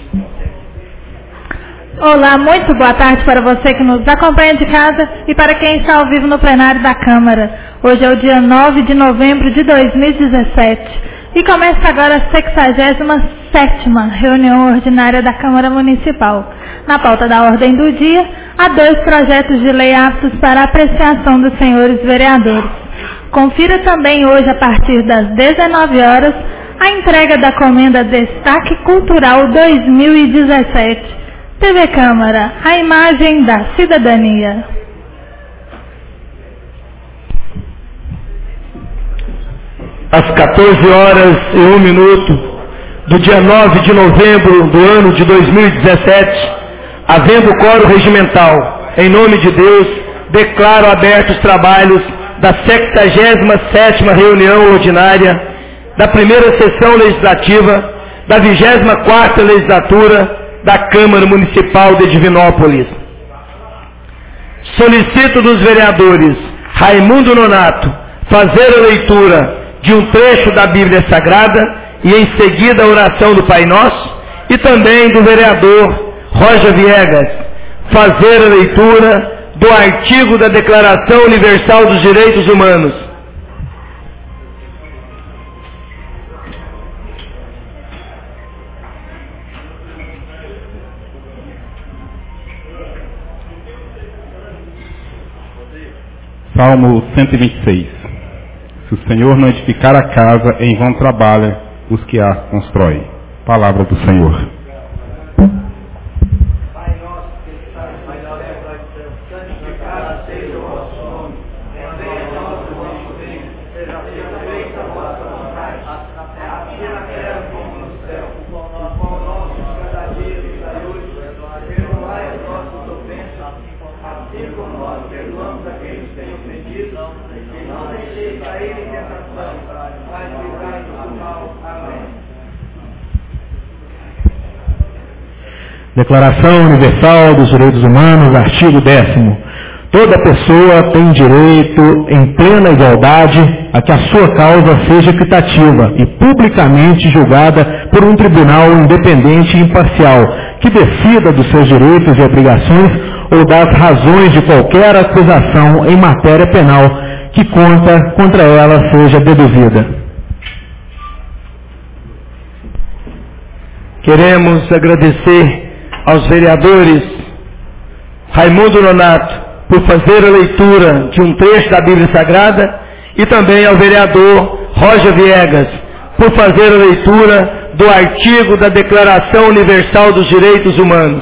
Olá, muito boa tarde para você que nos acompanha de casa e para quem está ao vivo no plenário da Câmara. Hoje é o dia 9 de novembro de 2017 e começa agora a 67ª reunião ordinária da Câmara Municipal. Na pauta da ordem do dia, há 2 projetos de lei aptos para apreciação dos senhores vereadores. Confira também hoje, a partir das 19 horas, a entrega da Comenda Destaque Cultural 2017. TV Câmara, a imagem da cidadania. Às 14h01 do dia 9 de novembro do ano de 2017, havendo quórum regimental, em nome de Deus, declaro abertos os trabalhos da 67ª reunião ordinária da primeira sessão legislativa da 24ª legislatura da Câmara Municipal de Divinópolis. Solicito dos vereadores Raimundo Nonato fazer a leitura de um trecho da Bíblia Sagrada e em seguida a oração do Pai Nosso, e também do vereador Roger Viegas fazer a leitura do artigo da Declaração Universal dos Direitos Humanos. Salmo 126. Se o Senhor não edificar a casa, em vão trabalham os que a constroem. Palavra do Senhor. Pai nosso que estás no céu, santificado seja o vosso nome. Venha a nós o vosso reino. Seja feita a vossa vontade, assim na terra como no céu. O pão nosso de cada dia nos dai hoje. Perdoai as nossas ofensas, assim como nós perdoamos aqueles que têm ofendido. E não deixeis cair em tentação, mas livrai-nos do mal. Amém. Declaração Universal dos Direitos Humanos, artigo 10º. Toda pessoa tem direito, em plena igualdade, a que a sua causa seja equitativa e publicamente julgada por um tribunal independente e imparcial, que decida dos seus direitos e obrigações ou das razões de qualquer acusação em matéria penal que contra ela seja deduzida. Queremos agradecer aos vereadores Raimundo Nonato por fazer a leitura de um trecho da Bíblia Sagrada e também ao vereador Roger Viegas por fazer a leitura do artigo da Declaração Universal dos Direitos Humanos.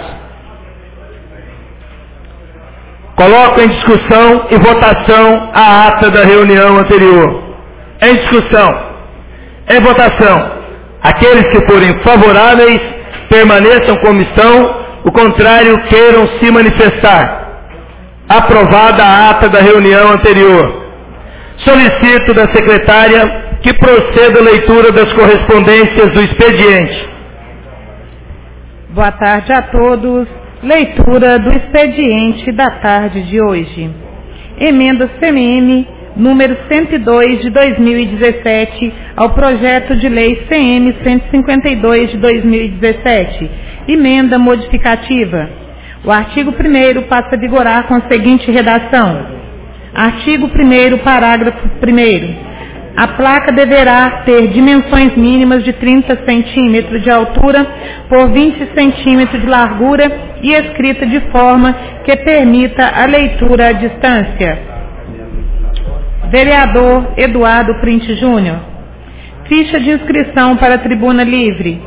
Coloco em discussão e votação a ata da reunião anterior. Em discussão, em votação, aqueles que forem favoráveis permaneçam como estão, o contrário queiram se manifestar. Aprovada a ata da reunião anterior. Solicito da secretária que proceda a leitura das correspondências do expediente. Boa tarde a todos. Leitura do expediente da tarde de hoje. Emenda CMM número 102 de 2017 ao projeto de lei CM 152 de 2017. Emenda modificativa. O artigo 1º passa a vigorar com a seguinte redação. Artigo 1º, parágrafo 1º. A placa deverá ter dimensões mínimas de 30 centímetros de altura por 20 centímetros de largura e escrita de forma que permita a leitura à distância. Vereador Eduardo Printe Júnior. Ficha de inscrição para a tribuna livre.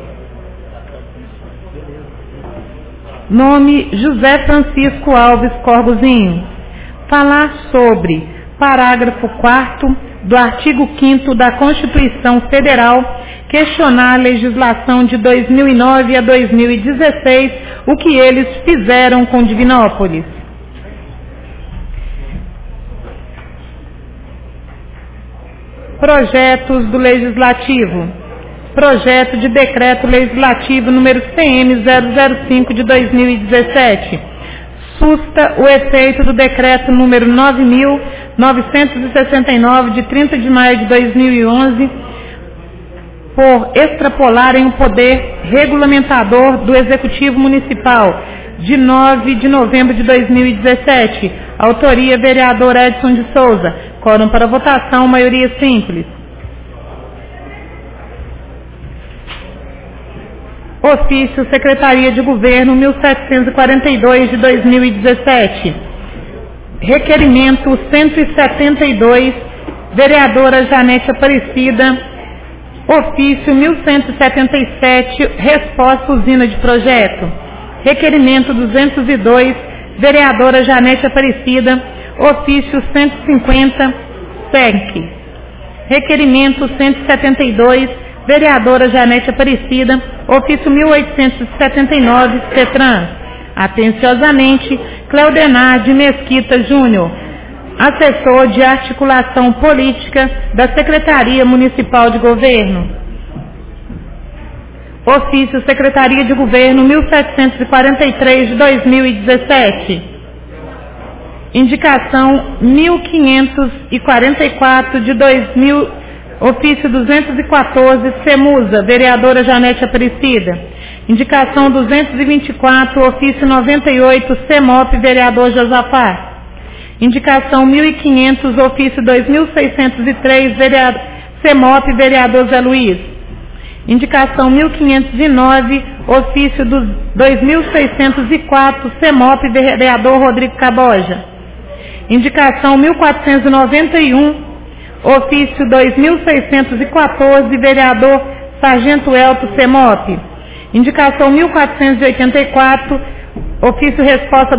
Nome José Francisco Alves Corbuzinho. Falar sobre parágrafo 4º do artigo 5º da Constituição Federal, questionar a legislação de 2009 a 2016, o que eles fizeram com Divinópolis. Projetos do Legislativo. Projeto de Decreto Legislativo número CM 005 de 2017. Susta o efeito do Decreto número 9.969 de 30 de maio de 2011, por extrapolarem o poder regulamentador do Executivo Municipal, de 9 de novembro de 2017. Autoria, vereador Edson de Souza. Quórum para votação, maioria simples. Ofício, Secretaria de Governo, 1742 de 2017. Requerimento 172, vereadora Janete Aparecida. Ofício 1177, resposta usina de projeto. Requerimento 202, vereadora Janete Aparecida. Ofício 150, SEC. Requerimento 172, vereadora Janete Aparecida. Ofício 1879, CETRAN. Atenciosamente, Cleudenar de Mesquita Júnior, assessor de articulação política da Secretaria Municipal de Governo. Ofício, Secretaria de Governo, 1743 de 2017. Indicação 1544 de 2000, ofício 214, Semusa, vereadora Janete Aparecida. Indicação 224, ofício 98, Semop, vereador Josafá. Indicação 1500, ofício 2603, Semop, vereador Zé Luiz. Indicação 1509, ofício 2604, Semop, vereador Rodrigo Caboja. Indicação 1491, ofício 2614, vereador Sargento Elto Semop. Indicação 1484, ofício resposta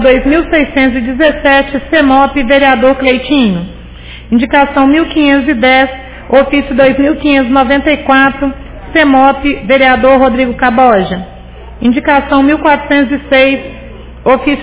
2617, Semop, vereador Cleitinho. Indicação 1510, ofício 2594, Semop, vereador Rodrigo Caboja. Indicação 1406, ofício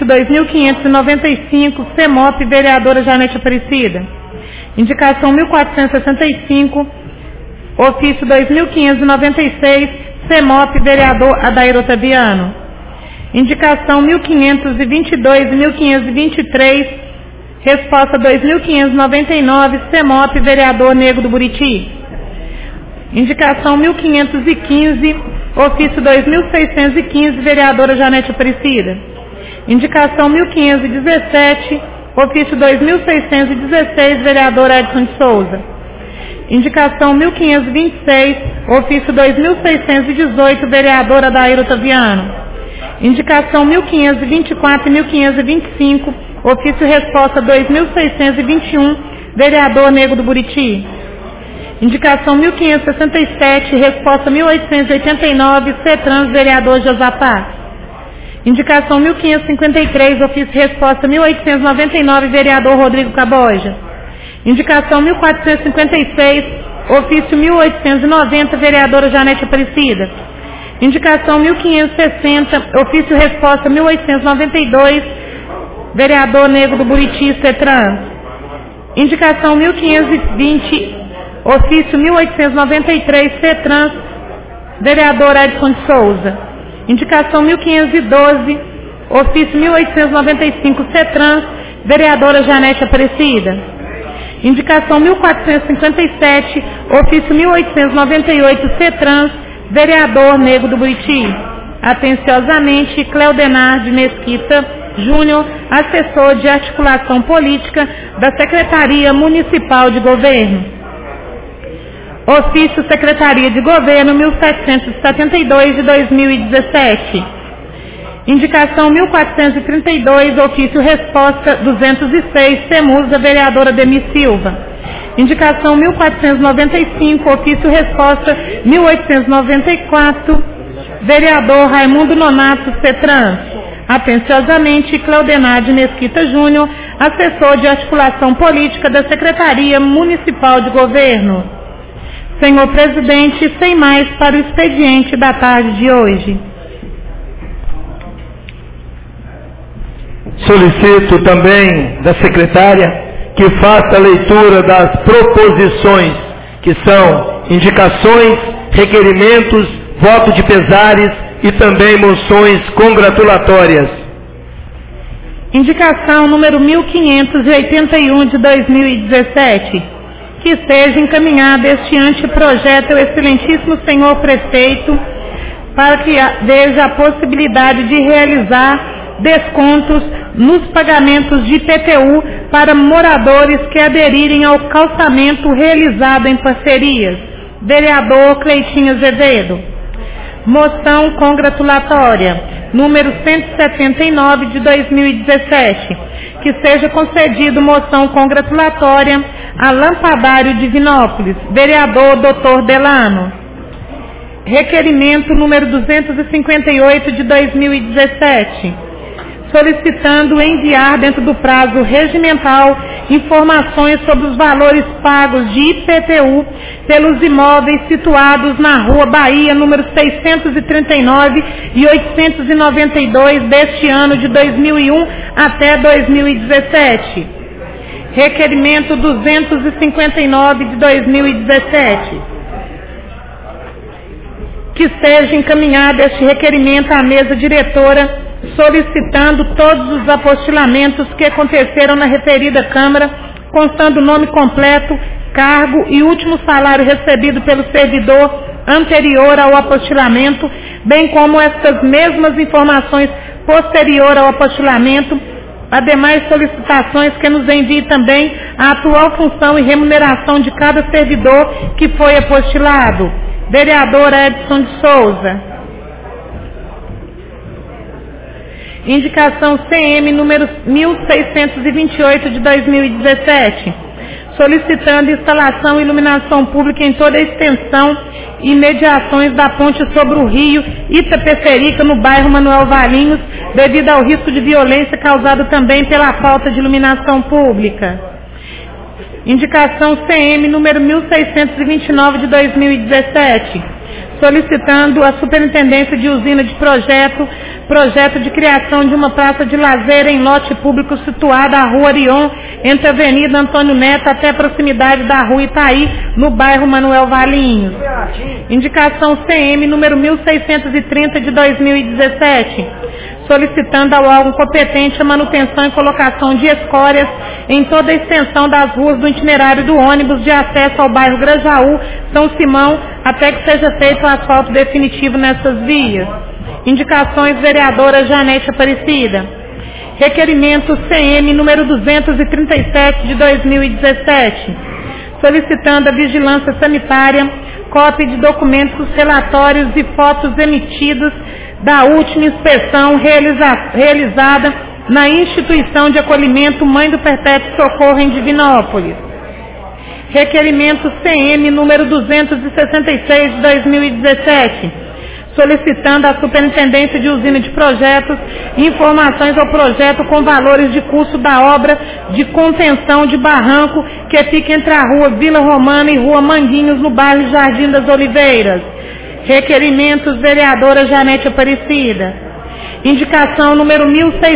2595, Semop, vereadora Janete Aparecida. Indicação 1465, ofício 2596, Semop, vereador Adair Otaviano. Indicação 1522 e 1523, resposta 2599, Semop, vereador Nego do Buriti. Indicação 1515, ofício 2615, vereadora Janete Aparecida. Indicação 1517, ofício 2616, vereador Edson de Souza. Indicação 1526, ofício 2618, vereadora Adair Otaviano. Indicação 1524 e 1525, ofício resposta 2621, vereador Nego do Buriti. Indicação 1567, resposta 1889, CETRANS, vereador Josapá. Indicação 1553, ofício resposta 1899, vereador Rodrigo Caboja. Indicação 1456, ofício 1890, vereadora Janete Aparecida. Indicação 1560, ofício resposta 1892, vereador Nego do Buriti, CETRAN. Indicação 1520, ofício 1893, CETRAN, vereador Edson de Souza. Indicação 1512, ofício 1895, CETRAN, vereadora Janete Aparecida. Indicação 1457, ofício 1898, CETRAN, vereador Nego do Buriti. Atenciosamente, Cleudenar de Mesquita Júnior, assessor de articulação política da Secretaria Municipal de Governo. Ofício, Secretaria de Governo, 1772 de 2017. Indicação 1432, ofício resposta 206, Semusa, vereadora Demi Silva. Indicação 1495, ofício resposta 1894, vereador Raimundo Nonato, CETRAN. Atenciosamente, Cleudenar de Mesquita Júnior, assessor de articulação política da Secretaria Municipal de Governo. Senhor presidente, sem mais para o expediente da tarde de hoje. Solicito também da secretária que faça a leitura das proposições, que são indicações, requerimentos, voto de pesares e também moções congratulatórias. Indicação número 1581 de 2017, que seja encaminhado este anteprojeto ao excelentíssimo senhor prefeito, para que veja a possibilidade de realizar descontos nos pagamentos de IPTU para moradores que aderirem ao calçamento realizado em parcerias. Vereador Cleitinho Azevedo. Moção congratulatória, número 179 de 2017, que seja concedido moção congratulatória a Lampadário Divinópolis, vereador Dr. Delano. Requerimento número 258 de 2017, solicitando enviar dentro do prazo regimental informações sobre os valores pagos de IPTU pelos imóveis situados na Rua Bahia, número 639 e 892 deste ano de 2001 até 2017. Requerimento 259 de 2017. Que seja encaminhado este requerimento à mesa diretora, solicitando todos os apostilamentos que aconteceram na referida Câmara, constando o nome completo, cargo e último salário recebido pelo servidor anterior ao apostilamento, bem como estas mesmas informações posterior ao apostilamento, ademais solicitações que nos envie também a atual função e remuneração de cada servidor que foi apostilado. Vereador Edson de Souza. Indicação CM número 1628 de 2017, solicitando instalação e iluminação pública em toda a extensão e mediações da ponte sobre o rio Itapecerica, no bairro Manuel Valinhos, devido ao risco de violência causado também pela falta de iluminação pública. Indicação CM número 1629 de 2017, solicitando a Superintendência de Usina de projeto de criação de uma praça de lazer em lote público situada à Rua Arion, entre a Avenida Antônio Neto até a proximidade da Rua Itaí, no bairro Manuel Valinhos. Indicação CM número 1630 de 2017, solicitando ao órgão competente a manutenção e colocação de escórias em toda a extensão das ruas do itinerário do ônibus de acesso ao bairro Grajaú, São Simão, até que seja feito o asfalto definitivo nessas vias. Indicações, vereadora Janete Aparecida. Requerimento CM número 237 de 2017, solicitando a vigilância sanitária, cópia de documentos, relatórios e fotos emitidos da última inspeção realizada na instituição de acolhimento Mãe do Perpétuo Socorro em Divinópolis. Requerimento CM número 266 de 2017, solicitando à Superintendência de Usina de Projetos informações ao projeto com valores de custo da obra de contenção de barranco que fica entre a Rua Vila Romana e Rua Manguinhos, no bairro Jardim das Oliveiras. Requerimentos, vereadora Janete Aparecida. Indicação número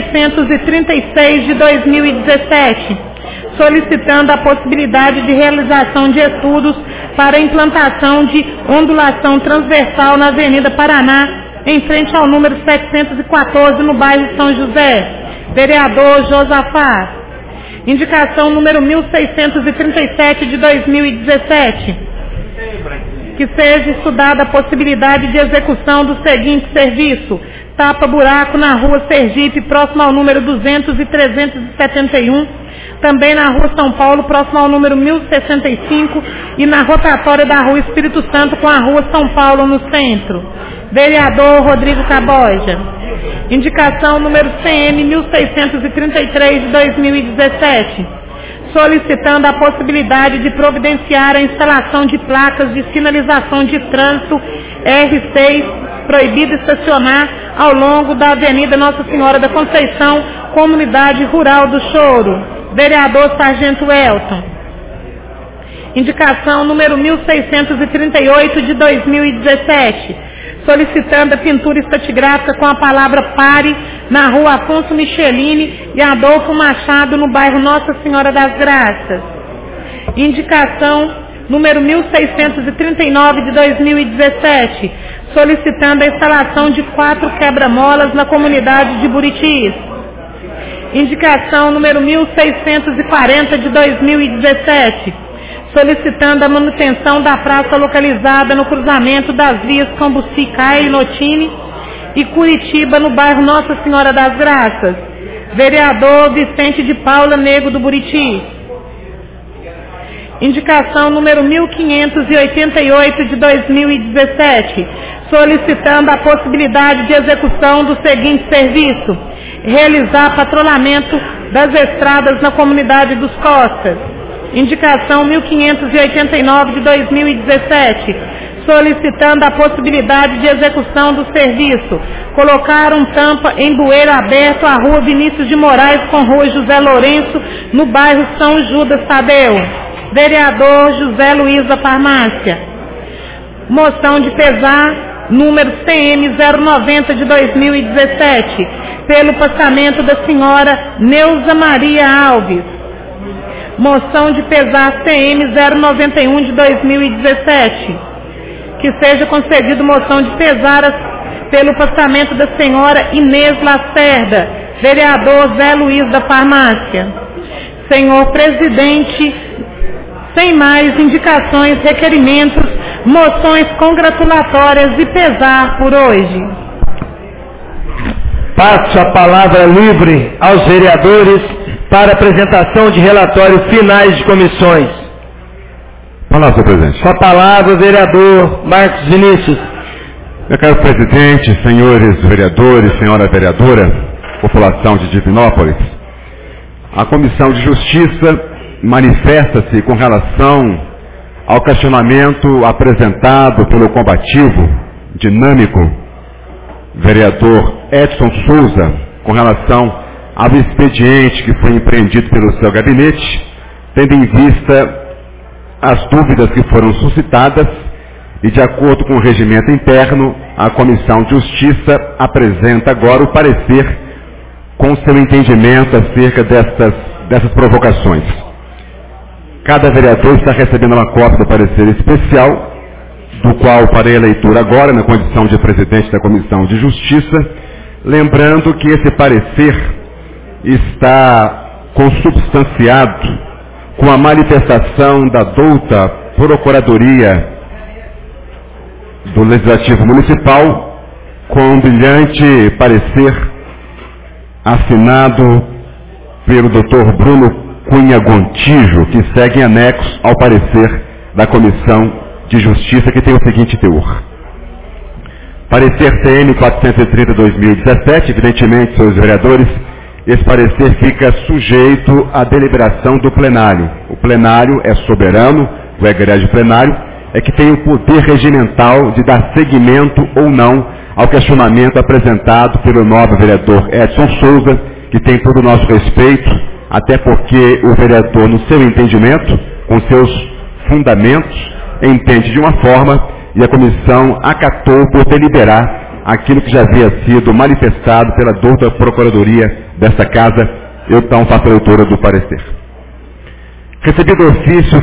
1636 de 2017, solicitando a possibilidade de realização de estudos para a implantação de ondulação transversal na Avenida Paraná, em frente ao número 714, no bairro São José. Vereador Josafá. Indicação número 1637 de 2017, que seja estudada a possibilidade de execução do seguinte serviço: tapa-buraco na Rua Sergipe, próximo ao número 200 e 371, também na Rua São Paulo, próximo ao número 1065, e na rotatória da Rua Espírito Santo com a Rua São Paulo no centro. Vereador Rodrigo Caboja. Indicação número CM 1633 de 2017, solicitando a possibilidade de providenciar a instalação de placas de sinalização de trânsito R6, proibido estacionar ao longo da Avenida Nossa Senhora da Conceição, Comunidade Rural do Choro. Vereador Sargento Elton. Indicação número 1638 de 2017, solicitando a pintura estratigráfica com a palavra pare na Rua Afonso Michelini e Adolfo Machado, no bairro Nossa Senhora das Graças. Indicação número 1639 de 2017, solicitando a instalação de 4 quebra-molas na comunidade de Buritis. Indicação número 1640 de 2017, solicitando a manutenção da praça localizada no cruzamento das vias Cambuci, Caio, Notini e Curitiba, no bairro Nossa Senhora das Graças. Vereador Vicente de Paula Nego do Buriti. Indicação número 1588 de 2017, solicitando a possibilidade de execução do seguinte serviço: realizar patrulhamento das estradas na comunidade dos Costas. Indicação 1589 de 2017, solicitando a possibilidade de execução do serviço: colocar um tampa em bueiro aberto à rua Vinícius de Moraes com rua José Lourenço, no bairro São Judas Tadeu. Vereador José Luiz da Farmácia. Moção de pesar número CM 090 de 2017, pelo passamento da senhora Neuza Maria Alves. Moção de pesar CM 091 de 2017, que seja concedido moção de pesar pelo passamento da senhora Inês Lacerda. Vereador Zé Luiz da Farmácia. Senhor presidente, sem mais indicações, requerimentos, moções congratulatórias e pesar por hoje. Passo a palavra livre aos vereadores para apresentação de relatórios finais de comissões. Palavra, senhor presidente. Com a palavra, o vereador Marcos Vinícius. Meu caro presidente, senhores vereadores, senhora vereadora, população de Divinópolis, a Comissão de Justiça manifesta-se com relação ao questionamento apresentado pelo combativo, dinâmico, vereador Edson Souza, com relação ao expediente que foi empreendido pelo seu gabinete, tendo em vista as dúvidas que foram suscitadas e, de acordo com o regimento interno, a Comissão de Justiça apresenta agora o parecer com seu entendimento acerca dessas provocações. Cada vereador está recebendo uma cópia do parecer especial, do qual farei a leitura agora na condição de presidente da Comissão de Justiça, lembrando que esse parecer está consubstanciado com a manifestação da douta Procuradoria do Legislativo Municipal, com um brilhante parecer assinado pelo Dr. Bruno Cunha Gontijo, que segue em anexo ao parecer da Comissão de Justiça, que tem o seguinte teor. Parecer CM 430/2017, evidentemente, senhores vereadores, esse parecer fica sujeito à deliberação do plenário. O plenário é soberano, o egrégio plenário é que tem o poder regimental de dar seguimento ou não ao questionamento apresentado pelo nobre vereador Edson Souza, que tem todo o nosso respeito, até porque o vereador, no seu entendimento, com seus fundamentos, entende de uma forma e a comissão acatou por deliberar aquilo que já havia sido manifestado pela douta Procuradoria desta casa. Eu então faço a leitura do parecer. Recebido o ofício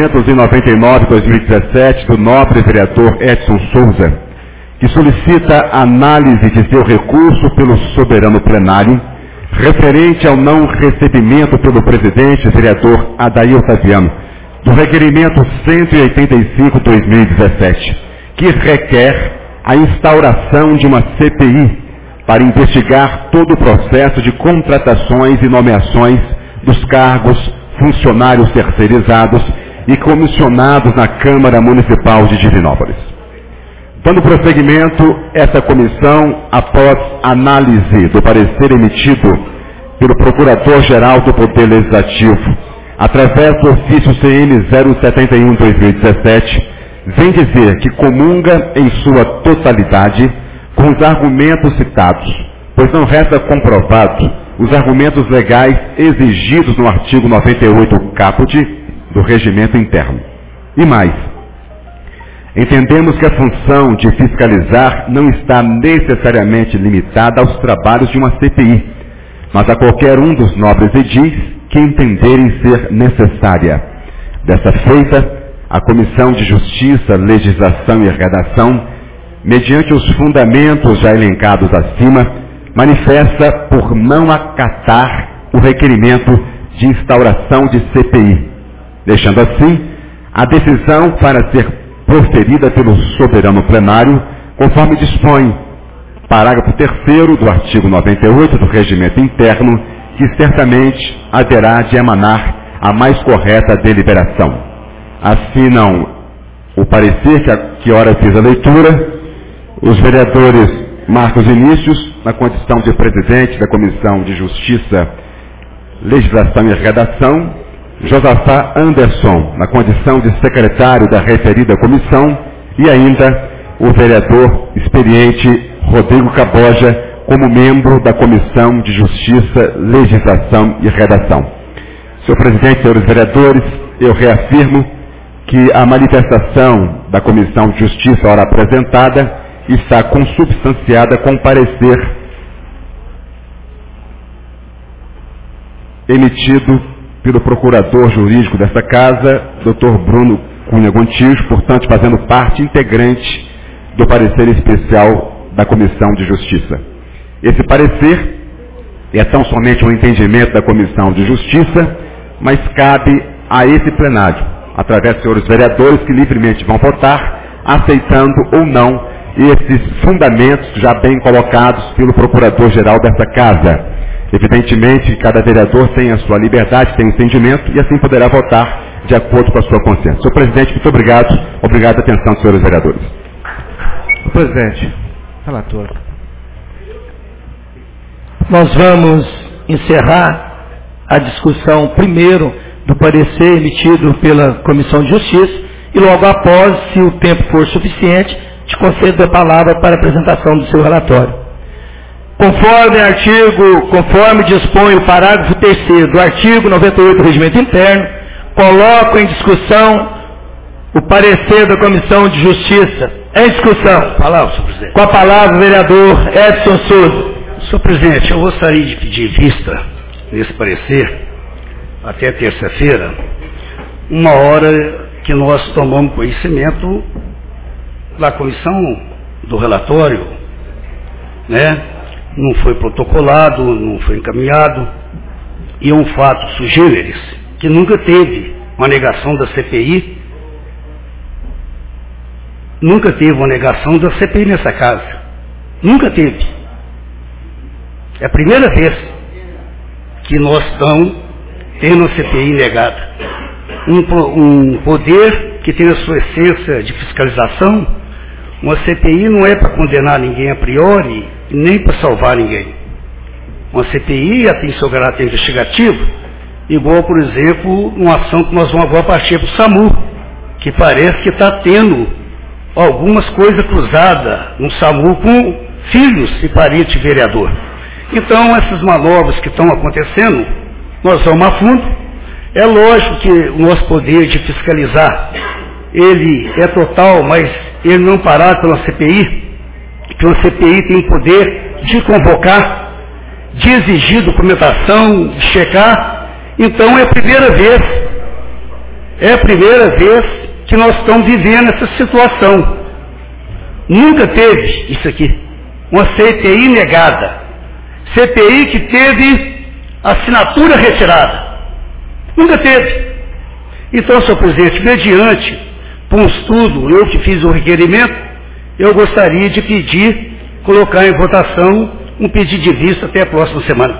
399/2017 do nobre vereador Edson Souza, que solicita análise de seu recurso pelo soberano plenário, referente ao não recebimento pelo presidente vereador Adair Otaviano do requerimento 185/2017, que requer a instauração de uma CPI para investigar todo o processo de contratações e nomeações dos cargos funcionários terceirizados e comissionados na Câmara Municipal de Divinópolis. Dando prosseguimento, essa comissão, após análise do parecer emitido pelo Procurador-Geral do Poder Legislativo, através do ofício CM 071/2017, vem dizer que comunga em sua totalidade com os argumentos citados, pois não resta comprovado os argumentos legais exigidos no artigo 98 caput do regimento interno. E mais, entendemos que a função de fiscalizar não está necessariamente limitada aos trabalhos de uma CPI, mas a qualquer um dos nobres edis que entenderem ser necessária. Dessa feita, a Comissão de Justiça, Legislação e Redação, mediante os fundamentos já elencados acima, manifesta por não acatar o requerimento de instauração de CPI, deixando assim a decisão para ser proferida pelo soberano plenário, conforme dispõe parágrafo 3º do artigo 98 do Regimento Interno, que certamente haverá de emanar a mais correta deliberação. Assinam o parecer que ora fiz a leitura, os vereadores Marcos Vinícius, na condição de presidente da Comissão de Justiça, Legislação e Redação, Josafá Anderson, na condição de secretário da referida comissão, e ainda o vereador experiente Rodrigo Caboja, como membro da Comissão de Justiça, Legislação e Redação. Senhor presidente, senhores vereadores, eu reafirmo que a manifestação da Comissão de Justiça, ora apresentada, está consubstanciada com parecer emitido pelo procurador jurídico desta casa, Dr. Bruno Cunha Gontijo, portanto, fazendo parte integrante do parecer especial da Comissão de Justiça. Esse parecer é tão somente um entendimento da Comissão de Justiça, mas cabe a esse plenário, através dos senhores vereadores que livremente vão votar, aceitando ou não esses fundamentos já bem colocados pelo procurador-geral dessa casa. Evidentemente, cada vereador tem a sua liberdade, tem entendimento, e assim poderá votar de acordo com a sua consciência. Senhor presidente, muito obrigado. Obrigado à atenção dos senhores vereadores. Senhor presidente, relator. Nós vamos encerrar a discussão primeiro do parecer emitido pela Comissão de Justiça e logo após, se o tempo for suficiente, te concedo a palavra para a apresentação do seu relatório. Conforme dispõe o parágrafo 3º do artigo 98 do Regimento Interno, coloco em discussão o parecer da Comissão de Justiça. Em discussão. Palavra, senhor presidente. Com a palavra, o vereador Edson Souza. Senhor presidente, eu gostaria de pedir vista nesse parecer, até terça-feira, uma hora que nós tomamos conhecimento da comissão do relatório, né? Não foi protocolado, não foi encaminhado, e é um fato sui generis, que nunca teve uma negação da CPI, nunca teve uma negação da CPI nessa casa, nunca teve. É a primeira vez que nós estamos tendo a CPI negada. Um poder que tem a sua essência de fiscalização. Uma CPI não é para condenar ninguém a priori, nem para salvar ninguém. Uma CPI tem seu caráter investigativo, igual, por exemplo, uma ação que nós vamos agora partir para o SAMU, que parece que está tendo algumas coisas cruzadas no SAMU com filhos e parentes de vereador. Então, essas manobras que estão acontecendo, nós vamos a fundo. É lógico que o nosso poder de fiscalizar, ele é total, mas ele não parado pela CPI, que a CPI tem o poder de convocar, de exigir documentação, de checar. Então, é a primeira vez que nós estamos vivendo essa situação. Nunca teve isso aqui, uma CPI negada. CPI que teve assinatura retirada. Nunca teve. Então, senhor presidente, mediante um estudo, eu que fiz o requerimento, eu gostaria de pedir, colocar em votação um pedido de vista até a próxima semana.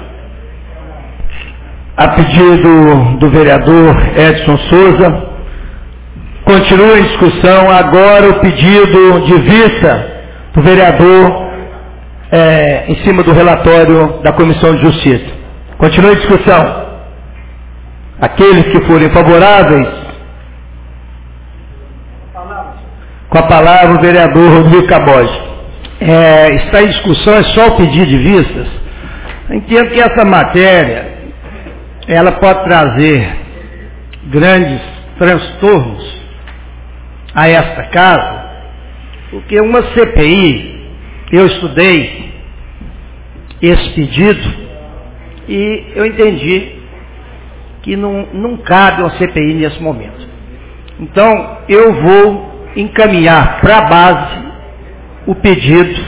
A pedido do vereador Edson Souza, continua em discussão agora o pedido de vista do vereador em cima do relatório da Comissão de Justiça. Continua em discussão. Aqueles que forem favoráveis, com a palavra o vereador Rodrigo Caboja. Está em discussão, é só o pedido de vistas. Eu entendo que essa matéria, ela pode trazer grandes transtornos a esta casa, porque uma CPI, eu estudei esse pedido e eu entendi que não cabe uma CPI nesse momento. Então, eu vou encaminhar para a base o pedido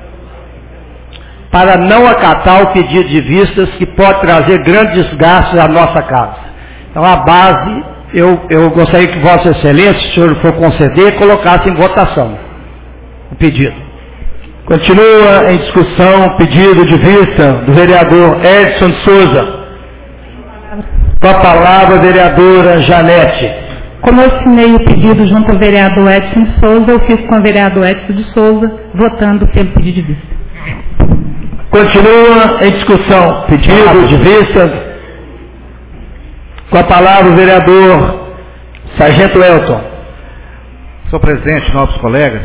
para não acatar o pedido de vistas que pode trazer grandes gastos à nossa casa. Então, a base eu gostaria que Vossa Excelência, se o senhor for conceder, colocasse em votação o pedido. Continua em discussão o pedido de vista do vereador Edson de Souza. Com a palavra, a vereadora Janete. Como eu assinei o pedido junto ao vereador Edson de Souza, eu fiz com o vereador Edson de Souza, votando pelo pedido de vista. Continua em discussão pedido de vista. Com a palavra, o vereador Sargento Elton. Senhor presidente, novos colegas,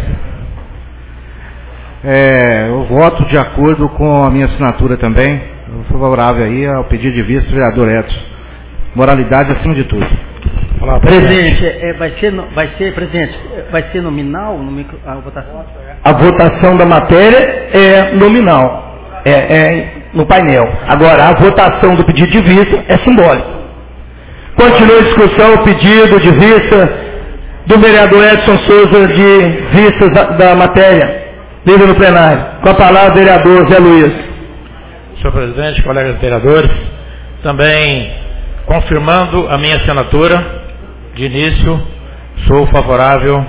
eu voto de acordo com a minha assinatura também. Eu sou favorável aí ao pedido de vista do vereador Edson. Moralidade acima de tudo. Olá, presidente, presidente, vai ser nominal a votação? A votação da matéria é nominal, é no painel. Agora, a votação do pedido de vista é simbólica. Continua a discussão o pedido de vista do vereador Edson Souza de vistas da matéria. Livre no plenário. Com a palavra, o vereador Zé Luiz. Senhor presidente, colegas vereadores, também confirmando a minha assinatura, de início, sou favorável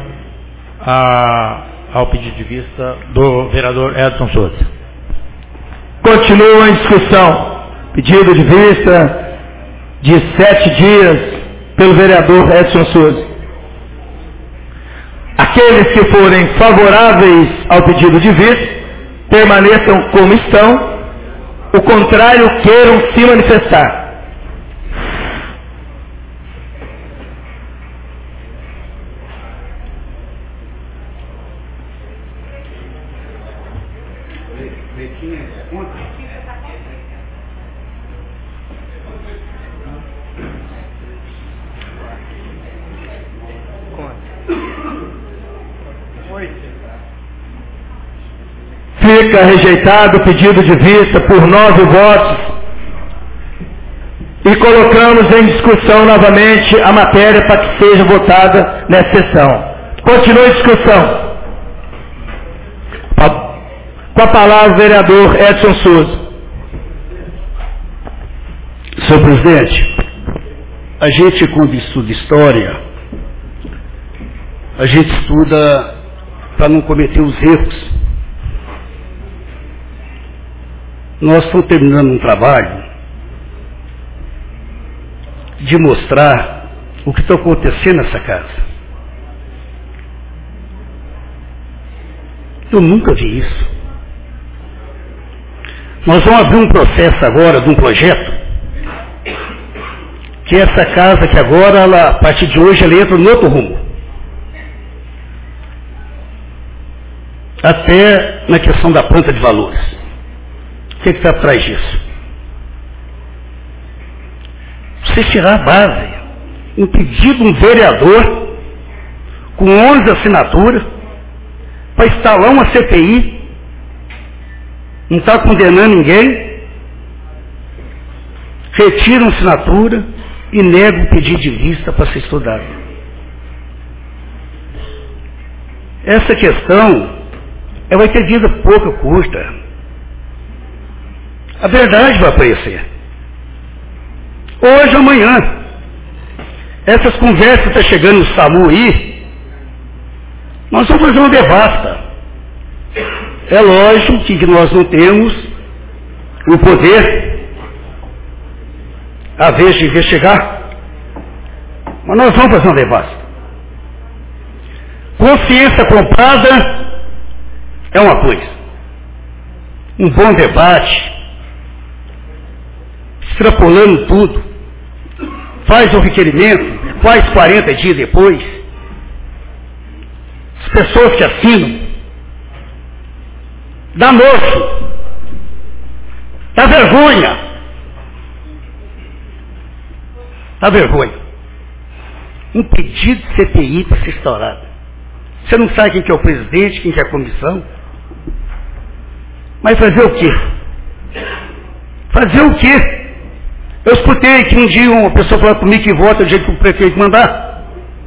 ao pedido de vista do vereador Edson Souza. Continua em discussão pedido de vista de 7 dias pelo vereador Edson Souza. Aqueles que forem favoráveis ao pedido de vista, permaneçam como estão. O contrário, queiram se manifestar. Fica rejeitado o pedido de vista por 9 votos e colocamos em discussão novamente a matéria para que seja votada nessa sessão. Continua a discussão. Com a palavra o vereador Edson Souza. Senhor presidente, a gente quando estuda história, a gente estuda para não cometer os erros. Nós estamos terminando um trabalho de mostrar o que está acontecendo nessa casa. Eu nunca vi isso. Nós vamos abrir um processo agora de um projeto que essa casa que agora, a partir de hoje, ela entra no outro rumo. Até na questão da planta de valores. O que está por trás disso? Você tirar a base, impedir um vereador com 11 assinaturas para instalar uma CPI, não está condenando ninguém, retira uma assinatura e nega o pedido de vista para ser estudado. Essa questão vai ter vida pouca custa. A verdade vai aparecer. Hoje, amanhã. Essas conversas que estão chegando no SAMU aí, nós vamos fazer uma devasta. É lógico que nós não temos o poder, a vez de investigar, mas nós vamos fazer uma devasta. Consciência comprada é uma coisa. Um bom debate, extrapolando tudo, faz o requerimento, faz 40 dias depois. As pessoas que assinam, dá nojo, dá vergonha, dá vergonha. Um pedido de CPI para ser instaurado. Você não sabe quem que é o presidente, quem que é a comissão. Mas fazer o quê? Fazer o quê? Eu escutei que um dia uma pessoa falou comigo que vota do jeito que o prefeito mandar.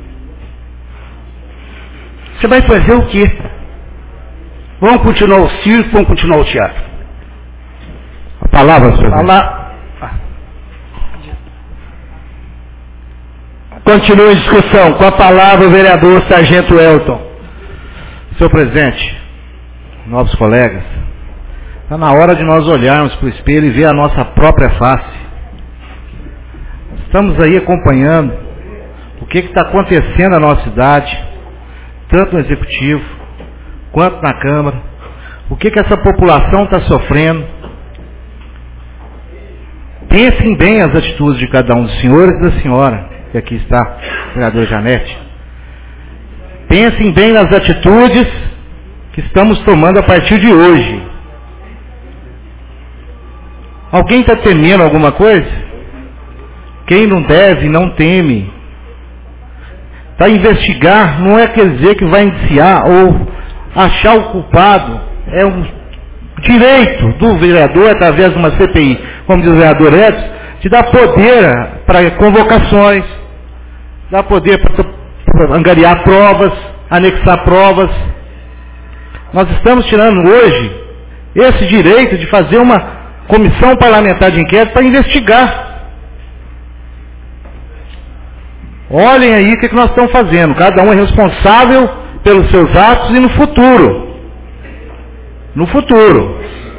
Você vai fazer o quê? Vamos continuar o circo, vamos continuar o teatro. A palavra, senhor. Continua em discussão. Com a palavra o vereador Sargento Elton. Senhor presidente, novos colegas, está na hora de nós olharmos para o espelho e ver a nossa própria face. Estamos aí acompanhando o que está acontecendo na nossa cidade, tanto no Executivo quanto na Câmara, o que essa população está sofrendo. Pensem bem as atitudes de cada um dos senhores e da senhora, que aqui está, vereador Janete. Pensem bem nas atitudes que estamos tomando a partir de hoje. Alguém está temendo alguma coisa? Quem não deve, não teme. Para investigar, não é quer dizer que vai indiciar ou achar o culpado. É um direito do vereador, através de uma CPI, como diz o vereador Edson, de dar poder para convocações, dar poder para angariar provas, anexar provas. Nós estamos tirando hoje esse direito de fazer uma comissão parlamentar de inquérito para investigar. Olhem aí o que nós estamos fazendo. Cada um é responsável pelos seus atos e no futuro. No futuro.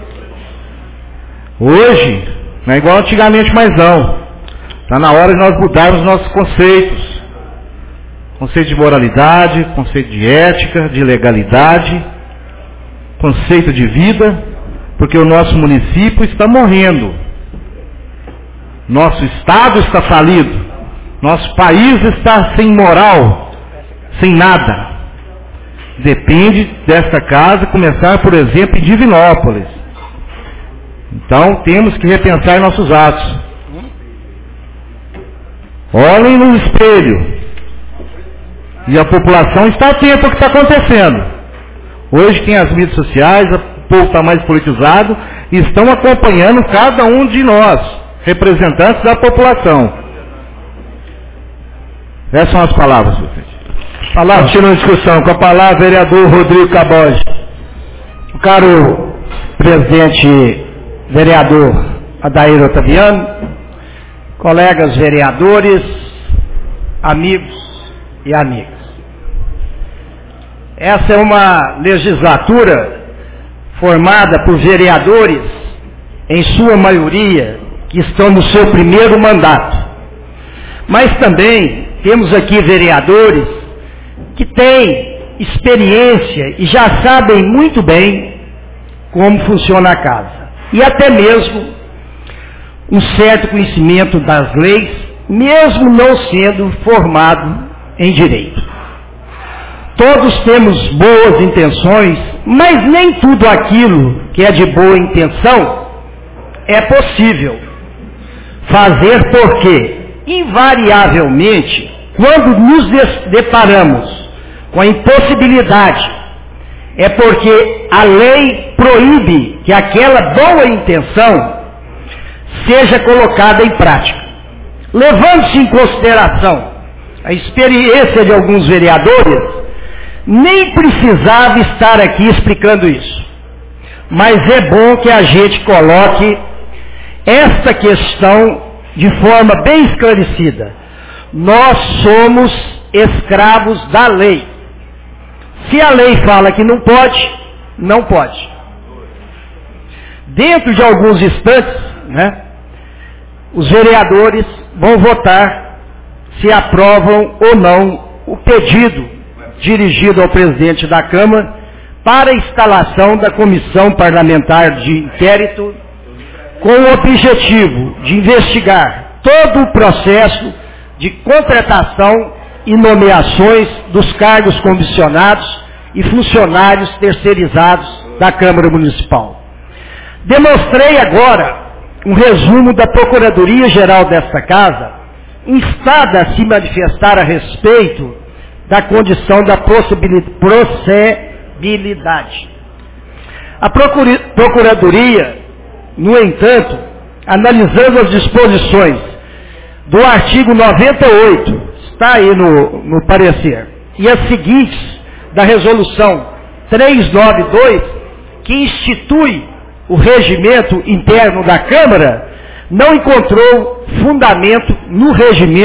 Hoje, não é igual antigamente mais não. Está na hora de nós mudarmos nossos conceitos. Conceito de moralidade, conceito de ética, de legalidade, conceito de vida, porque o nosso município está morrendo. Nosso Estado está falido. Nosso país está sem moral, sem nada. Depende desta casa começar, por exemplo, em Divinópolis. Então temos que repensar nossos atos. Olhem no espelho. E a população está atenta ao que está acontecendo. Hoje tem as mídias sociais, o povo está mais politizado e estão acompanhando cada um de nós, representantes da população. Essas são as palavras, presidente. Continua a discussão. Com a palavra, vereador Rodrigo Caboge. Caro presidente vereador Adair Otaviano, colegas vereadores, amigos e amigas. Essa é uma legislatura formada por vereadores, em sua maioria, que estão no seu primeiro mandato. Mas também temos aqui vereadores que têm experiência e já sabem muito bem como funciona a casa. E até mesmo um certo conhecimento das leis, mesmo não sendo formado em direito. Todos temos boas intenções, mas nem tudo aquilo que é de boa intenção é possível fazer, porque invariavelmente, quando nos deparamos com a impossibilidade, é porque a lei proíbe que aquela boa intenção seja colocada em prática. Levando-se em consideração a experiência de alguns vereadores, nem precisava estar aqui explicando isso. Mas é bom que a gente coloque esta questão de forma bem esclarecida. Nós somos escravos da lei. Se a lei fala que não pode, não pode. Dentro de alguns instantes, os vereadores vão votar se aprovam ou não o pedido dirigido ao presidente da Câmara para a instalação da comissão parlamentar de inquérito com o objetivo de investigar todo o processo de contratação e nomeações dos cargos comissionados e funcionários terceirizados da Câmara Municipal. Demonstrei agora um resumo da Procuradoria-Geral desta Casa, instada a se manifestar a respeito da condição da procedibilidade. A Procuradoria, no entanto, analisando as disposições do artigo 98, está aí no parecer, e as seguintes da resolução 392, que institui o regimento interno da Câmara, não encontrou fundamento no regimento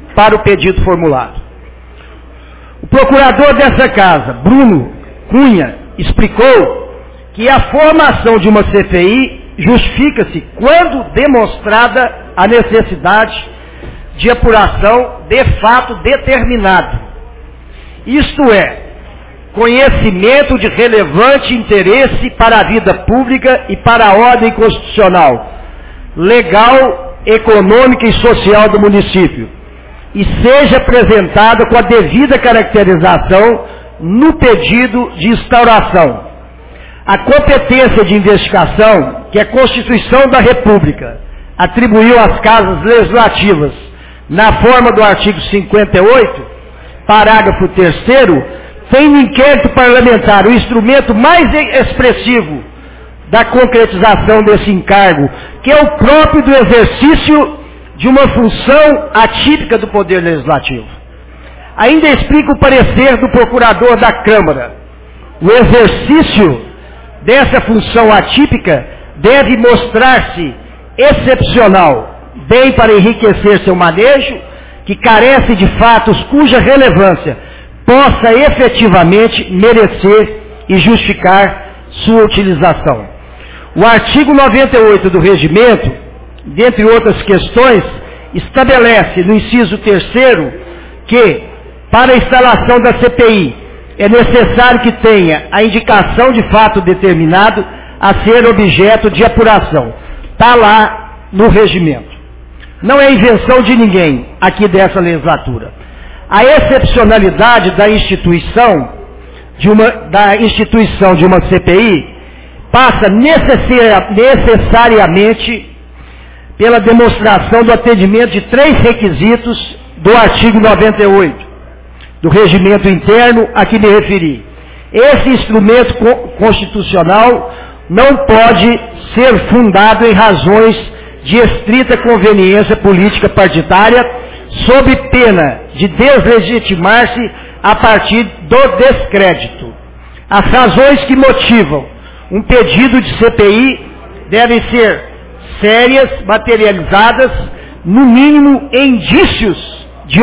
para o pedido formulado. O procurador dessa casa, Bruno Cunha, explicou que a formação de uma CPI justifica-se quando demonstrada a necessidade de apuração de fato determinado. Isto é, conhecimento de relevante interesse para a vida pública e para a ordem constitucional, legal, econômica e social do município, e seja apresentada com a devida caracterização no pedido de instauração. A competência de investigação que a Constituição da República atribuiu às casas legislativas na forma do artigo 58, parágrafo 3º, tem no inquérito parlamentar o instrumento mais expressivo da concretização desse encargo, que é o próprio do exercício de uma função atípica do Poder Legislativo. Ainda explica o parecer do procurador da Câmara. O exercício dessa função atípica deve mostrar-se excepcional, bem para enriquecer seu manejo, que carece de fatos cuja relevância possa efetivamente merecer e justificar sua utilização. O artigo 98 do Regimento, dentre outras questões, estabelece no inciso 3º que, para a instalação da CPI, é necessário que tenha a indicação de fato determinado a ser objeto de apuração. Está lá no Regimento. Não é invenção de ninguém aqui dessa legislatura. A excepcionalidade da instituição de uma CPI passa necessariamente pela demonstração do atendimento de 3 requisitos do artigo 98 do Regimento Interno a que me referi. Esse instrumento constitucional não pode ser fundado em razões de estrita conveniência política partidária, sob pena de deslegitimar-se a partir do descrédito. As razões que motivam um pedido de CPI devem ser sérias, materializadas, no mínimo indícios de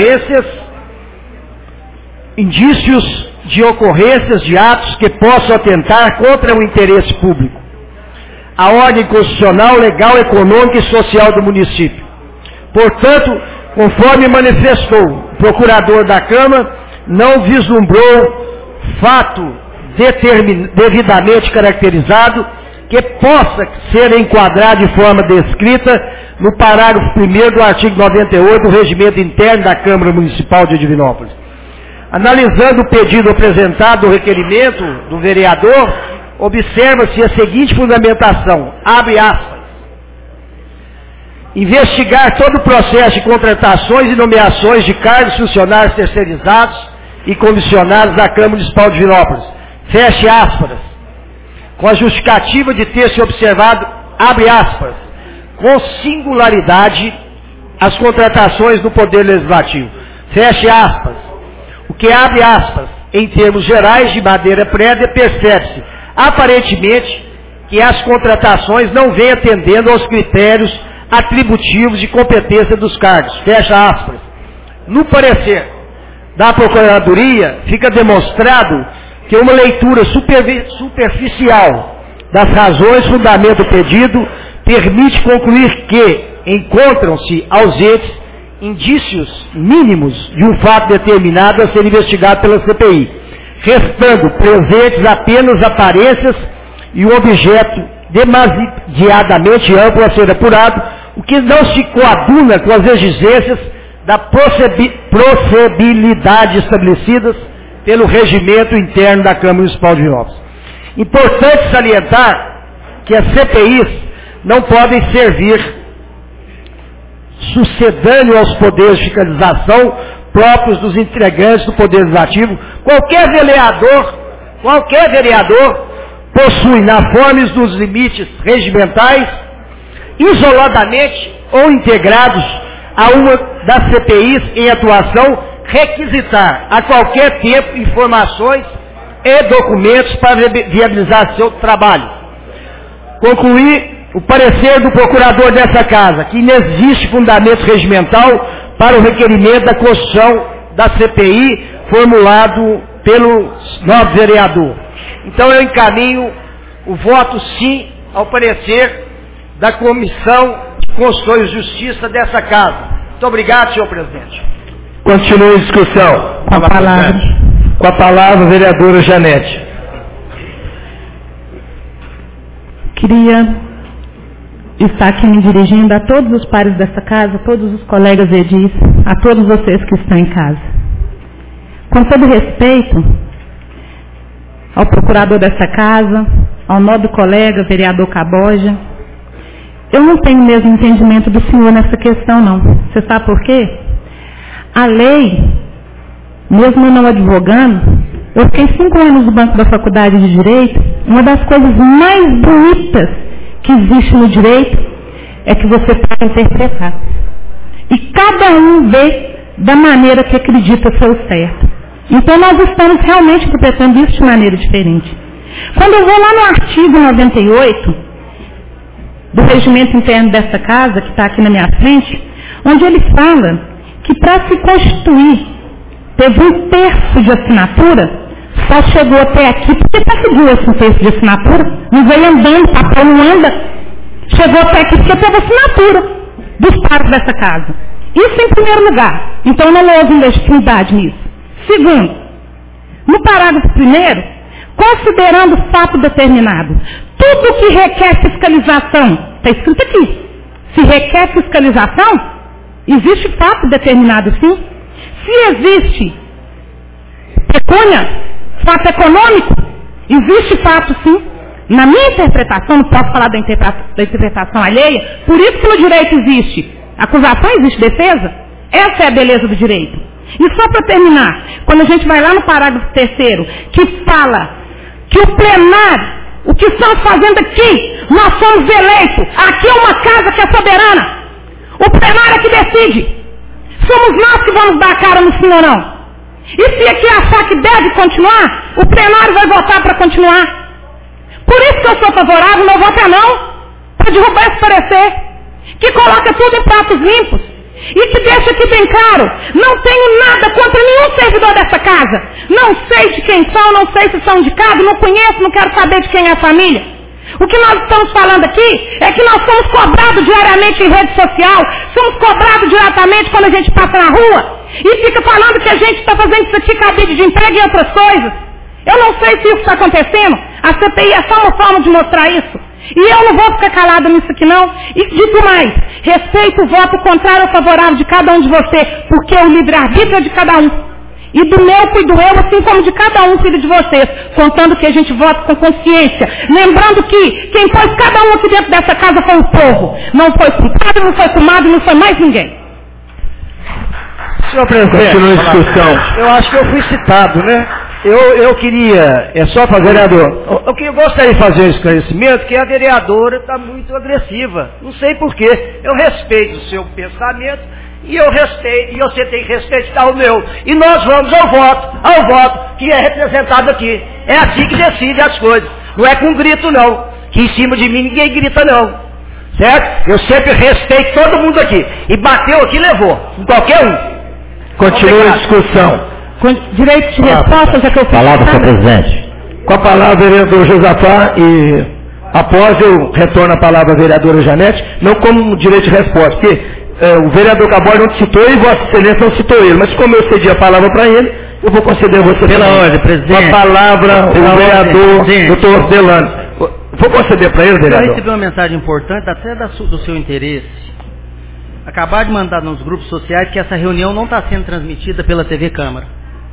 ocorrências de atos que possam atentar contra o interesse público, a ordem constitucional, legal, econômica e social do município. Portanto, conforme manifestou o procurador da Câmara, não vislumbrou fato devidamente caracterizado que possa ser enquadrado de forma descrita no parágrafo 1º do artigo 98 do Regimento Interno da Câmara Municipal de Divinópolis. Analisando o pedido apresentado, o requerimento do vereador, observa-se a seguinte fundamentação, abre aspas, investigar todo o processo de contratações e nomeações de cargos funcionários terceirizados e comissionados da Câmara Municipal de Divinópolis, fecha aspas, com a justificativa de ter se observado, abre aspas, com singularidade as contratações do Poder Legislativo, fecha aspas, o que abre aspas, em termos gerais de maneira prévia, percebe-se, aparentemente, que as contratações não vêm atendendo aos critérios atributivos de competência dos cargos, fecha aspas. No parecer da Procuradoria, fica demonstrado que uma leitura superficial das razões fundamento do pedido permite concluir que encontram-se ausentes indícios mínimos de um fato determinado a ser investigado pela CPI, restando presentes apenas aparências e um objeto demasiadamente amplo a ser apurado, o que não se coaduna com as exigências da procedibilidade estabelecidas pelo regimento interno da Câmara Municipal de Divinópolis. Importante salientar que as CPIs não podem servir sucedâneo aos poderes de fiscalização próprios dos integrantes do Poder Legislativo. Qualquer vereador possui, na forma e nos limites regimentais, isoladamente ou integrados a uma das CPIs em atuação, requisitar a qualquer tempo informações e documentos para viabilizar seu trabalho. Concluir o parecer do procurador dessa casa, que não existe fundamento regimental para o requerimento da construção da CPI formulado pelo novo vereador. Então eu encaminho o voto sim ao parecer da Comissão de Constituição e Justiça dessa casa. Muito obrigado, senhor presidente. Continua a discussão. Com a palavra, vereadora Janete. Queria estar aqui me dirigindo a todos os pares dessa casa, a todos os colegas edis, a todos vocês que estão em casa. Com todo respeito ao procurador dessa casa, ao nobre colega, vereador Caboja, eu não tenho o mesmo entendimento do senhor nessa questão, não. Você sabe por quê? A lei, mesmo eu não advogando, eu fiquei 5 anos no banco da faculdade de Direito, uma das coisas mais bonitas que existe no direito é que você pode interpretar. E cada um vê da maneira que acredita ser o certo. Então nós estamos realmente interpretando isso de maneira diferente. Quando eu vou lá no artigo 98 do regimento interno dessa casa, que está aqui na minha frente, onde ele fala que para se constituir, teve 1/3 de assinatura, só chegou até aqui, porque conseguiu esse 1/3 de assinatura, não veio andando, papel não anda, chegou até aqui porque teve assinatura dos pares dessa casa. Isso em primeiro lugar. Então não houve legitimidade nisso. Segundo, no parágrafo 1º, considerando fato determinado, tudo que requer fiscalização, está escrito aqui, se requer fiscalização, existe fato determinado sim. Se existe pecúnia, fato econômico, existe fato sim. Na minha interpretação, não posso falar da interpretação alheia, por isso que no direito existe acusação, existe defesa. Essa é a beleza do direito. E só para terminar, quando a gente vai lá no parágrafo 3º, que fala que o plenário, o que estamos fazendo aqui, nós somos eleitos, aqui é uma casa que é soberana, o plenário é que decide, somos nós que vamos dar a cara no sim ou não. E se aqui achar que deve continuar, o plenário vai votar para continuar. Por isso que eu sou favorável, meu voto é não, para derrubar esse parecer, que coloca tudo em pratos limpos. E que deixa aqui bem claro, não tenho nada contra nenhum servidor dessa casa. Não sei de quem são, não sei se são indicados, não conheço, não quero saber de quem é a família. O que nós estamos falando aqui é que nós somos cobrados diariamente em rede social, somos cobrados diretamente quando a gente passa na rua e fica falando que a gente está fazendo isso aqui cabide de emprego e outras coisas. Eu não sei se isso está acontecendo, a CPI é só uma forma de mostrar isso. E eu não vou ficar calado nisso aqui não. E digo mais, respeito o voto contrário ou favorável de cada um de vocês, porque o livre-arbítrio é de cada um. E do meu cuido eu, assim como de cada um, filho de vocês, contando que a gente vota com consciência. Lembrando que quem pôs cada um aqui dentro dessa casa foi o povo. Não foi com padre, não foi com madre, não foi mais ninguém. Senhor presidente, eu acho que eu fui citado, né? Eu queria, vereador, eu gostaria de fazer um esclarecimento que a vereadora está muito agressiva. Não sei porquê. Eu respeito o seu pensamento e você tem que respeitar o meu. E nós vamos ao voto que é representado aqui. É assim que decide as coisas. Não é com grito não, que em cima de mim ninguém grita não. Certo? Eu sempre respeito todo mundo aqui. E bateu aqui, levou. Qualquer um. Continua a discussão. Com direito de resposta, já que eu fiz. Palavra, senhor presidente. Com a palavra, vereador Josafá, e após eu retorno a palavra à vereadora Janete, não como direito de resposta, porque o vereador Caboy não te citou e Vossa Excelência não citou ele, mas como eu cedi a palavra para ele, eu vou conceder a você. Pela ordem, presidente. Com a palavra, o vereador doutor Delano. Vou conceder para ele, vereador. Eu recebi uma mensagem importante, até do seu interesse. Acabar de mandar nos grupos sociais que essa reunião não está sendo transmitida pela TV Câmara.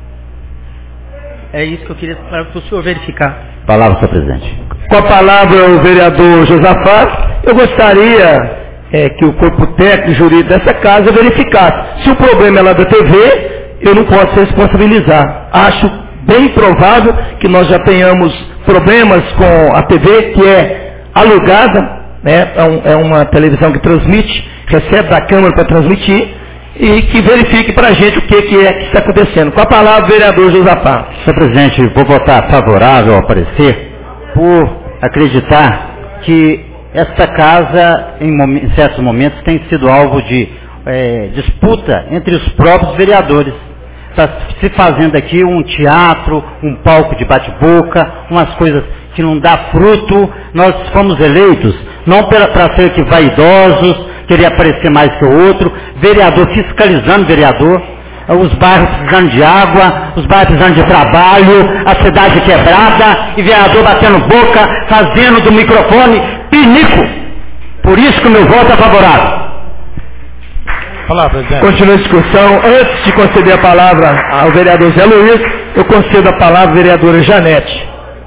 É isso que eu queria para o senhor verificar. Palavra, senhor presidente. Com a palavra, o vereador Josafá, eu gostaria que o corpo técnico e jurídico dessa casa verificasse. Se o problema é lá da TV, eu não posso responsabilizar. Acho bem provável que nós já tenhamos problemas com a TV, que é alugada, né? É uma televisão que transmite, recebe da Câmara para transmitir, e que verifique para a gente o que é que está acontecendo. Com a palavra, vereador Josafá. Senhor presidente, vou votar favorável ao parecer por acreditar que esta casa, em certos momentos, tem sido alvo de disputa entre os próprios vereadores. Está se fazendo aqui um teatro, um palco de bate-boca, umas coisas que não dá fruto. Nós fomos eleitos não para ser que vaidosos, querer aparecer mais que o outro, vereador fiscalizando vereador, os bairros precisando de água, os bairros precisando de trabalho, a cidade quebrada, e vereador batendo boca, fazendo do microfone pinico. Por isso que o meu voto é favorável. Olá, presidente. Continua a discussão. Antes de conceder a palavra ao vereador Zé Luiz, eu concedo a palavra à vereadora Janete.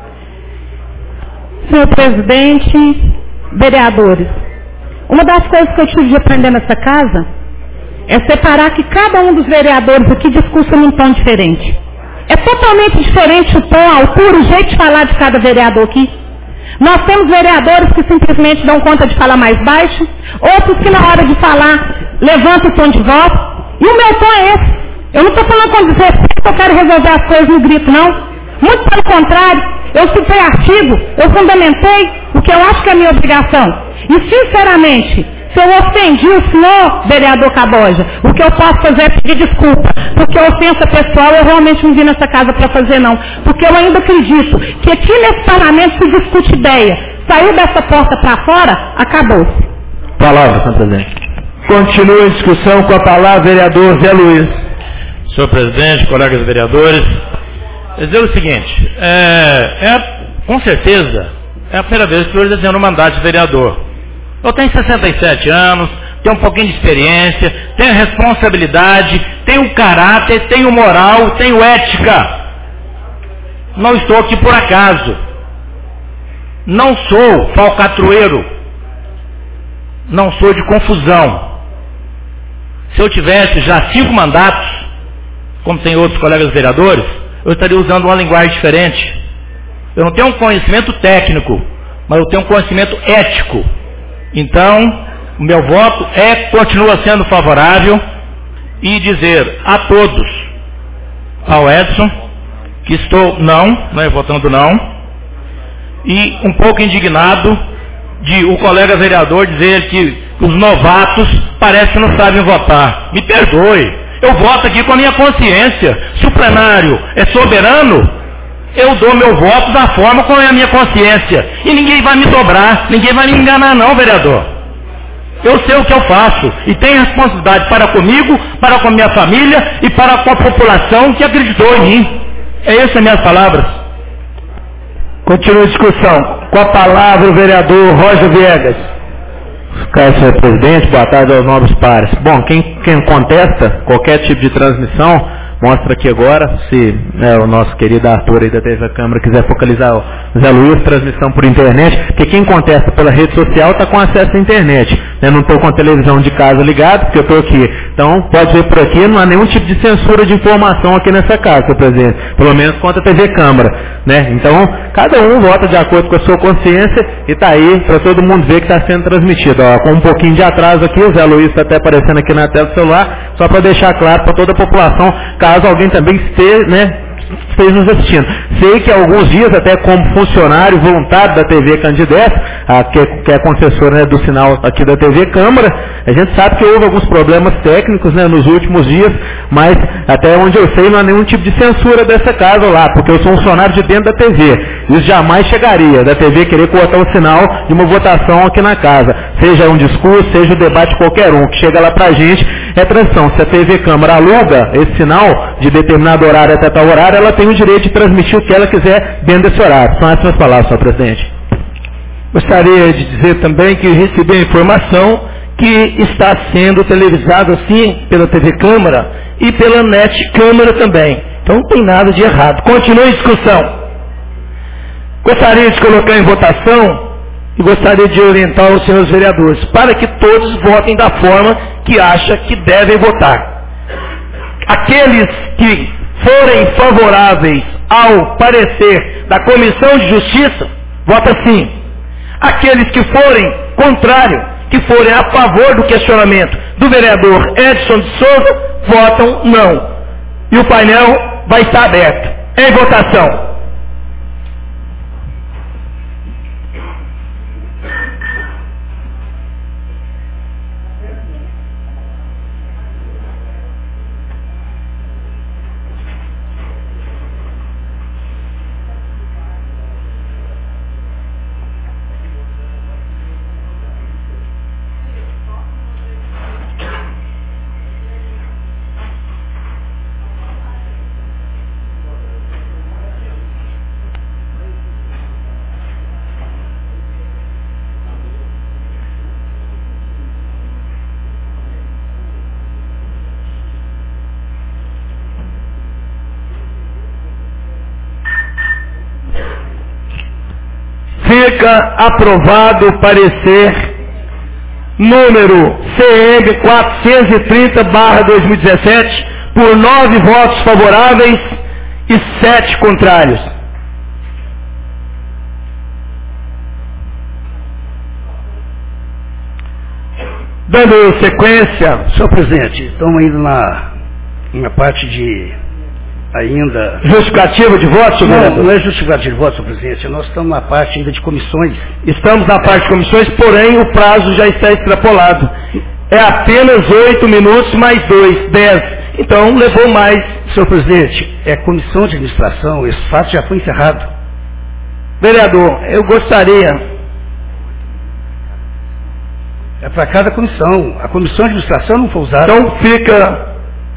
Senhor presidente, vereadores, uma das coisas que eu tive de aprender nessa casa é separar que cada um dos vereadores aqui discursa num tom diferente. É totalmente diferente o tom, a altura, o jeito de falar de cada vereador aqui. Nós temos vereadores que simplesmente dão conta de falar mais baixo, outros que na hora de falar levantam o tom de voz, e o meu tom é esse. Eu não estou falando com desrespeito que eu quero resolver as coisas no grito, não. Muito pelo contrário, eu citei artigo, eu fundamentei o que eu acho que é a minha obrigação. E sinceramente, se eu ofendi o senhor, vereador Caboja, o que eu posso fazer é pedir desculpa, porque ofensa pessoal eu realmente não vim nessa casa para fazer não, porque eu ainda acredito que aqui nesse parlamento se discute ideia, saiu dessa porta para fora, acabou-se. Palavra, senhor presidente. Continua a discussão com a palavra vereador Zé Luiz. Senhor presidente, colegas vereadores, dizer o seguinte, com certeza, é a primeira vez que eu estou exercendo um mandato de vereador. Eu tenho 67 anos, tenho um pouquinho de experiência, tenho responsabilidade, tenho caráter, tenho moral, tenho ética. Não estou aqui por acaso. Não sou falcatrueiro. Não sou de confusão. Se eu tivesse já 5 mandatos, como tem outros colegas vereadores, eu estaria usando uma linguagem diferente. Eu não tenho um conhecimento técnico, mas eu tenho um conhecimento ético. Então, o meu voto continua sendo favorável, e dizer a todos, ao Edson, que estou votando não, e um pouco indignado de o colega vereador dizer que os novatos parece que não sabem votar. Me perdoe, eu voto aqui com a minha consciência. Se o plenário é soberano, eu dou meu voto da forma como é a minha consciência. E ninguém vai me dobrar, ninguém vai me enganar não, vereador. Eu sei o que eu faço e tenho responsabilidade para comigo, para com a minha família e para com a população que acreditou em mim. Essas minhas palavras. Continua a discussão. Com a palavra o vereador Roger Viegas. Senhor presidente, boa tarde aos nobres pares. Bom, quem contesta qualquer tipo de transmissão, mostra aqui agora, se o nosso querido Arthur aí da TV Câmara quiser focalizar o Zé Luiz, transmissão por internet, porque quem contesta pela rede social está com acesso à internet. Eu não estou com a televisão de casa ligada, porque eu estou aqui. Então, pode ver por aqui, não há nenhum tipo de censura de informação aqui nessa casa, senhor presidente. Pelo menos contra a TV Câmara. Né? Então, cada um vota de acordo com a sua consciência e está aí para todo mundo ver que está sendo transmitido. Ó, com um pouquinho de atraso aqui, o Zé Luiz está até aparecendo aqui na tela do celular, só para deixar claro para toda a população, caso alguém também esteja nos assistindo. Sei que há alguns dias, até como funcionário voluntário da TV Candidez, que é a concessora do sinal aqui da TV Câmara, a gente sabe que houve alguns problemas técnicos nos últimos dias, mas até onde eu sei não há nenhum tipo de censura dessa casa lá, porque eu sou um funcionário de dentro da TV. Isso jamais chegaria, da TV querer cortar o sinal de uma votação aqui na casa. Seja um discurso, seja um debate qualquer um, que chega lá pra gente, é transição. Se a TV Câmara aluga esse sinal de determinado horário até tal horário, ela tem o direito de transmitir o que ela quiser dentro desse horário. São essas palavras, senhor presidente. Gostaria de dizer também que recebi a informação que está sendo televisado sim pela TV Câmara e pela NET Câmara também. Então não tem nada de errado. Continua a discussão. Gostaria de colocar em votação e gostaria de orientar os senhores vereadores para que todos votem da forma que acham que devem votar. Aqueles que forem favoráveis ao parecer da Comissão de Justiça, vota sim. Aqueles que forem contrário, que forem a favor do questionamento do vereador Edson de Souza, votam não. E o painel vai estar aberto. Em votação. fica aprovado o parecer número CM 430/2017 por 9 votos favoráveis e 7 contrários. Dando sequência, senhor presidente, estamos indo na parte de ainda... Justificativa de voto, senhor vereador? Não é justificativa de voto, senhor presidente, nós estamos na parte ainda de comissões. Estamos na parte de comissões, porém o prazo já está extrapolado. É apenas 8 minutos mais 2, 10. Então levou mais. Senhor presidente, é comissão de administração, esse fato já foi encerrado. Vereador, eu gostaria... É para cada comissão. A comissão de administração não foi usada. Então fica...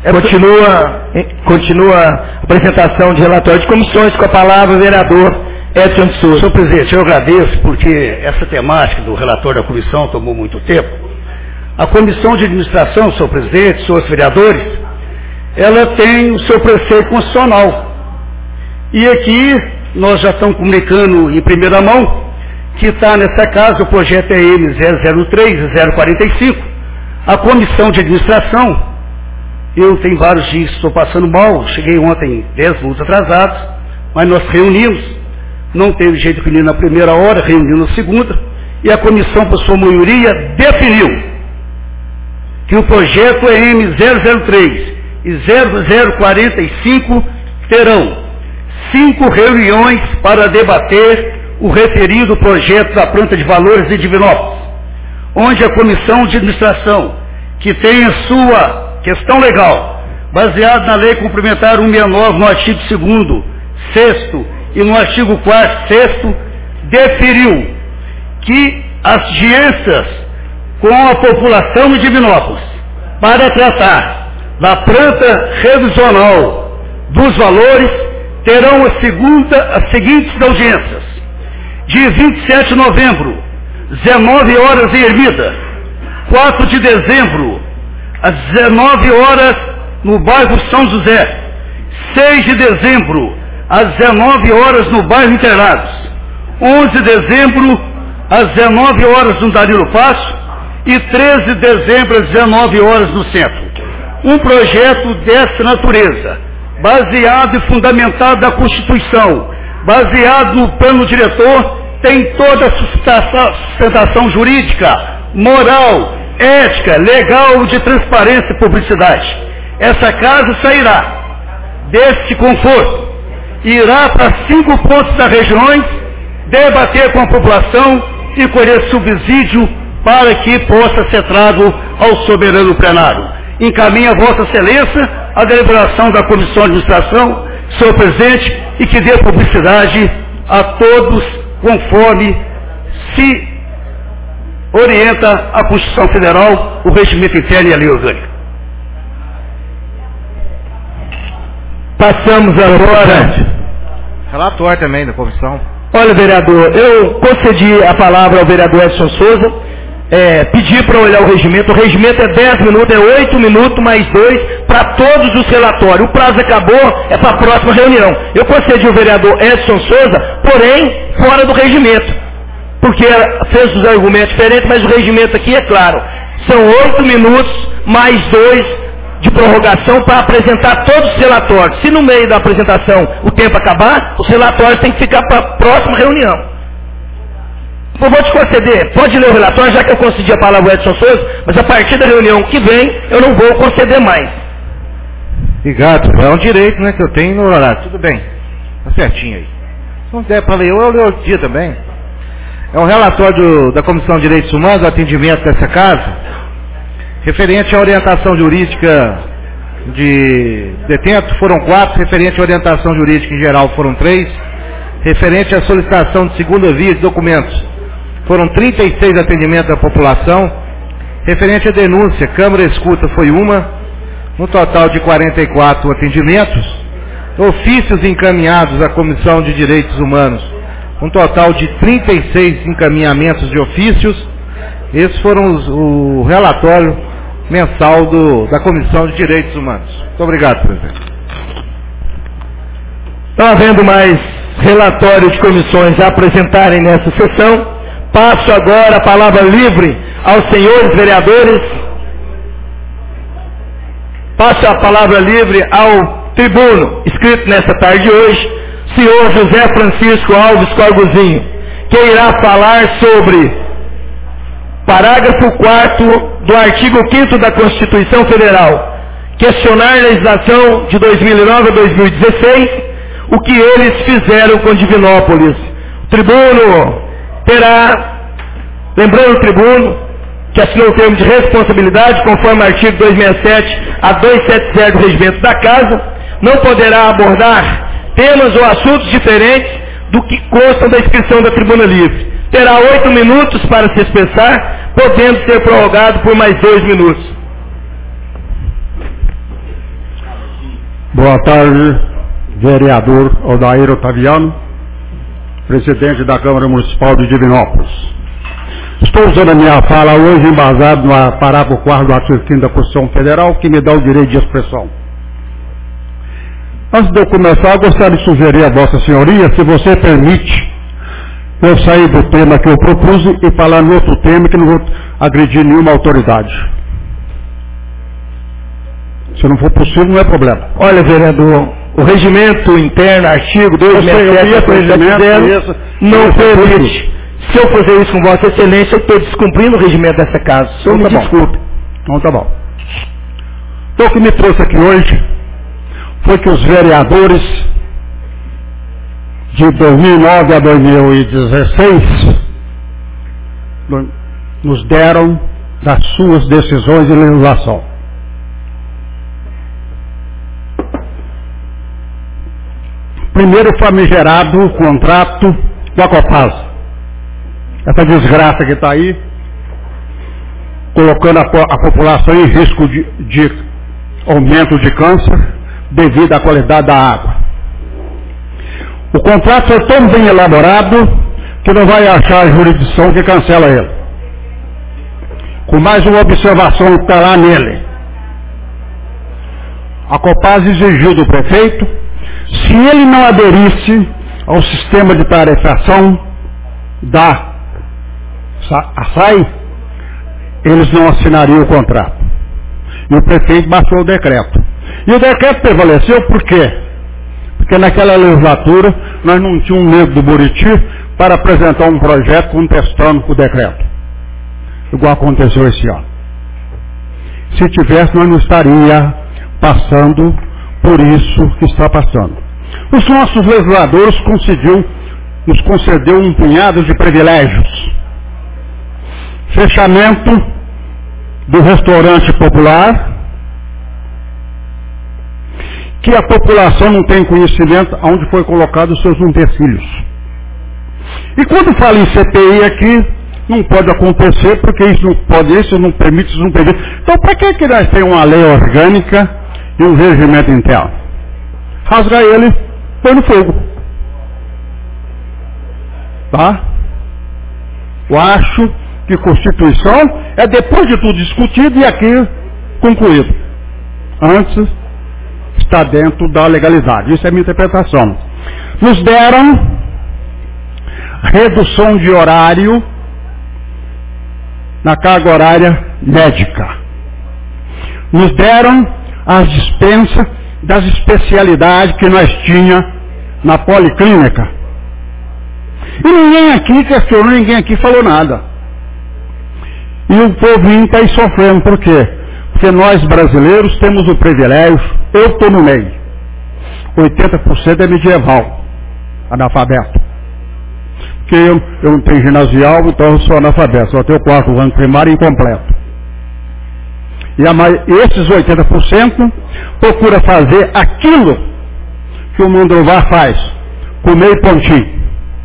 Continua a apresentação de relatório de comissões com a palavra o vereador Edson de Souza. Senhor presidente, eu agradeço porque essa temática do relatório da comissão tomou muito tempo. A comissão de administração, senhor presidente, senhores vereadores, ela tem o seu preceito constitucional. E aqui nós já estamos comunicando em primeira mão que está nessa casa o projeto EM 003 e 045. A comissão de administração, eu tenho vários dias que estou passando mal, cheguei ontem 10 minutos atrasados, mas nós reunimos, não teve jeito de reunir na primeira hora, reunimos na segunda, e a comissão, por sua maioria, definiu que o projeto EM 003 e 0045 terão 5 reuniões para debater o referido projeto da planta de valores de Divinópolis, onde a comissão de administração, que tem a sua questão legal, baseada na lei complementar 169, no artigo 2º, 6º e no artigo 4º, 6º, deferiu que as audiências com a população de Divinópolis para tratar da planta revisional dos valores terão as seguintes audiências: de 27 de novembro, 19 horas em Ermida; 4 de dezembro, às 19 horas no bairro São José; 6 de dezembro, às 19 horas no bairro Interlagos; 11 de dezembro, às 19 horas no Danilo Passo; e 13 de dezembro, às 19 horas no centro. Um projeto dessa natureza, baseado e fundamentado na Constituição, baseado no plano diretor, tem toda a sustentação jurídica, moral, ética, legal, de transparência e publicidade. Essa casa sairá desse conforto, irá para 5 pontos das regiões, debater com a população e colher subsídio para que possa ser trago ao soberano plenário. Encaminha a Vossa Excelência a deliberação da Comissão de Administração, senhor presidente, e que dê publicidade a todos conforme se orienta a Constituição Federal, o regimento interno e a lei orgânica. Passamos agora... Relatório também da comissão. Olha, vereador, eu concedi a palavra ao vereador Edson Souza, pedi para olhar o regimento é 10 minutos, é 8 minutos mais 2 para todos os relatórios. O prazo acabou, é para a próxima reunião. Eu concedi ao vereador Edson Souza, porém, fora do regimento, porque fez os argumentos diferentes, mas o regimento aqui é claro. São 8 minutos mais 2 de prorrogação para apresentar todos os relatórios. Se no meio da apresentação o tempo acabar, os relatórios têm que ficar para a próxima reunião. Eu vou te conceder, pode ler o relatório, já que eu concedi a palavra ao Edson Souza, mas a partir da reunião que vem, eu não vou conceder mais. Obrigado, é um direito, né, que eu tenho no horário. Tudo bem, tá certinho aí. Se não der para ler, eu leio outro dia também. É um relatório da Comissão de Direitos Humanos, do atendimento dessa casa, referente à orientação jurídica de detento, foram 4, referente à orientação jurídica em geral foram 3, referente à solicitação de segunda via de documentos, foram 36 atendimentos à população, referente à denúncia, Câmara Escuta foi uma, no total de 44 atendimentos, ofícios encaminhados à Comissão de Direitos Humanos, um total de 36 encaminhamentos de ofícios. Esses foram o relatório mensal da Comissão de Direitos Humanos. Muito obrigado, presidente. Não havendo mais relatório de comissões a apresentarem nessa sessão, passo agora a palavra livre aos senhores vereadores. Passo a palavra livre ao tribuno, inscrito nesta tarde de hoje, senhor José Francisco Alves Corgozinho, que irá falar sobre parágrafo 4º do artigo 5º da Constituição Federal, questionar a legislação de 2009 a 2016, o que eles fizeram com Divinópolis. O tribuno terá, lembrando o tribuno, que assinou o termo de responsabilidade, conforme o artigo 267 a 270 do regimento da Casa, não poderá abordar temas ou assuntos diferentes do que constam da inscrição da tribuna livre. Terá 8 minutos para se expressar, podendo ser prorrogado por mais 2 minutos. Boa tarde, vereador Odair Otaviano, presidente da Câmara Municipal de Divinópolis. Estou usando a minha fala hoje embasado no parágrafo 4º do artigo 5º da Constituição Federal, que me dá o direito de expressão. Antes de eu começar, eu gostaria de sugerir a Vossa Senhoria, se você permite, eu sair do tema que eu propus e falar no outro tema que não vou agredir nenhuma autoridade. Se não for possível, não é problema. Olha, vereador, o regimento interno, artigo 267, não permite. Se eu fazer isso com Vossa Excelência, eu estou descumprindo o regimento dessa casa. O senhor me desculpe. Então tá bom. Então o que me trouxe aqui hoje foi que os vereadores de 2009 a 2016 nos deram das suas decisões de legislação. Primeiro famigerado o contrato com a Copasa. Essa desgraça que está aí, colocando a população em risco de aumento de câncer devido à qualidade da água. O contrato é tão bem elaborado que não vai achar a jurisdição que cancela ele. Com mais uma observação que está lá nele. A Copasa exigiu do prefeito, se ele não aderisse ao sistema de tarifação da SAI, eles não assinariam o contrato. E o prefeito baixou o decreto. E o decreto prevaleceu por quê? Porque naquela legislatura nós não tínhamos medo do Buriti para apresentar um projeto contestando o decreto. Igual aconteceu esse ano. Se tivesse, nós não estaria passando por isso que está passando. Os nossos legisladores nos concedeu um punhado de privilégios. Fechamento do restaurante popular, que a população não tem conhecimento onde foi colocado os seus utensílios. E quando fala em CPI aqui, não pode acontecer, porque isso não pode, isso não permite, isso não permite. Então, para que nós temos uma lei orgânica e um regimento interno? Rasga ele, põe no fogo. Tá? Eu acho que Constituição é depois de tudo discutido e aqui concluído. Antes, está dentro da legalidade. Isso é a minha interpretação. Nos deram redução de horário na carga horária médica. Nos deram as dispensas das especialidades que nós tínhamos na policlínica. E ninguém aqui questionou, ninguém aqui falou nada. E o povinho está aí sofrendo. Por quê? Porque nós brasileiros temos o privilégio, eu estou no meio. 80% é medieval, analfabeto. Porque eu não tenho ginasial, então eu sou analfabeto, só tenho o 4º ano primário incompleto. E esses 80% procura fazer aquilo que o Mandrovar faz, comer e pontinho.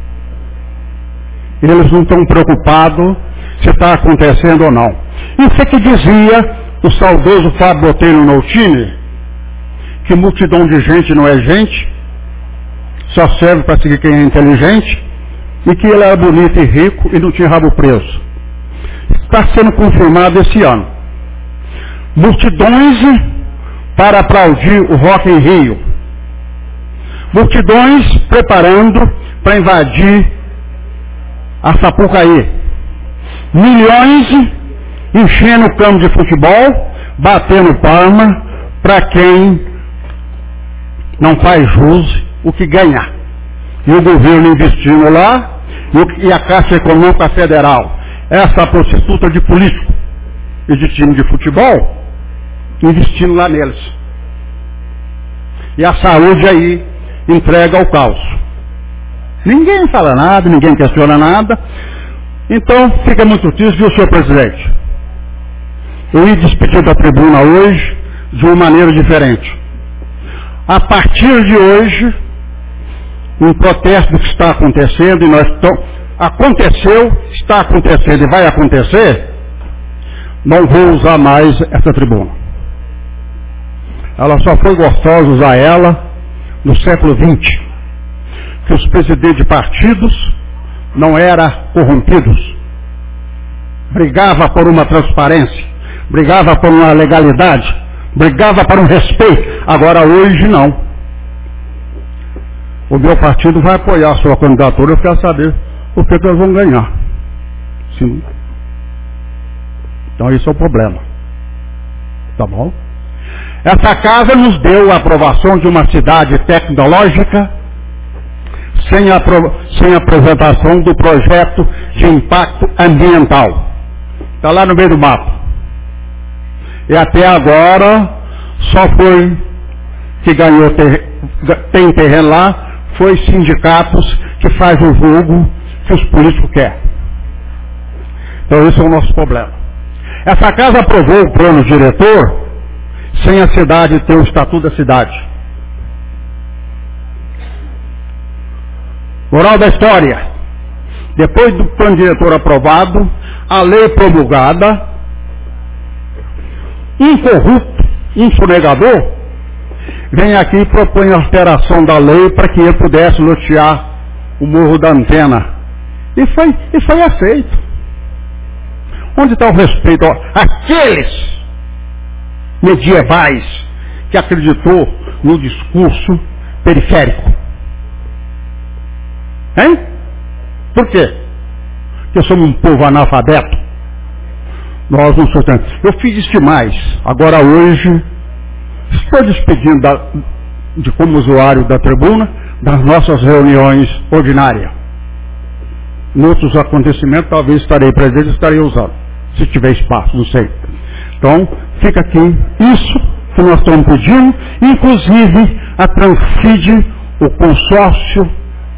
Eles não estão preocupados se está acontecendo ou não. Isso é que dizia o saudoso Fábio Botelho Noutini, que multidão de gente não é gente, só serve para seguir quem é inteligente, e que ele era bonito e rico e não tinha rabo preso. Está sendo confirmado esse ano. Multidões para aplaudir o Rock em Rio. Multidões preparando para invadir a Sapucaí. Milhões enchendo o campo de futebol, batendo palma para quem não faz jus o que ganhar. E o governo investindo lá, e a Caixa Econômica Federal, essa prostituta de político e de time de futebol, investindo lá neles. E a saúde aí entrega ao caos. Ninguém fala nada, ninguém questiona nada. Então, fica muito triste, viu, senhor presidente? Eu ia despedir da tribuna hoje de uma maneira diferente. A partir de hoje, um protesto do que está acontecendo, e nós aconteceu, está acontecendo e vai acontecer, não vou usar mais essa tribuna. Ela só foi gostosa usar ela no século XX, que os presidentes de partidos não eram corrompidos. Brigava por uma transparência, brigava por uma legalidade, brigava por um respeito. Agora hoje não. O meu partido vai apoiar a sua candidatura, eu quero saber o que eles vão ganhar. Sim. Então esse é o problema. Tá bom? Essa casa nos deu a aprovação de uma cidade tecnológica sem a apresentação do projeto de impacto ambiental. Está lá no meio do mapa. E até agora só foi que ganhou, tem terreno lá, foi sindicatos que faz o jogo que os políticos querem. Então esse é o nosso problema. Essa casa aprovou o plano diretor sem a cidade ter o estatuto da cidade. Moral da história. Depois do plano diretor aprovado, a lei promulgada, um corrupto, um sonegador, vem aqui e propõe a alteração da lei para que ele pudesse lotear o Morro da Antena. E foi aceito. Onde está o respeito àqueles medievais que acreditou no discurso periférico? Hein? Por quê? Porque somos um povo analfabeto. Nós não somos. Eu fiz isso demais. Agora hoje, estou despedindo de como usuário da tribuna das nossas reuniões ordinárias. Em outros acontecimentos, talvez estarei presente e estarei usando. Se tiver espaço, não sei. Então, fica aqui isso que nós estamos pedindo. Inclusive, a Transfide, o consórcio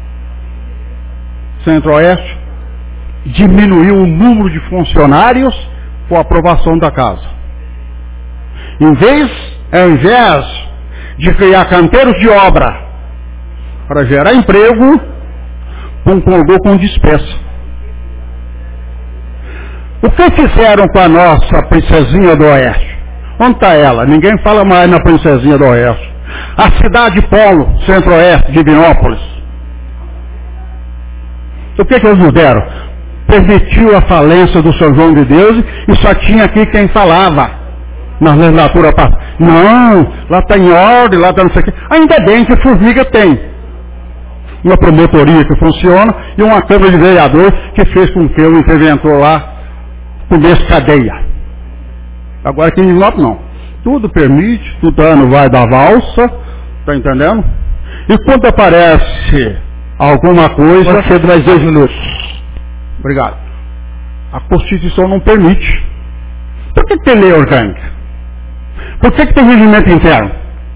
Centro-Oeste, diminuiu o número de funcionários com a aprovação da casa. Ao invés de criar canteiros de obra para gerar emprego, concordou com despesa. O que fizeram com a nossa princesinha do Oeste? Onde está ela? Ninguém fala mais na princesinha do Oeste. A cidade polo, Centro-Oeste, de Divinópolis. O que eles nos deram? Permitiu a falência do São João de Deus e só tinha aqui quem falava na legislatura passada. Não, lá está em ordem, lá está não sei o quê. Ainda bem que Formiga tem uma promotoria que funciona e uma Câmara de Vereadores que fez com que o interventor lá comesse cadeia. Agora aqui em Divinópolis não. Tudo permite, todo ano vai dar valsa, está entendendo? E quando aparece alguma coisa... Você mais 2 minutos. Obrigado. A Constituição não permite. Por que tem lei orgânica? Por que tem regimento interno?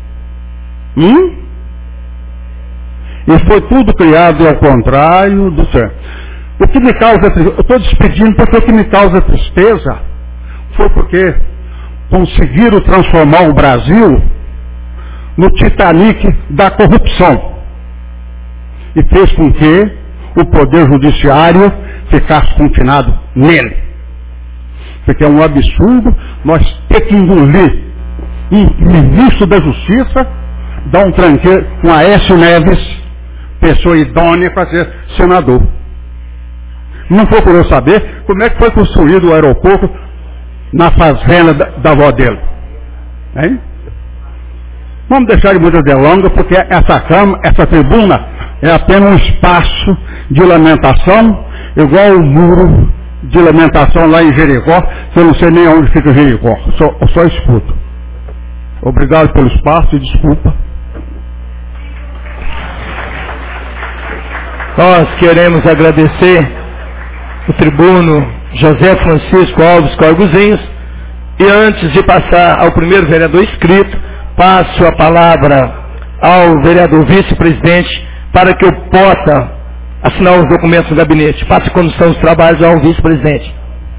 E foi tudo criado ao contrário do certo. O que me causa tristeza, eu estou despedindo porque o que me causa tristeza foi porque conseguiram transformar o Brasil no Titanic da corrupção. E fez com que o Poder Judiciário ficasse confinado nele. Porque é um absurdo nós ter que engolir um ministro da Justiça, dar um tranqueiro com Aécio Neves, pessoa idônea para ser senador. Não procurou saber como é que foi construído o aeroporto na fazenda da avó dele. Hein? Vamos deixar de muita delonga, porque essa tribuna é apenas um espaço de lamentação, igual o muro de lamentação lá em Jericó, que eu não sei nem onde fica Jericó, eu só escuto. Obrigado pelo espaço e desculpa. Nós queremos agradecer o tribuno José Francisco Alves Corguzinhos, e antes de passar ao primeiro vereador inscrito, passo a palavra ao vereador vice-presidente para que eu possa assinar os documentos do gabinete. Passo a condução dos trabalhos ao vice-presidente.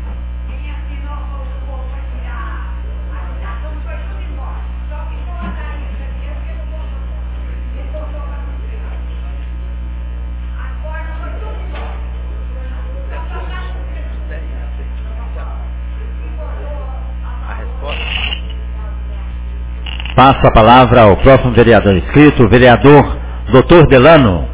Passo a palavra ao próximo vereador inscrito, o vereador Dr. Delano.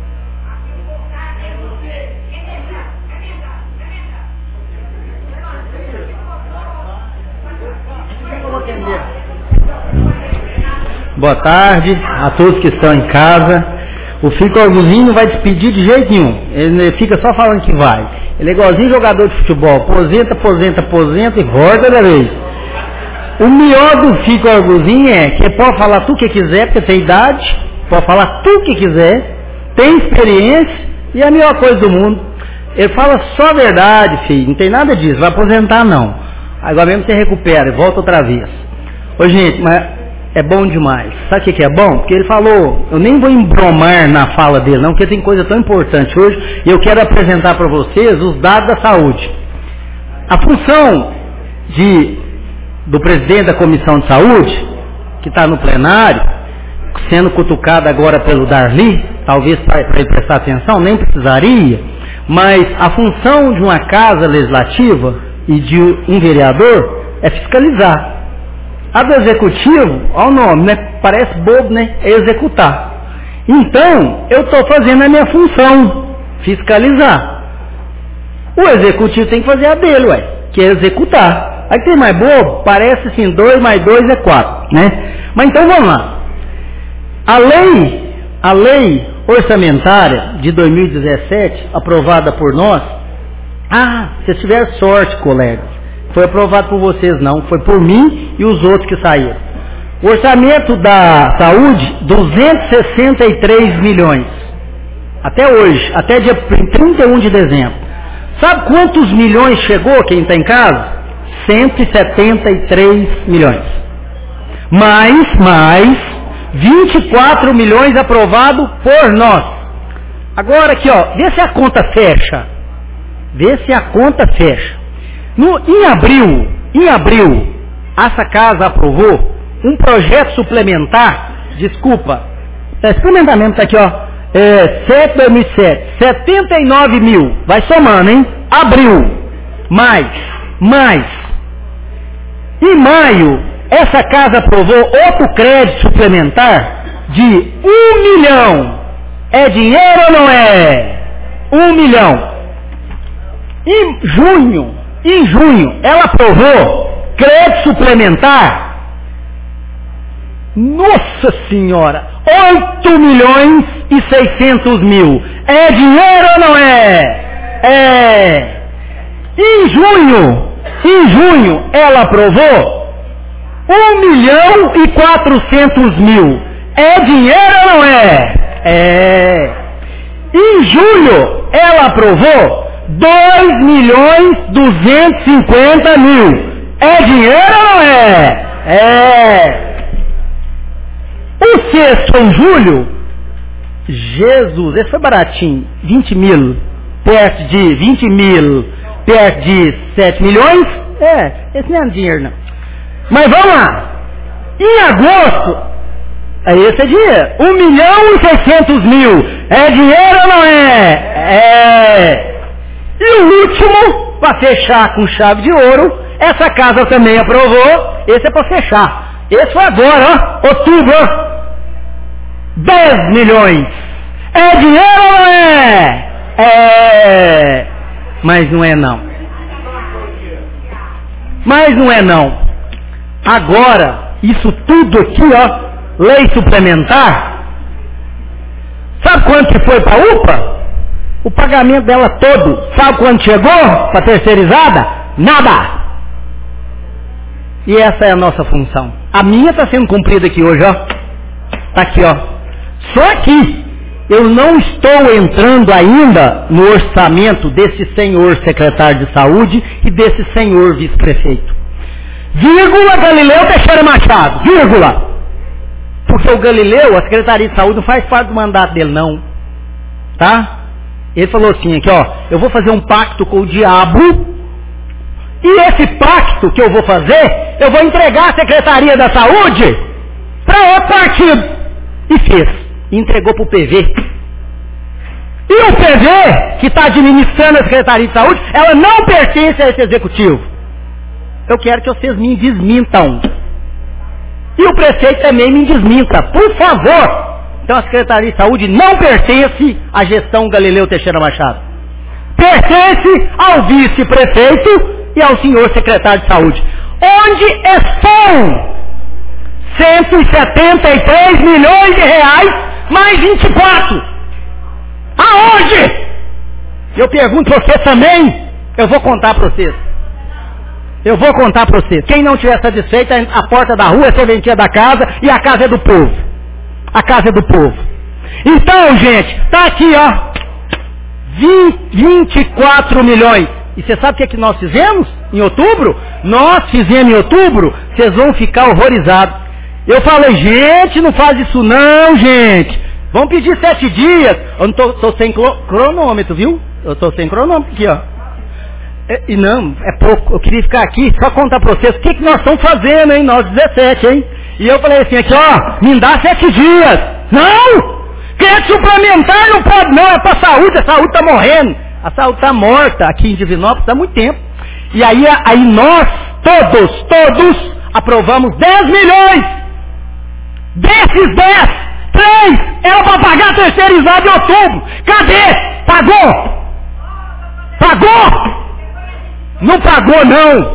Boa tarde a todos que estão em casa. O Fico Corguzinho não vai despedir de jeito nenhum. Ele fica só falando que vai. Ele é igualzinho jogador de futebol. Aposenta e volta da vez. O melhor do Fico Corguzinho é que ele pode falar tudo que quiser, porque tem idade, pode falar tudo que quiser, tem experiência e é a melhor coisa do mundo. Ele fala só a verdade, filho, não tem nada disso, vai aposentar não. Agora mesmo você recupera e volta outra vez. Ô gente, mas é bom demais. Sabe o que é bom? Porque ele falou, eu nem vou embromar na fala dele não, porque tem coisa tão importante hoje, e eu quero apresentar para vocês os dados da saúde. A função do presidente da Comissão de Saúde, que está no plenário, sendo cutucado agora pelo Darli, talvez para ele prestar atenção, nem precisaria, mas a função de uma casa legislativa e de um vereador é fiscalizar. A do executivo, olha o nome, né? Parece bobo, né? É executar. Então, eu estou fazendo a minha função, fiscalizar. O executivo tem que fazer a dele, ué, que é executar. Aí tem mais bobo, parece assim, 2 mais 2 é 4, né? Mas então vamos lá. A lei orçamentária de 2017, aprovada por nós, vocês tiveram sorte, colegas. Foi aprovado por vocês não, foi por mim e os outros que saíram. O orçamento da saúde, 263 milhões. Até hoje, até dia 31 de dezembro. Sabe quantos milhões chegou quem está em casa? 173 milhões. Mais 24 milhões aprovado por nós. Agora aqui, ó, vê se a conta fecha. Em abril, essa casa aprovou um projeto suplementar, suplementamento está aqui, ó, 2007, 79 mil, vai somando, hein? Abril, mais. Em maio, essa casa aprovou outro crédito suplementar de 1 milhão. É dinheiro ou não é? 1 milhão. Em junho, ela aprovou crédito suplementar. Nossa Senhora! 8 milhões e 600 mil. É dinheiro ou não é? É. Em junho, ela aprovou 1 milhão e 400 mil. É dinheiro ou não é? É. Em julho, ela aprovou 2 milhões 250 mil. É dinheiro ou não é? É. O sexto em julho, Jesus, esse foi baratinho, 20 mil, perto de 7 milhões, esse não é dinheiro não. Mas vamos lá, em agosto, esse é dinheiro, 1 milhão e 600 mil, é dinheiro ou não é? É. E o último, para fechar com chave de ouro, essa casa também aprovou, esse é para fechar. Esse foi agora, ó, outubro, ó. 10 milhões. É dinheiro ou não é? É. Mas não é não. Agora, isso tudo aqui, ó, lei suplementar, sabe quanto que foi para a UPA? O pagamento dela todo, sabe quanto chegou para terceirizada? Nada! E essa é a nossa função. A minha está sendo cumprida aqui hoje, ó. Está aqui, ó. Só que eu não estou entrando ainda no orçamento desse senhor secretário de saúde e desse senhor vice-prefeito. Vírgula, Galileu Teixeira Machado. Vírgula. Porque o Galileu, a Secretaria de Saúde, não faz parte do mandato dele, não. Tá? Ele falou assim, aqui, ó. Eu vou fazer um pacto com o diabo. E esse pacto que eu vou fazer, eu vou entregar a Secretaria da Saúde para outro partido. E fez. Entregou para o PV. E o PV, que está administrando a Secretaria de Saúde, ela não pertence a esse executivo. Eu quero que vocês me desmintam. E o prefeito também me desminta, por favor. Então a Secretaria de Saúde não pertence à gestão Galileu Teixeira Machado. Pertence ao vice-prefeito e ao senhor secretário de saúde. Onde estão 173 milhões de reais mais 24? Aonde? Eu pergunto a você também, eu vou contar para vocês. Eu vou contar para vocês. Quem não tiver satisfeito, a porta da rua é serventia da casa e a casa é do povo. A casa é do povo. Então, gente, tá aqui, ó. 24 milhões. E você sabe o que nós fizemos em outubro? Nós fizemos em outubro, vocês vão ficar horrorizados. Eu falei, gente, não faz isso não, gente. Vamos pedir 7 dias. Eu não tô sem cronômetro, viu? Eu tô sem cronômetro aqui, ó. E não, é pouco. Eu queria ficar aqui só contar para vocês o que nós estamos fazendo, hein? Nós 17, hein? E eu falei assim, aqui, ó, me dá 7 dias. Não! Crédito suplementar não pode não, é para saúde, a saúde está morrendo. A saúde está morta aqui em Divinópolis há muito tempo. E aí nós, todos, aprovamos 10 milhões. Desses 10, 3 era para pagar terceirizado em outubro. Cadê? Pagou? Pagou? Não pagou, não.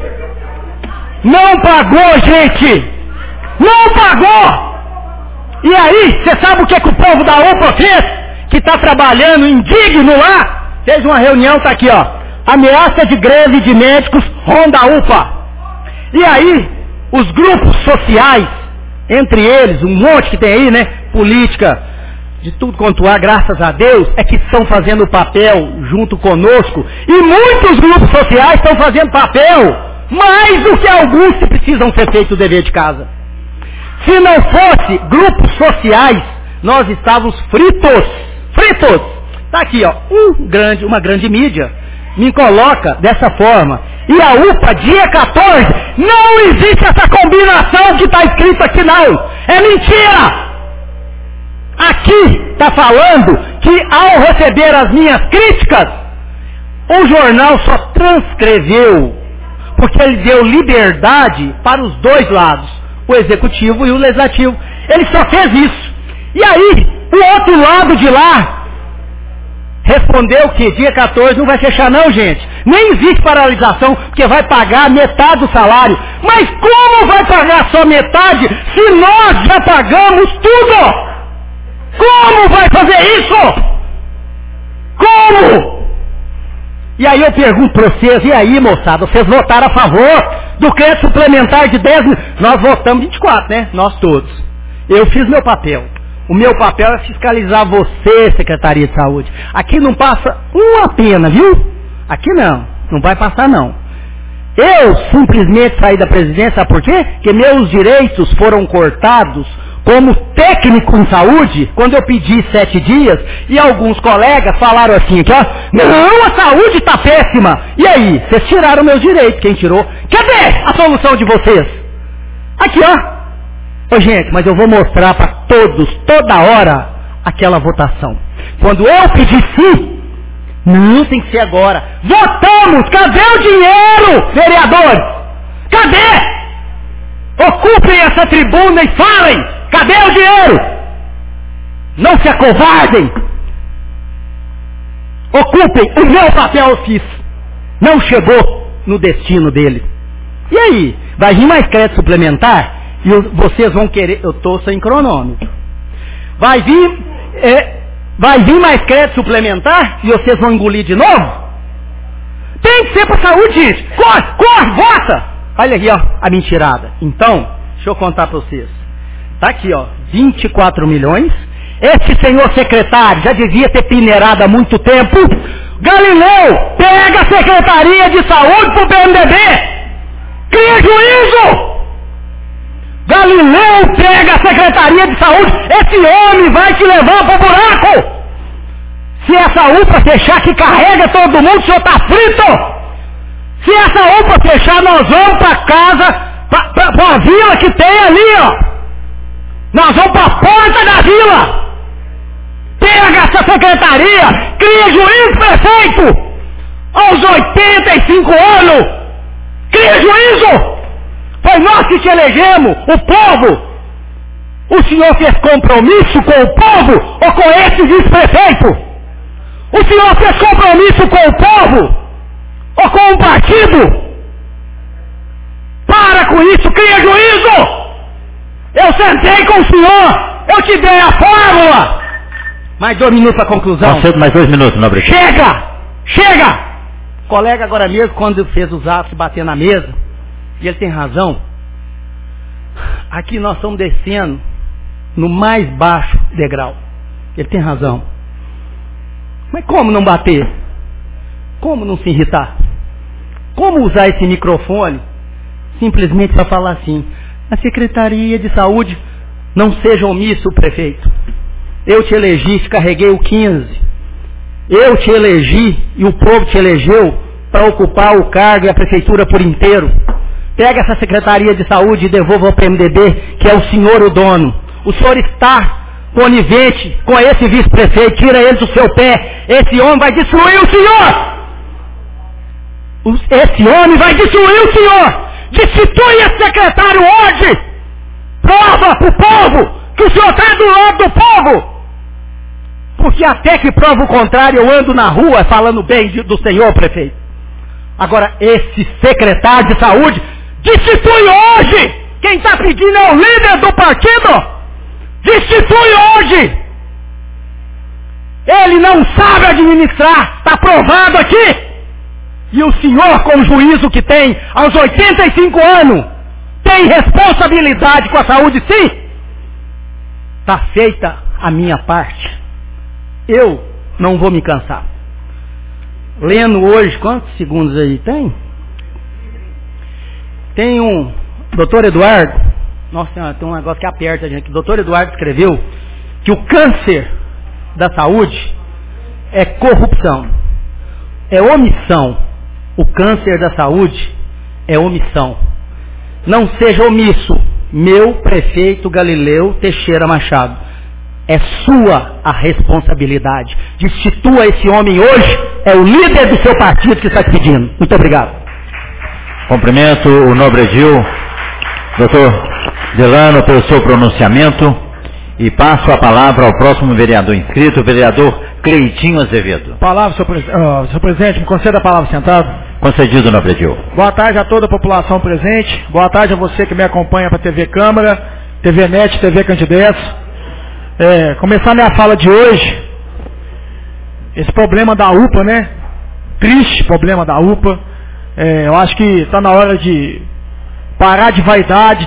Não pagou, gente. Não pagou. E aí, você sabe o que o povo da UPA fez? Que está trabalhando indigno lá? Fez uma reunião, tá aqui, ó. Ameaça de greve de médicos ronda a UPA. E aí, os grupos sociais, entre eles, um monte que tem aí, né? Política, de tudo quanto há, graças a Deus, é que estão fazendo papel junto conosco. E muitos grupos sociais estão fazendo papel mais do que alguns que precisam ser feito o dever de casa. Se não fosse grupos sociais, nós estávamos fritos. Está aqui, ó, uma grande mídia me coloca dessa forma. E a UPA, dia 14, não existe essa combinação que está escrito aqui, não. É mentira. Aqui está falando que ao receber as minhas críticas, o jornal só transcreveu, porque ele deu liberdade para os dois lados, o executivo e o legislativo. Ele só fez isso. E aí, o outro lado de lá respondeu que dia 14 não vai fechar não, gente. Nem existe paralisação, porque vai pagar metade do salário. Mas como vai pagar só metade se nós já pagamos tudo? Como vai fazer isso? Como? E aí eu pergunto para vocês, e aí, moçada, vocês votaram a favor do crédito suplementar de 10 mil? Nós votamos 24, né? Nós todos. Eu fiz meu papel. O meu papel é fiscalizar você, Secretaria de Saúde. Aqui não passa uma pena, viu? Aqui não vai passar não. Eu simplesmente saí da presidência, sabe por quê? Porque meus direitos foram cortados como técnico em saúde, quando eu pedi 7 dias, e alguns colegas falaram assim, aqui, ó, não, a saúde está péssima. E aí, vocês tiraram meus direitos, quem tirou? Cadê a solução de vocês? Aqui, ó. Ô gente, mas eu vou mostrar para todos, toda hora, aquela votação. Quando eu pedi sim, não tem que ser agora. Votamos! Cadê o dinheiro, vereadores? Cadê? Ocupem essa tribuna e falem! Cadê o dinheiro? Não se acovardem! Ocupem! O meu papel eu fiz. Não chegou no destino dele. E aí? Vai vir mais crédito suplementar? E vocês vão querer, eu estou sem cronômetro. Vai vir mais crédito suplementar e vocês vão engolir de novo? Tem que ser para saúde isso. Corre, vota! Olha aqui, ó, a mentirada. Então, deixa eu contar para vocês. Tá aqui, ó, 24 milhões. Esse senhor secretário já devia ter peneirado há muito tempo. Galileu, pega a Secretaria de Saúde pro PMDB. Cria juízo! Galileu, pega a Secretaria de Saúde. Esse homem vai te levar pro buraco. Se essa UPA fechar que carrega todo mundo, o senhor tá frito. Se essa UPA fechar, nós vamos pra casa, pra vila que tem ali, ó. Nós vamos pra porta da vila. Pega essa secretaria, cria juízo prefeito. Aos 85 anos, cria juízo. Foi nós que te elegemos, o povo. O senhor fez compromisso com o povo ou com esse vice-prefeito? O senhor fez compromisso com o povo ou com o partido? Para com isso, cria juízo! Eu sentei com o senhor, eu te dei a fórmula! Mais 2 minutos para conclusão. Mais 2 minutos, nobre. Chega! O colega agora mesmo, quando fez os atos, bater na mesa, e ele tem razão, aqui nós estamos descendo no mais baixo degrau. Ele tem razão. Mas como não bater? Como não se irritar? Como usar esse microfone simplesmente para falar assim: a Secretaria de Saúde, não seja omisso, prefeito. Eu te elegi, te carreguei o 15. Eu te elegi e o povo te elegeu para ocupar o cargo e a prefeitura por inteiro. Pega essa Secretaria de Saúde e devolva ao PMDB, que é o senhor o dono. O senhor está conivente com esse vice-prefeito, tira ele do seu pé. Esse homem vai destruir o senhor! Esse homem vai destruir o senhor! Destitui esse secretário hoje! Prova pro povo que o senhor está do lado do povo! Porque até que prova o contrário, eu ando na rua falando bem do senhor prefeito. Agora, esse secretário de saúde, destitui hoje! Quem está pedindo é o líder do partido! Destitui hoje! Ele não sabe administrar, está provado aqui! E o senhor, com o juízo que tem, aos 85 anos, tem responsabilidade com a saúde, sim? Está feita a minha parte. Eu não vou me cansar. Lendo hoje, quantos segundos aí tem? Tem um doutor Eduardo, nossa senhora, tem um negócio que aperta a gente. O doutor Eduardo escreveu que o câncer da saúde é corrupção, é omissão. O câncer da saúde é omissão. Não seja omisso, meu prefeito Galileu Teixeira Machado. É sua a responsabilidade. Destitua esse homem hoje, é o líder do seu partido que está te pedindo. Muito obrigado. Cumprimento o nobre Edil, doutor Delano, pelo seu pronunciamento, e passo a palavra ao próximo vereador inscrito, o vereador Cleitinho Azevedo. Palavra, senhor presidente, me conceda a palavra sentado. Concedido, nobre Edil. Boa tarde a toda a população presente, boa tarde a você que me acompanha para a TV Câmara, TV NET, TV Candideço. Começar minha fala de hoje, esse problema da UPA, né? Triste problema da UPA. Eu acho que está na hora de parar de vaidade,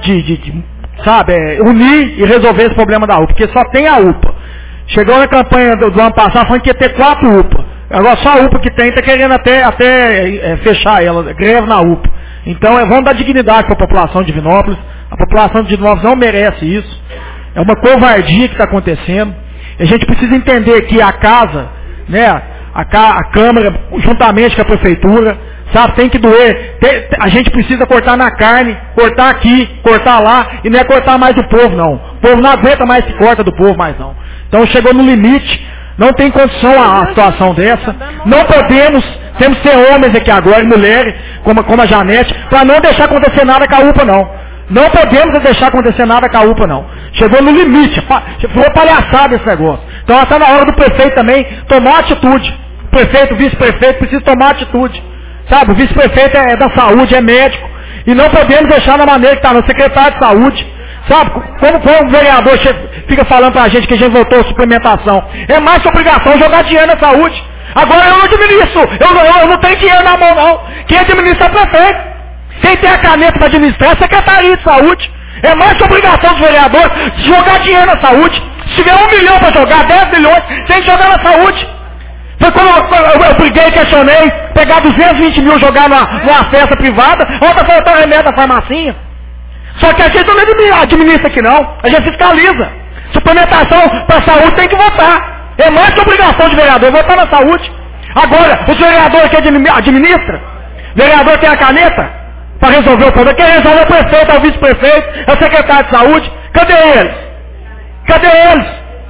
unir e resolver esse problema da UPA, porque só tem a UPA. Chegou na campanha do ano passado falando que ia ter 4 UPA. Agora só a UPA que tem, está querendo até fechar ela, greve na UPA. Então vamos dar dignidade para a população de Divinópolis. A população de Divinópolis não merece isso. É uma covardia que está acontecendo. A gente precisa entender que a casa, né, a Câmara, juntamente com a Prefeitura, sabe, tem que doer. A gente precisa cortar na carne, cortar aqui, cortar lá, e não é cortar mais do povo, não. O povo não aguenta mais que corta do povo mais, não. Então chegou no limite, não tem condição a situação dessa. Não podemos, temos que ser homens aqui agora, e mulheres, como a Janete, para não deixar acontecer nada com a UPA, não. Não podemos deixar acontecer nada com a UPA, não. Chegou no limite, ficou palhaçada esse negócio. Então está na hora do prefeito também tomar atitude. O prefeito, o vice-prefeito precisa tomar atitude. Sabe, o vice-prefeito é da saúde, é médico. E não podemos deixar da maneira que está no secretário de saúde. Sabe, como foi um vereador fica falando pra gente que a gente votou suplementação. É mais que obrigação jogar dinheiro na saúde. Agora eu não administro, eu não tenho dinheiro na mão não. Quem administra é o prefeito. Quem tem a caneta para administrar é a Secretaria de Saúde. É mais que obrigação dos vereadores jogar dinheiro na saúde. Se tiver 1 milhão para jogar, 10 milhões, tem que jogar na saúde. Foi quando eu briguei e questionei, pegar 220 mil e jogar numa festa privada, outra faltou remédio da farmacinha. Só que a gente não administra aqui não, a gente fiscaliza. Suplementação para a saúde tem que votar. É mais que obrigação de vereador, votar na saúde. Agora, os vereadores que administram, vereador tem a caneta para resolver o problema. Quem resolve é o prefeito, é o vice-prefeito, é o secretário de saúde. Cadê eles? Cadê eles?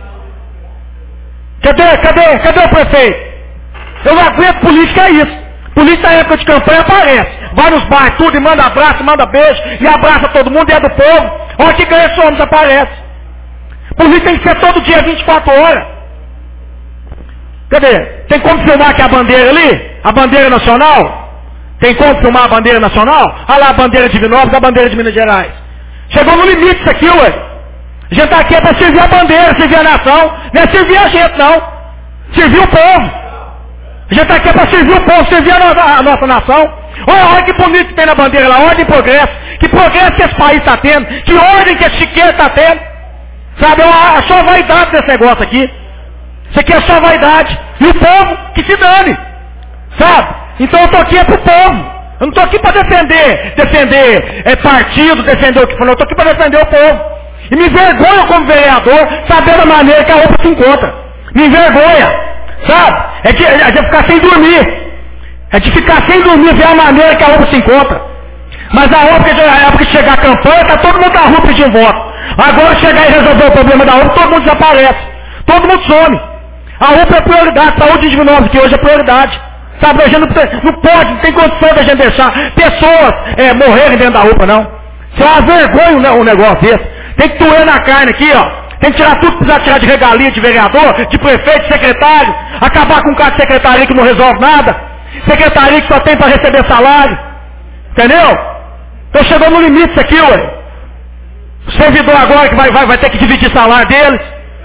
Cadê o prefeito? Eu não aguento política, é isso. Política na época de campanha aparece. Vai nos bairros tudo e manda abraço, manda beijo, e abraça todo mundo e é do povo. Olha que ganha esse homem, aparece. Política tem que ser todo dia, 24 horas. Cadê? Tem como filmar aqui a bandeira ali? A bandeira nacional? Tem como filmar a bandeira nacional? Olha lá a bandeira de Vinópolis, a bandeira de Minas Gerais. Chegou no limite isso aqui, ué. A gente está aqui é para servir a bandeira, servir a nação. Não é servir a gente, não. Servir o povo. A gente está aqui é para servir o povo, servir a nossa nação. Olha que bonito que tem na bandeira lá, ordem e progresso. Que progresso que esse país está tendo. Que ordem que esse chiqueiro está tendo. Sabe, é só vaidade desse negócio aqui. Isso aqui é só vaidade. E o povo que se dane. Sabe? Então eu estou aqui é para o povo. Eu não estou aqui para defender partido, defender o que falou. Eu estou aqui para defender o povo. E me envergonha como vereador, sabendo a maneira que a roupa se encontra. Me envergonha. Sabe? É de ficar sem dormir. É de ficar sem dormir, ver a maneira que a roupa se encontra. Mas a época de chegar a campanha, está todo mundo na rua pedindo voto. Agora chegar e resolver o problema da roupa, todo mundo desaparece. Todo mundo some. A roupa é prioridade, saúde de Vinópolis, que hoje é prioridade. Sabe, a gente não pode, não tem condição da gente deixar pessoas morrerem dentro da roupa, não. Isso é uma vergonha um negócio desse. Tem que doer na carne aqui, ó. Tem que tirar tudo que precisar tirar de regalia de vereador, de prefeito, de secretário. Acabar com um cargo de secretaria que não resolve nada. Secretaria que só tem para receber salário. Entendeu? Então chegou no limite isso aqui, ué. O servidor agora que vai ter que dividir salário deles.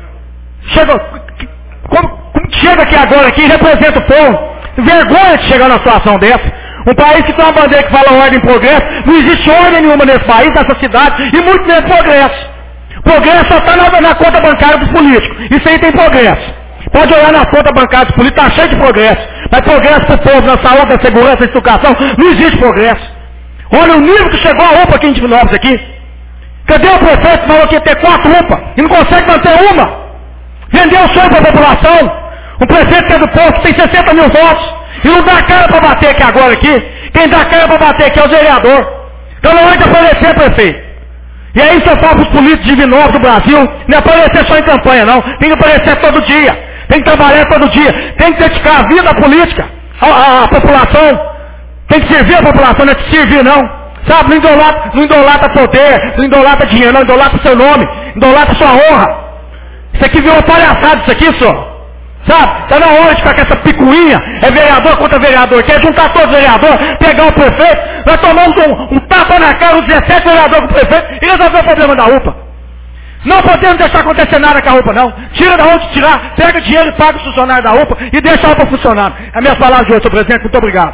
Como chega aqui agora aqui, representa o povo. Vergonha de chegar numa situação dessa. Um país que tem uma bandeira que fala ordem e progresso, não existe ordem nenhuma nesse país, nessa cidade, e muito menos progresso. Progresso só está na conta bancária dos políticos. Isso aí tem progresso. Pode olhar na conta bancária dos políticos, está cheio de progresso. Mas progresso para o povo, na saúde, na segurança, na educação, não existe progresso. Olha o nível que chegou a UPA aqui em Vinópolis aqui. Cadê o prefeito que falou que ia ter 4 UPA e não consegue manter uma? Vendeu o sonho para a população. O prefeito que é do povo, que tem 60 mil votos, e não dá cara para bater aqui agora aqui. Quem dá cara para bater aqui é o vereador. Então não é de aparecer, prefeito. E aí, se eu falo para os políticos de Vinópolis do Brasil, não é aparecer só em campanha, não. Tem que aparecer todo dia. Tem que trabalhar todo dia. Tem que dedicar a vida à política, à população. Tem que servir a população, não é te servir, não. Sabe, não idolatra poder, não idolatra dinheiro, não idolatra o seu nome, idolatra sua honra. Isso aqui virou palhaçada, isso aqui, só. Sabe? Está na hora de ficar com essa picuinha, é vereador contra vereador, quer juntar todos os vereadores, pegar o prefeito, nós tomamos um tapa na cara, os 17 vereadores com o prefeito e resolver o problema da UPA. Não podemos deixar acontecer nada com a UPA, não. Tira da onde tirar, pega dinheiro e paga os funcionários da UPA e deixa a UPA funcionando. As minhas palavras de hoje, senhor presidente, muito obrigado.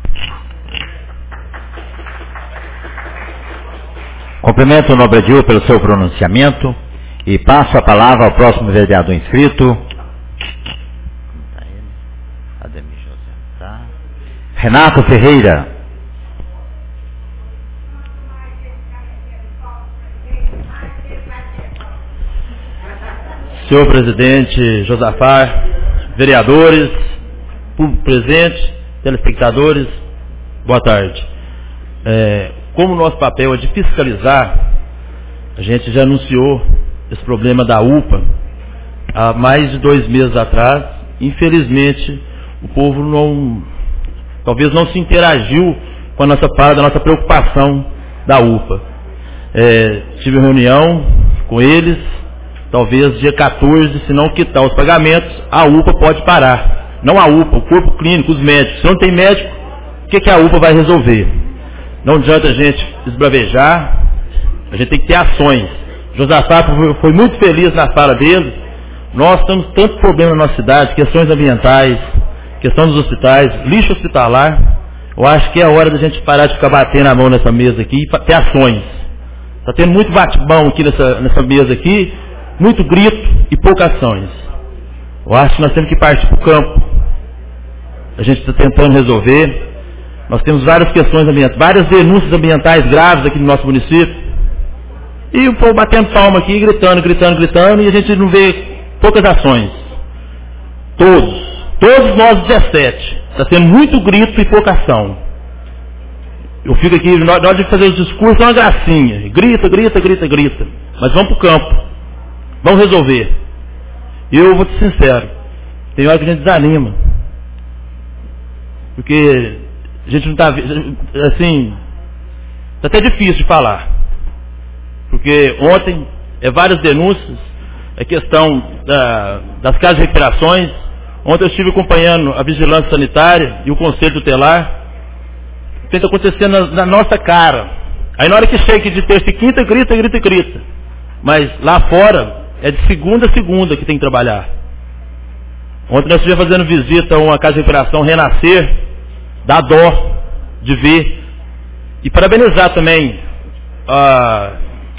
Cumprimento o nobre Edil pelo seu pronunciamento e passo a palavra ao próximo vereador inscrito. Renato Ferreira. Senhor presidente Josafá, vereadores, público presente, telespectadores, boa tarde. Como o nosso papel é de fiscalizar, a gente já anunciou esse problema da UPA há mais de 2 meses atrás. Infelizmente, o povo talvez não se interagiu com a nossa preocupação da UPA. Tive reunião com eles, talvez dia 14, se não quitar os pagamentos, a UPA pode parar. Não a UPA, o corpo clínico, os médicos. Se não tem médico, o que a UPA vai resolver? Não adianta a gente esbravejar, a gente tem que ter ações. Josafá foi muito feliz na fala dele. Nós temos tanto problema na nossa cidade, questões ambientais, questão dos hospitais, lixo hospitalar. Eu acho que é a hora da gente parar de ficar batendo a mão nessa mesa aqui e ter ações. Está tendo muito bate-mão aqui nessa mesa aqui, muito grito e poucas ações. Eu acho que nós temos que partir para o campo. A gente está tentando resolver. Nós temos várias questões ambientais, várias denúncias ambientais graves aqui no nosso município. E o povo batendo palma aqui, gritando, e a gente não vê poucas ações. Todos nós 17. Está tendo muito grito e pouca ação. Eu fico aqui, na hora de fazer os discursos, é uma gracinha. Grita. Mas vamos para o campo. Vamos resolver. E eu vou ser sincero. Tem hora que a gente desanima. Porque a gente não está... Assim... Está até difícil de falar. Porque ontem, várias denúncias, a questão das casas de recuperações. Ontem eu estive acompanhando a vigilância sanitária e o conselho tutelar. Tenta acontecendo na nossa cara. Aí na hora que chega de terça e quinta, grita. Mas lá fora, é de segunda a segunda que tem que trabalhar. Ontem nós estivemos fazendo visita a uma casa de recuperação Renascer. Dá dó de ver. E parabenizar também a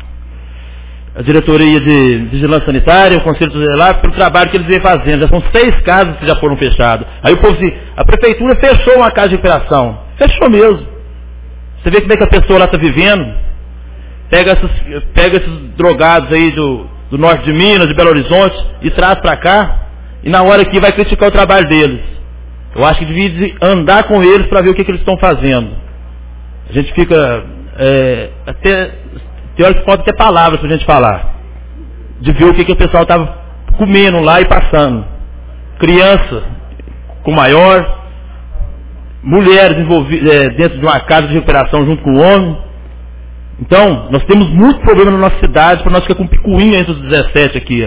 diretoria de vigilância sanitária, o conselho tutelar, pelo trabalho que eles vêm fazendo. Já são 6 casas que já foram fechadas. Aí o povo diz, a prefeitura fechou uma casa de recuperação. Fechou mesmo. Você vê como é que a pessoa lá está vivendo. Pega esses drogados aí do norte de Minas, de Belo Horizonte, e traz para cá, e na hora que vai criticar o trabalho deles. Eu acho que devia andar com eles para ver o que eles estão fazendo. A gente fica até... Tem hora que falta até palavras para a gente falar. De ver o que o pessoal estava comendo lá e passando. Criança com maior, mulheres envolvidas dentro de uma casa de recuperação junto com o homem. Então, nós temos muito problema na nossa cidade para nós ficar com picuinha entre os 17 aqui.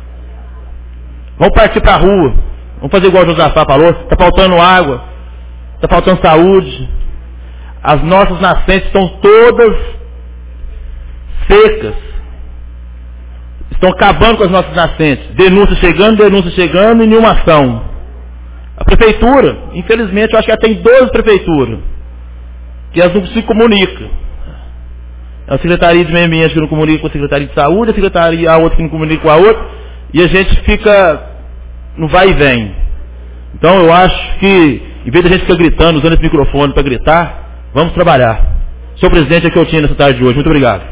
Vamos partir para a rua. Vamos fazer igual o Josafá falou. Está faltando água. Está faltando saúde. As nossas nascentes estão todas secas. Estão acabando com as nossas nascentes. Denúncia chegando e nenhuma ação. A prefeitura, infelizmente, eu acho que ela tem 12 prefeituras. Que elas não se comunicam. É a Secretaria de Meio Ambiente que não comunica com a Secretaria de Saúde, a outra que não comunica com a outra, e a gente fica no vai e vem. Então eu acho que, em vez de a gente ficar gritando, usando esse microfone para gritar, vamos trabalhar. Senhor presidente, é o que eu tinha nessa tarde de hoje. Muito obrigado.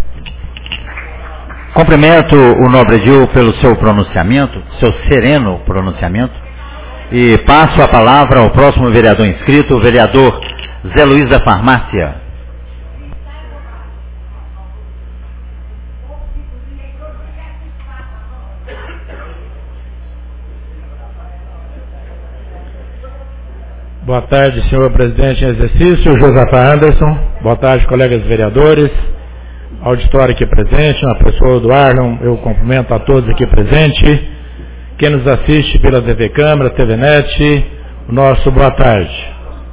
Cumprimento o nobre Edil pelo seu pronunciamento, seu sereno pronunciamento, e passo a palavra ao próximo vereador inscrito, o vereador Zé Luiz da Farmácia. Boa tarde, senhor presidente em exercício, Josafá Anderson. Boa tarde, colegas vereadores, auditório aqui presente, na pessoa do Arlon, eu cumprimento a todos aqui presentes. Quem nos assiste pela TV Câmara, TV Net, o nosso boa tarde.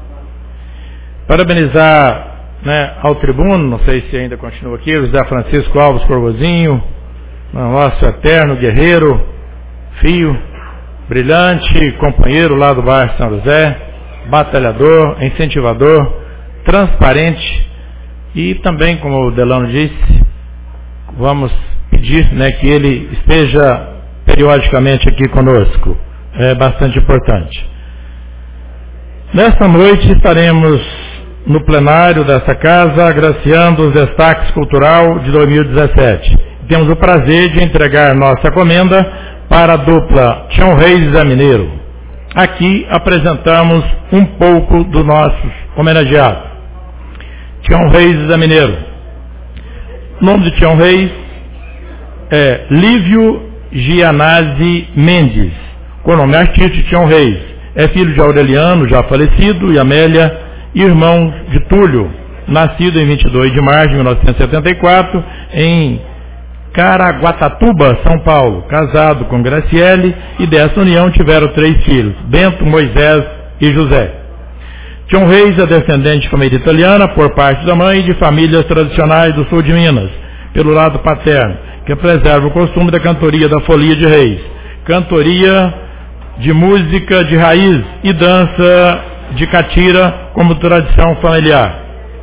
Parabenizar ao tribuno, não sei se ainda continua aqui, o José Francisco Alves Corvozinho, nosso eterno guerreiro, filho, brilhante, companheiro lá do bairro São José, batalhador, incentivador, transparente e também, como o Delano disse, vamos pedir que ele esteja periodicamente aqui conosco. É bastante importante. Nesta noite estaremos no plenário dessa casa agraciando os destaques cultural de 2017. Temos o prazer de entregar nossa comenda para a dupla Tião Reis e Zé Mineiro. Aqui apresentamos um pouco dos nossos homenageados. Tião Reis e Zé Mineiro. O nome de Tião Reis é Lívio Gianazzi Mendes, com o nome artístico Tião Reis. É filho de Aureliano, já falecido, e Amélia, irmão de Túlio, nascido em 22 de março de 1974, em Caraguatatuba, São Paulo, casado com Graciele, e dessa união tiveram 3 filhos, Bento, Moisés e José. Tião Reis é descendente de família italiana por parte da mãe e de famílias tradicionais do sul de Minas. pelo lado paterno, que preserva o costume da cantoria da folia de reis, cantoria de música de raiz e dança de catira como tradição familiar.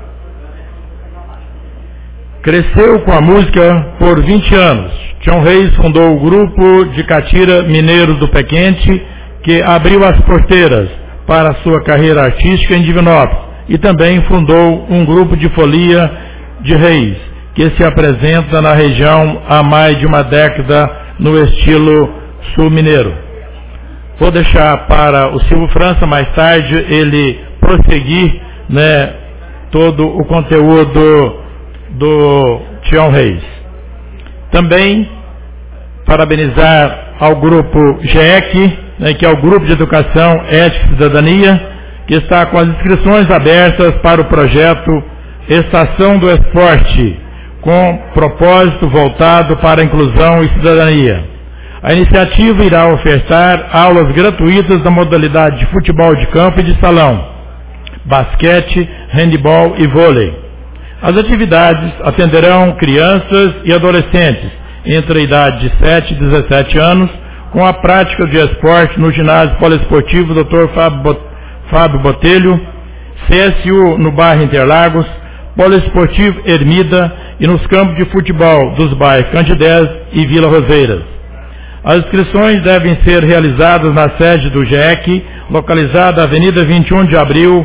Cresceu com a música por 20 anos. Tião Reis fundou o grupo de catira Mineiros do Pé Quente, que abriu as porteiras para a sua carreira artística em Divinópolis, e também fundou um grupo de folia de reis, que se apresenta na região há mais de uma década no estilo sul-mineiro. Vou deixar para o Silvio França, mais tarde, ele prosseguir, né, todo o conteúdo do Tião Reis. Também parabenizar ao grupo GEC, né, que é o Grupo de Educação, Ética e Cidadania, que está com as inscrições abertas para o projeto Estação do Esporte, com propósito voltado para a inclusão e cidadania. A iniciativa irá ofertar aulas gratuitas da modalidade de futebol de campo e de salão, basquete, handebol e vôlei. As atividades atenderão crianças e adolescentes entre a idade de 7 e 17 anos, com a prática de esporte no ginásio poliesportivo Dr. Fábio Botelho, CSU no bairro Interlagos, poliesportivo Ermida e nos campos de futebol dos bairros Candidez e Vila Roseiras. As inscrições devem ser realizadas na sede do GEC, localizada na Avenida 21 de Abril,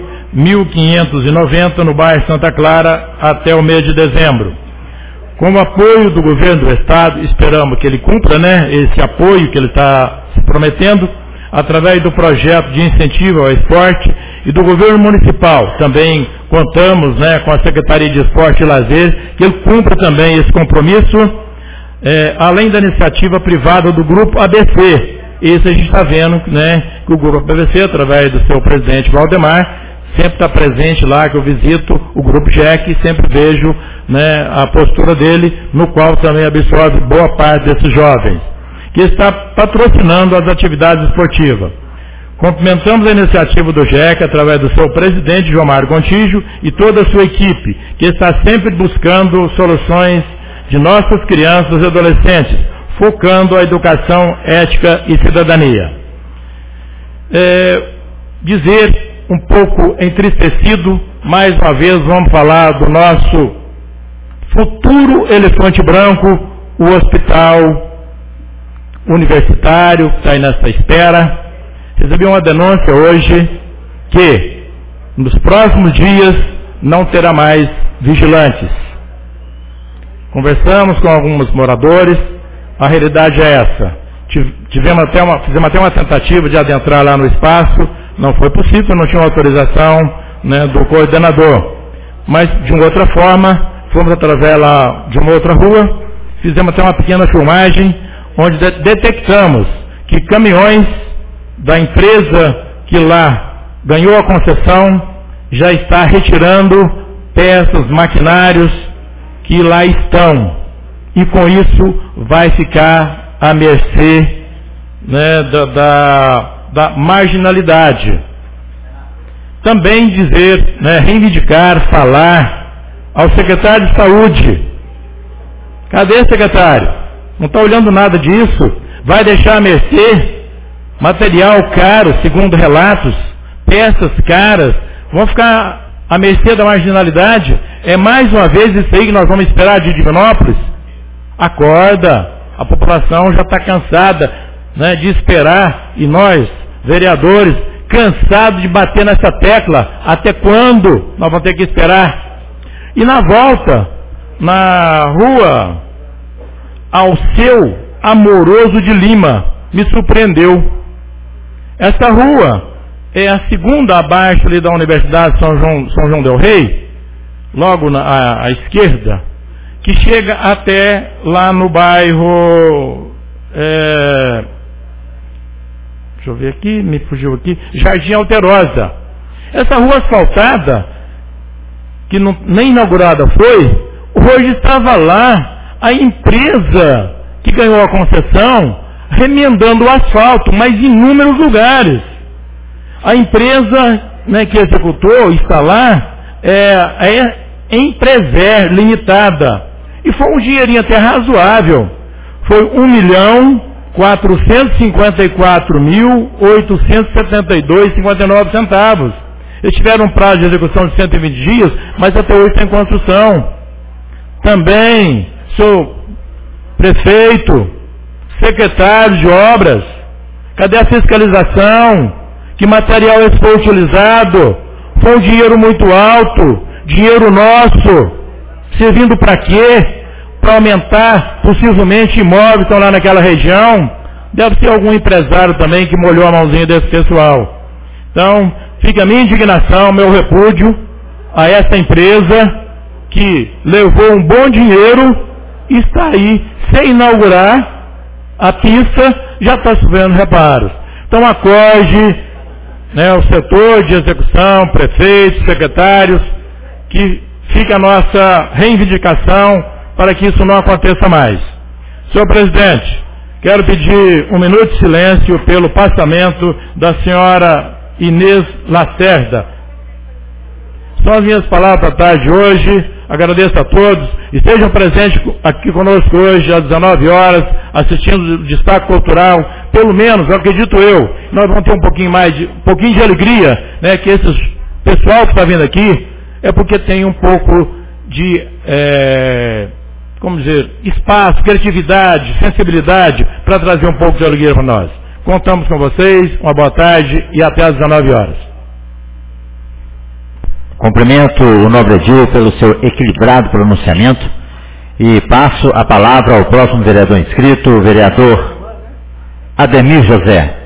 1590, no bairro Santa Clara, até o mês de dezembro. Com o apoio do governo do Estado, esperamos que ele cumpra, né, esse apoio que ele está se prometendo, através do projeto de incentivo ao esporte e do governo municipal. Também contamos, né, com a Secretaria de Esporte e Lazer, que ele cumpra também esse compromisso, além da iniciativa privada do Grupo ABC. Esse a gente está vendo, né, que o Grupo ABC, através do seu presidente Valdemar, sempre está presente lá, que eu visito o Grupo GEC e sempre vejo, né, a postura dele, no qual também absorve boa parte desses jovens, que está patrocinando as atividades esportivas. Cumprimentamos a iniciativa do GEC através do seu presidente, João Mário Gontijo, e toda a sua equipe, que está sempre buscando soluções de nossas crianças e adolescentes, focando a educação, ética e cidadania. Dizer um pouco entristecido, mais uma vez vamos falar do nosso futuro elefante branco, o hospital universitário, que está aí nessa espera. Recebi uma denúncia hoje que nos próximos dias não terá mais vigilantes. Conversamos com alguns moradores, a realidade é essa. Fizemos até uma tentativa de adentrar lá no espaço, não foi possível, não tinha autorização, né, do coordenador. Mas, de uma outra forma, fomos através lá de uma outra rua, fizemos até uma pequena filmagem, onde detectamos que caminhões da empresa que lá ganhou a concessão já está retirando peças, maquinários que lá estão. E com isso vai ficar à mercê, né, da marginalidade. Também dizer, né, reivindicar, falar ao secretário de saúde. Cadê, secretário? Não está olhando nada disso? Vai deixar à mercê material caro, segundo relatos, peças caras, vão ficar à mercê da marginalidade? É mais uma vez isso aí que nós vamos esperar de Divinópolis? Acorda, a população já está cansada, né, de esperar, e nós, vereadores, cansados de bater nessa tecla. Até quando nós vamos ter que esperar? E na volta, na rua Alceu Amoroso de Lima, me surpreendeu. Essa rua é a segunda abaixo ali da Universidade São João del Rei, logo à esquerda, que chega até lá no bairro, deixa eu ver aqui, me fugiu aqui, Jardim Alterosa. Essa rua asfaltada, que nem inaugurada foi, hoje estava lá a empresa que ganhou a concessão remendando o asfalto, mas em inúmeros lugares. A empresa, né, que executou, está lá, é Empreser Limitada. E foi um dinheirinho até razoável. Foi 1.474.872,59 centavos. Eles tiveram um prazo de execução de 120 dias, mas até hoje está em construção. Também, senhor prefeito, secretário de obras, cadê a fiscalização? Que material esse foi utilizado? Foi um dinheiro muito alto, dinheiro nosso, servindo para quê? Para aumentar, possivelmente, imóveis que estão lá naquela região. Deve ser algum empresário também que molhou a mãozinha desse pessoal. Então, fica a minha indignação, meu repúdio a essa empresa que levou um bom dinheiro e está aí, sem inaugurar a pista, já está sofrendo reparos. Então, acorde, o setor de execução, prefeitos, secretários, que fica a nossa reivindicação para que isso não aconteça mais. Senhor presidente, quero pedir 1 minuto de silêncio pelo passamento da senhora Inês Lacerda. São as minhas palavras para a tarde de hoje. Agradeço a todos. Estejam presentes aqui conosco hoje às 19 horas, assistindo o Destaque Cultural. Pelo menos, acredito eu, nós vamos ter um pouquinho de alegria, que esse pessoal que está vindo aqui é porque tem um pouco de, espaço, criatividade, sensibilidade para trazer um pouco de alegria para nós. Contamos com vocês, uma boa tarde e até às 19 horas. Cumprimento o nobre Edil pelo seu equilibrado pronunciamento e passo a palavra ao próximo vereador inscrito, o vereador Ademir José.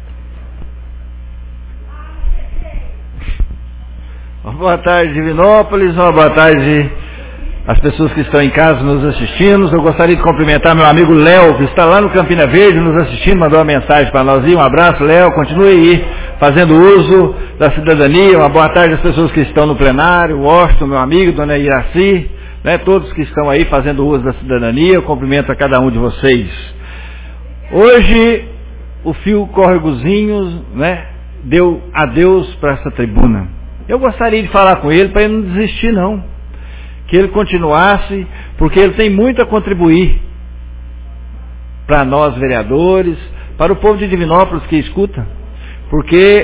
Uma boa tarde, Divinópolis, uma boa tarde às pessoas que estão em casa nos assistindo. Eu gostaria de cumprimentar meu amigo Léo, que está lá no Campina Verde nos assistindo, mandou uma mensagem para nós. Um abraço, Léo, continue aí fazendo uso da cidadania. Uma boa tarde às pessoas que estão no plenário, o Washington, meu amigo, dona Iraci, todos que estão aí fazendo uso da cidadania. Eu cumprimento a cada um de vocês. Hoje o Fio Córregozinhos, deu adeus para essa tribuna. Eu gostaria de falar com ele para ele não desistir, não. Que ele continuasse, porque ele tem muito a contribuir para nós vereadores, para o povo de Divinópolis que escuta. Porque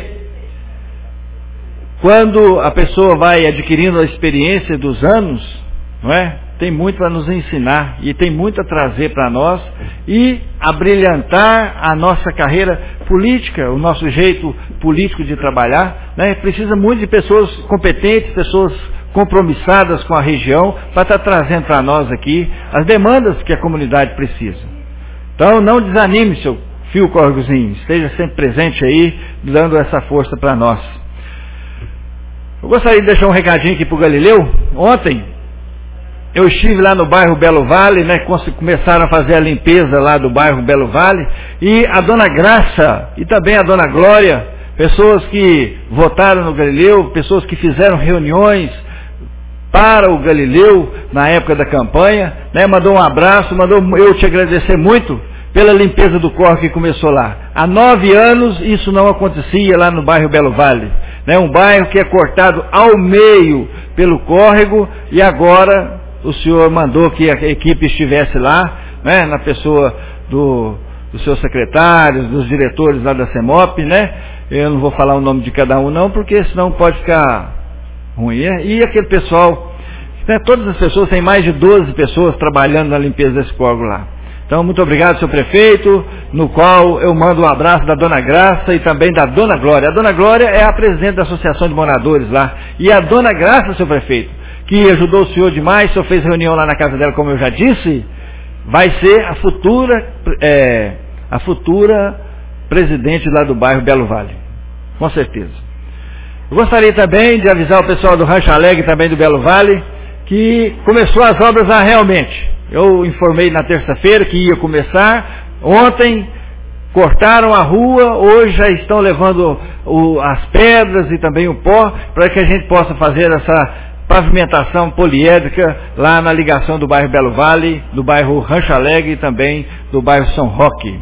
quando a pessoa vai adquirindo a experiência dos anos, tem muito para nos ensinar e tem muito a trazer para nós e a brilhantar a nossa carreira política, o nosso jeito político de trabalhar. Precisa muito de pessoas competentes, pessoas compromissadas com a região, para estar trazendo para nós aqui as demandas que a comunidade precisa. Então não desanime, seu Fio Córregozinho, esteja sempre presente aí, dando essa força para nós. Eu gostaria de deixar um recadinho aqui para o Galileu. Ontem eu estive lá no bairro Belo Vale, começaram a fazer a limpeza lá do bairro Belo Vale, e a dona Graça e também a dona Glória, pessoas que votaram no Galileu, pessoas que fizeram reuniões para o Galileu na época da campanha, mandou um abraço, mandou eu te agradecer muito pela limpeza do córrego que começou lá. Há 9 anos isso não acontecia lá no bairro Belo Vale, um bairro que é cortado ao meio pelo córrego, e agora o senhor mandou que a equipe estivesse lá, na pessoa dos seus secretários, dos diretores lá da CEMOP, eu não vou falar o nome de cada um não, porque senão pode ficar ruim. E aquele pessoal, todas as pessoas, tem mais de 12 pessoas trabalhando na limpeza desse córrego lá. Então, muito obrigado, seu prefeito, no qual eu mando um abraço da dona Graça e também da dona Glória. A dona Glória é a presidente da Associação de Moradores lá. E a dona Graça, seu prefeito, que ajudou o senhor demais, o senhor fez reunião lá na casa dela, como eu já disse, vai ser a futura presidente lá do bairro Belo Vale. Com certeza. Eu gostaria também de avisar o pessoal do Rancho Alegre, também do Belo Vale, que começou as obras lá realmente. Eu informei na terça-feira que ia começar. Ontem cortaram a rua, hoje já estão levando as pedras e também o pó, para que a gente possa fazer essa pavimentação poliédrica lá na ligação do bairro Belo Vale, do bairro Rancho Alegre e também do bairro São Roque.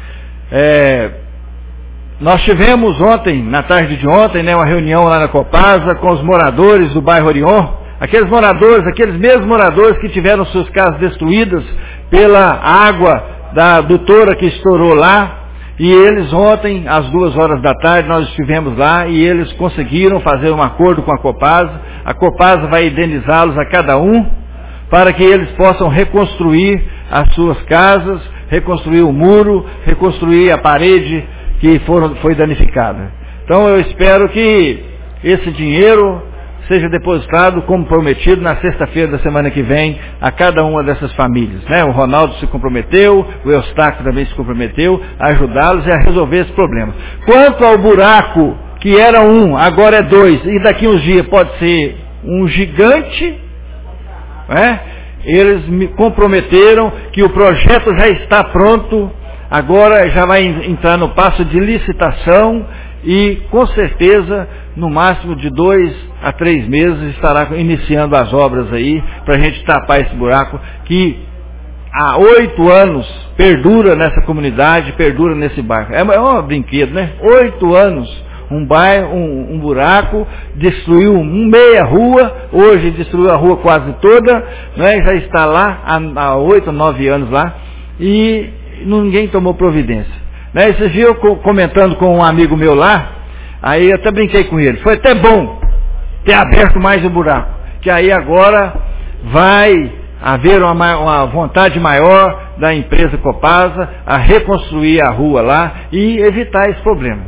Nós tivemos ontem, na tarde de ontem, uma reunião lá na Copasa com os moradores do bairro Orion, aqueles moradores, aqueles mesmos moradores que tiveram suas casas destruídas pela água da adutora que estourou lá, e eles ontem, às 2 da tarde, nós estivemos lá e eles conseguiram fazer um acordo com a Copasa vai indenizá-los a cada um, para que eles possam reconstruir as suas casas, reconstruir o muro, reconstruir a parede que foi danificada. Então eu espero que esse dinheiro seja depositado como prometido na sexta-feira da semana que vem a cada uma dessas famílias, né? O Ronaldo se comprometeu, o Eustáquio também se comprometeu a ajudá-los e a resolver esse problema. Quanto ao buraco, que era 1, agora é 2, e daqui uns dias pode ser um gigante, né? Eles me comprometeram que o projeto já está pronto, agora já vai entrar no passo de licitação e com certeza no máximo de 2 a 3 meses estará iniciando as obras aí para a gente tapar esse buraco que há 8 anos perdura nessa comunidade, perdura nesse bairro. É um brinquedo, né? 8 anos, um bairro, um buraco, destruiu meia rua, hoje destruiu a rua quase toda, né? Já está lá há 8, 9 anos lá e ninguém tomou providência. Né? Esses dias eu comentando com um amigo meu lá, aí eu até brinquei com ele, foi até bom ter aberto mais o buraco, que aí agora vai haver uma vontade maior da empresa Copasa a reconstruir a rua lá e evitar esse problema.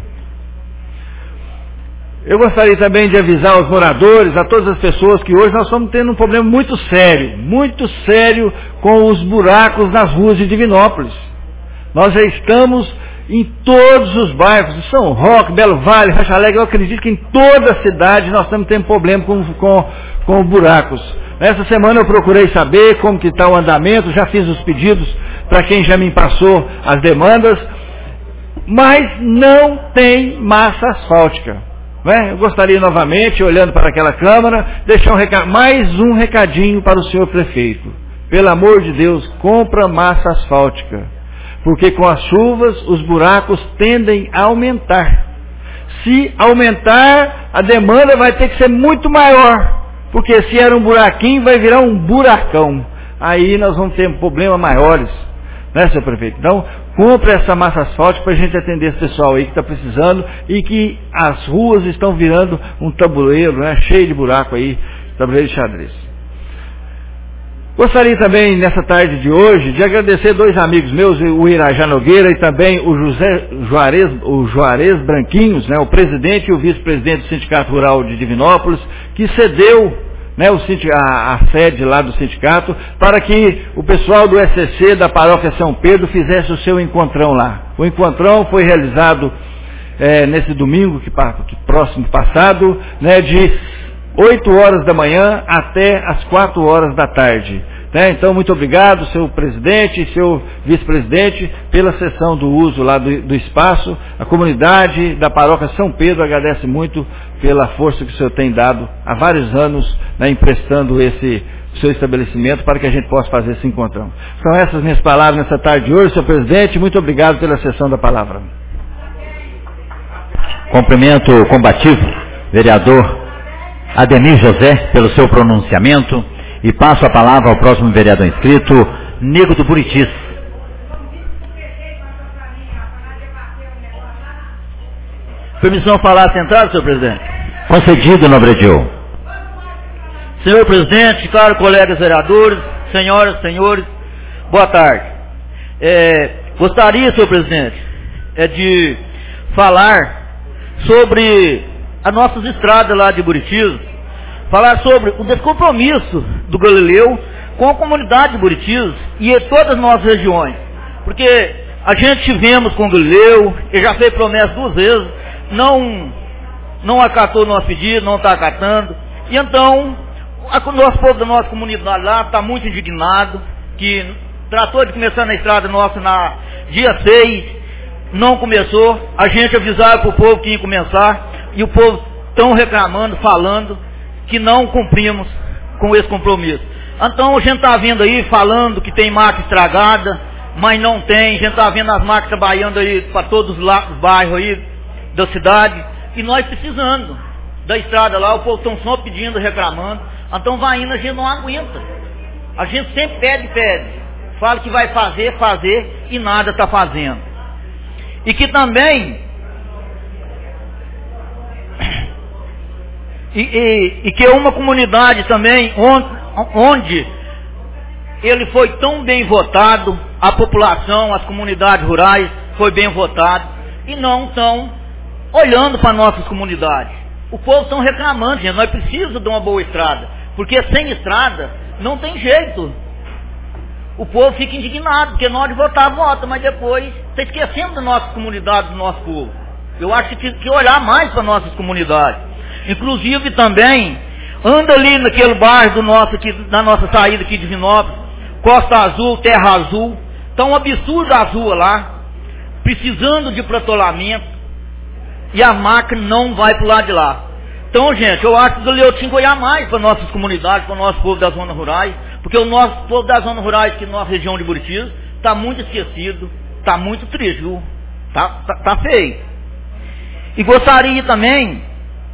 Eu gostaria também de avisar aos moradores, a todas as pessoas, que hoje nós estamos tendo um problema muito sério com os buracos nas ruas de Divinópolis. Nós já estamos em todos os bairros, São Roque, Belo Vale, Rocha Alegre, eu acredito que em toda a cidade nós estamos tendo problema com buracos. Essa semana eu procurei saber como que está o andamento, já fiz os pedidos para quem já me passou as demandas, mas não tem massa asfáltica. Né? Eu gostaria novamente, olhando para aquela Câmara, deixar mais um recadinho para o senhor prefeito. Pelo amor de Deus, compra massa asfáltica. Porque com as chuvas os buracos tendem a aumentar. Se aumentar, a demanda vai ter que ser muito maior. Porque se era um buraquinho, vai virar um buracão. Aí nós vamos ter problemas maiores. Né, senhor prefeito? Então, compre essa massa asfáltica para a gente atender esse pessoal aí que está precisando e que as ruas estão virando um tabuleiro, né, cheio de buraco aí, tabuleiro de xadrez. Gostaria também, nessa tarde de hoje, de agradecer 2 amigos meus, o Irajá Nogueira e também o Juarez Branquinhos, né, o presidente e o vice-presidente do Sindicato Rural de Divinópolis, que cedeu, né, a sede lá do sindicato para que o pessoal do SCC da Paróquia São Pedro fizesse o seu encontrão lá. O encontrão foi realizado nesse domingo próximo passado, né, de 8 horas da manhã até as 4 horas da tarde. Né? Então, muito obrigado, seu presidente e seu vice-presidente, pela cessão do uso lá do espaço. A comunidade da Paróquia São Pedro agradece muito pela força que o senhor tem dado há vários anos, né, emprestando esse seu estabelecimento para que a gente possa fazer esse encontrão. São essas minhas palavras nessa tarde de hoje, senhor presidente. Muito obrigado pela cessão da palavra. Cumprimento combativo, vereador Ademir José, pelo seu pronunciamento, e passo a palavra ao próximo vereador inscrito, Nego do Buritis. Permissão falar sentado, senhor presidente? Concedido, nobre Dio. Senhor presidente, caros colegas vereadores, senhoras e senhores, boa tarde. Gostaria, senhor presidente, de falar sobre as nossas estradas lá de Buritis, falar sobre o descompromisso do Galileu com a comunidade de Buritis e todas as nossas regiões. Porque a gente tivemos com o Galileu, ele já fez promessa 2 vezes, não acatou o nosso pedido, não está acatando. E então, o nosso povo da nossa comunidade lá está muito indignado, que tratou de começar na estrada nossa na dia 6, não começou, a gente avisava para o povo que ia começar, e o povo estão reclamando, falando que não cumprimos com esse compromisso. Então a gente está vendo aí, falando que tem máquina estragada, mas não tem. A gente está vendo as máquinas trabalhando aí para todos os bairros aí da cidade, e nós precisando da estrada lá, o povo estão só pedindo, reclamando. Então vai indo, a gente não aguenta. A gente sempre pede. Fala que vai fazer e nada está fazendo. E que também e que é uma comunidade também onde ele foi tão bem votado, a população, as comunidades rurais foi bem votado, e não estão olhando para nossas comunidades. O povo estão reclamando, gente, nós precisamos de uma boa estrada, porque sem estrada não tem jeito. O povo fica indignado, porque na hora de votar, vota, mas depois está esquecendo da nossa comunidade, do nosso povo. Eu acho que tem que olhar mais para nossas comunidades. Inclusive também, anda ali naquele bairro da nossa saída aqui de Divinópolis, Costa Azul, Terra Azul, está um absurdo as ruas lá, precisando de protolamento, e a máquina não vai para o lado de lá. Então, gente, eu acho que eu tinha que olhar mais para nossas comunidades, para o nosso povo das zonas rurais, porque o nosso povo das zonas rurais, aqui na nossa região de Buritis, está muito esquecido, está muito triste, viu? Tá feio. E gostaria também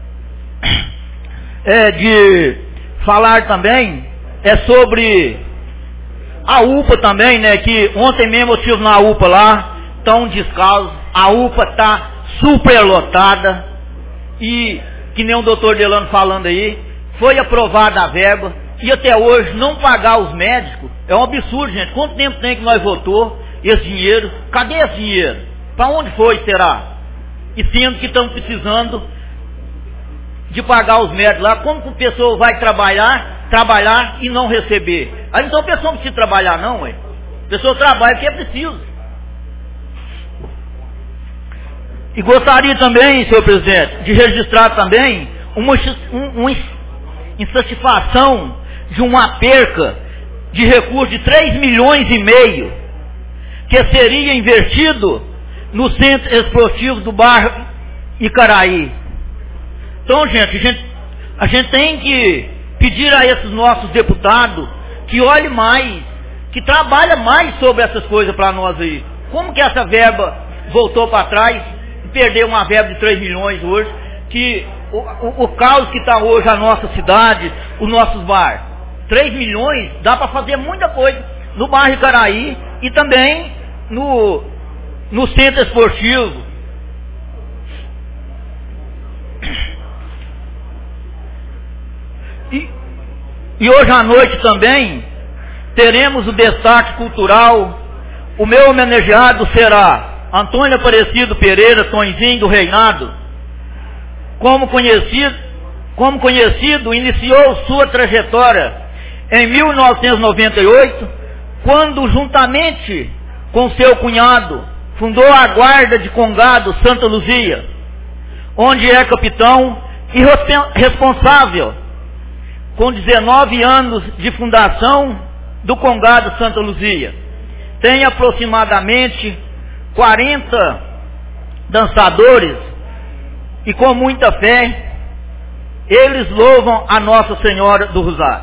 de falar também sobre a UPA também, né? Que ontem mesmo eu estive na UPA lá, tão descalço, a UPA está super lotada, e que nem o doutor Delano falando aí, foi aprovada a verba, e até hoje não pagar os médicos, é um absurdo, gente. Quanto tempo tem que nós votou esse dinheiro? Cadê esse dinheiro? Para onde foi, será? E sendo que estamos precisando de pagar os médicos lá, como que a pessoa vai trabalhar e não receber? Aí então a pessoa não precisa trabalhar não, ué. A pessoa trabalha porque é preciso. E gostaria também, senhor presidente, de registrar também uma insatisfação de uma perca de recursos de 3,5 milhões, que seria investido no centro esportivo do bairro Icaraí. Então, gente, a gente tem que pedir a esses nossos deputados que olhem mais, que trabalhem mais sobre essas coisas para nós aí. Como que essa verba voltou para trás e perdeu uma verba de 3 milhões hoje, que o caos que está hoje a nossa cidade, os nossos bairros. 3 milhões dá para fazer muita coisa no bairro Icaraí e também no centro esportivo. E hoje à noite também teremos o destaque cultural. O meu homenageado será Antônio Aparecido Pereira, Tonzinho do Reinado. Como conhecido, iniciou sua trajetória em 1998, quando juntamente com seu cunhado fundou a Guarda de Congado Santa Luzia, onde é capitão e responsável, com 19 anos de fundação do Congado Santa Luzia. Tem aproximadamente 40 dançadores e com muita fé eles louvam a Nossa Senhora do Rosário.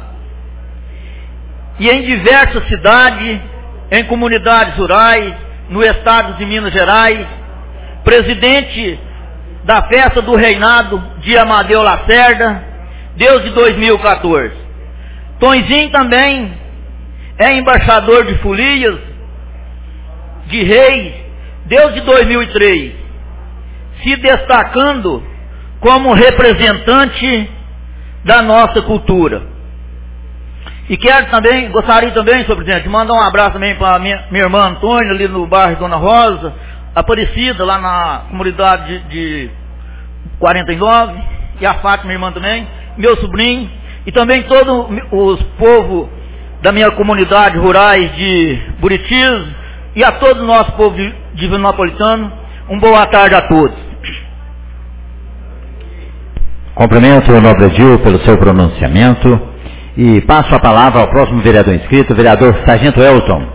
E em diversas cidades, em comunidades rurais, no estado de Minas Gerais, presidente da festa do reinado de Amadeu Lacerda, desde 2014. Tonzinho também é embaixador de folias de reis desde 2003, se destacando como representante da nossa cultura. E gostaria também, senhor presidente, de mandar um abraço também para minha irmã Antônia, ali no bairro Dona Rosa, Aparecida, lá na comunidade de 49, e a Fátima, minha irmã também, meu sobrinho, e também todos os povos da minha comunidade rurais de Buritis, e a todo o nosso povo divinopolitano, boa tarde a todos. Cumprimento o nobre Edil pelo seu pronunciamento e passo a palavra ao próximo vereador inscrito, o vereador Sargento Elton.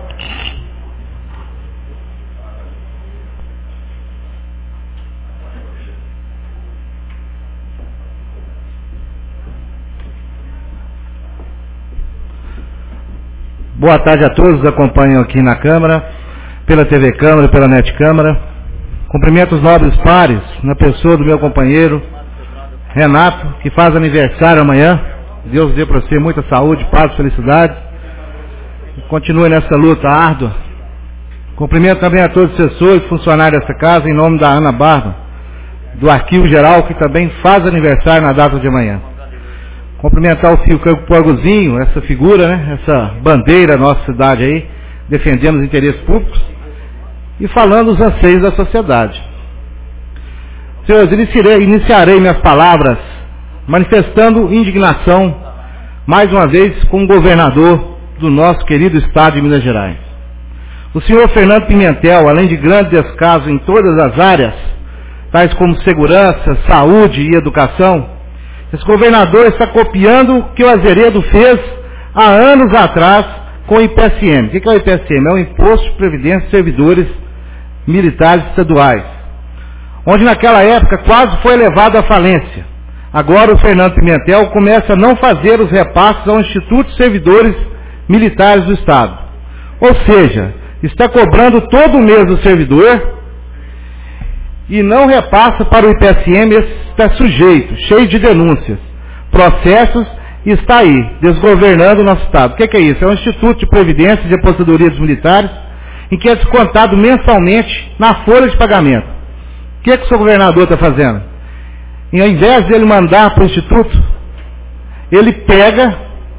Boa tarde a todos que acompanham aqui na Câmara, pela TV Câmara e pela NET Câmara. Cumprimento os nobres pares, na pessoa do meu companheiro, Renato, que faz aniversário amanhã. Deus dê para você muita saúde, paz, felicidade. Continue nessa luta árdua. Cumprimento também a todos os assessores, funcionários dessa casa, em nome da Ana Barba, do Arquivo Geral, que também faz aniversário na data de amanhã. Cumprimentar o Silvio Porgozinho, essa figura, né, essa bandeira da nossa cidade aí, defendendo os interesses públicos e falando os anseios da sociedade. Senhores, iniciarei minhas palavras manifestando indignação, mais uma vez, com o governador do nosso querido estado de Minas Gerais. O senhor Fernando Pimentel, além de grande descaso em todas as áreas, tais como segurança, saúde e educação, esse governador está copiando o que o Azeredo fez há anos atrás com o IPSM. O que é o IPSM? É o Imposto de Previdência de Servidores Militares Estaduais, onde naquela época quase foi levado à falência. Agora o Fernando Pimentel começa a não fazer os repasses ao Instituto de Servidores Militares do Estado. Ou seja, está cobrando todo mês do servidor e não repassa para o IPSM. Esse está sujeito, cheio de denúncias, processos, e está aí, desgovernando o nosso Estado. O que é isso? É um Instituto de Previdência e de Aposentadoria dos Militares, em que é descontado mensalmente na folha de pagamento. O que o seu governador está fazendo? E ao invés de ele mandar para o Instituto, ele pega,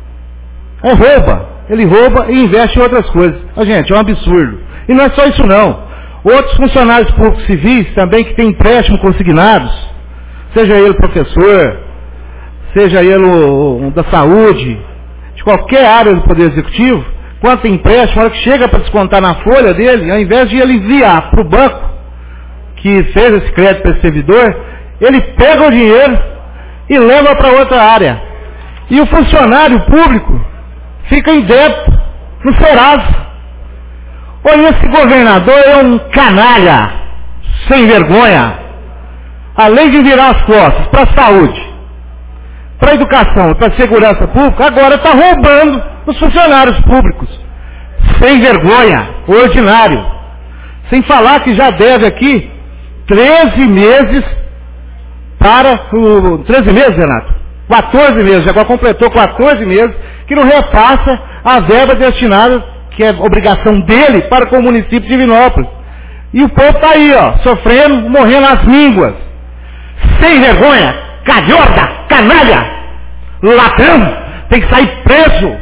ele rouba e investe em outras coisas. Gente, é um absurdo. E não é só isso não. Outros funcionários públicos civis também que têm empréstimo consignados, seja ele professor, seja ele o da saúde, de qualquer área do Poder Executivo, quando tem empréstimo, a hora que chega para descontar na folha dele, ao invés de ele enviar para o banco que fez esse crédito para esse servidor, ele pega o dinheiro e leva para outra área. E o funcionário público fica em débito no Serasa. Olha, esse governador é um canalha, sem vergonha. Além de virar as costas para a saúde, para a educação, para a segurança pública, agora está roubando os funcionários públicos. Sem vergonha, ordinário. Sem falar que já deve aqui 13 meses para 13 meses, Renato? 14 meses, agora completou 14 meses, que não repassa a verba destinada, que é obrigação dele, para com o município de Divinópolis. E o povo está aí, ó, sofrendo, morrendo às línguas. Sem vergonha, calhorda, canalha, ladrão, tem que sair preso.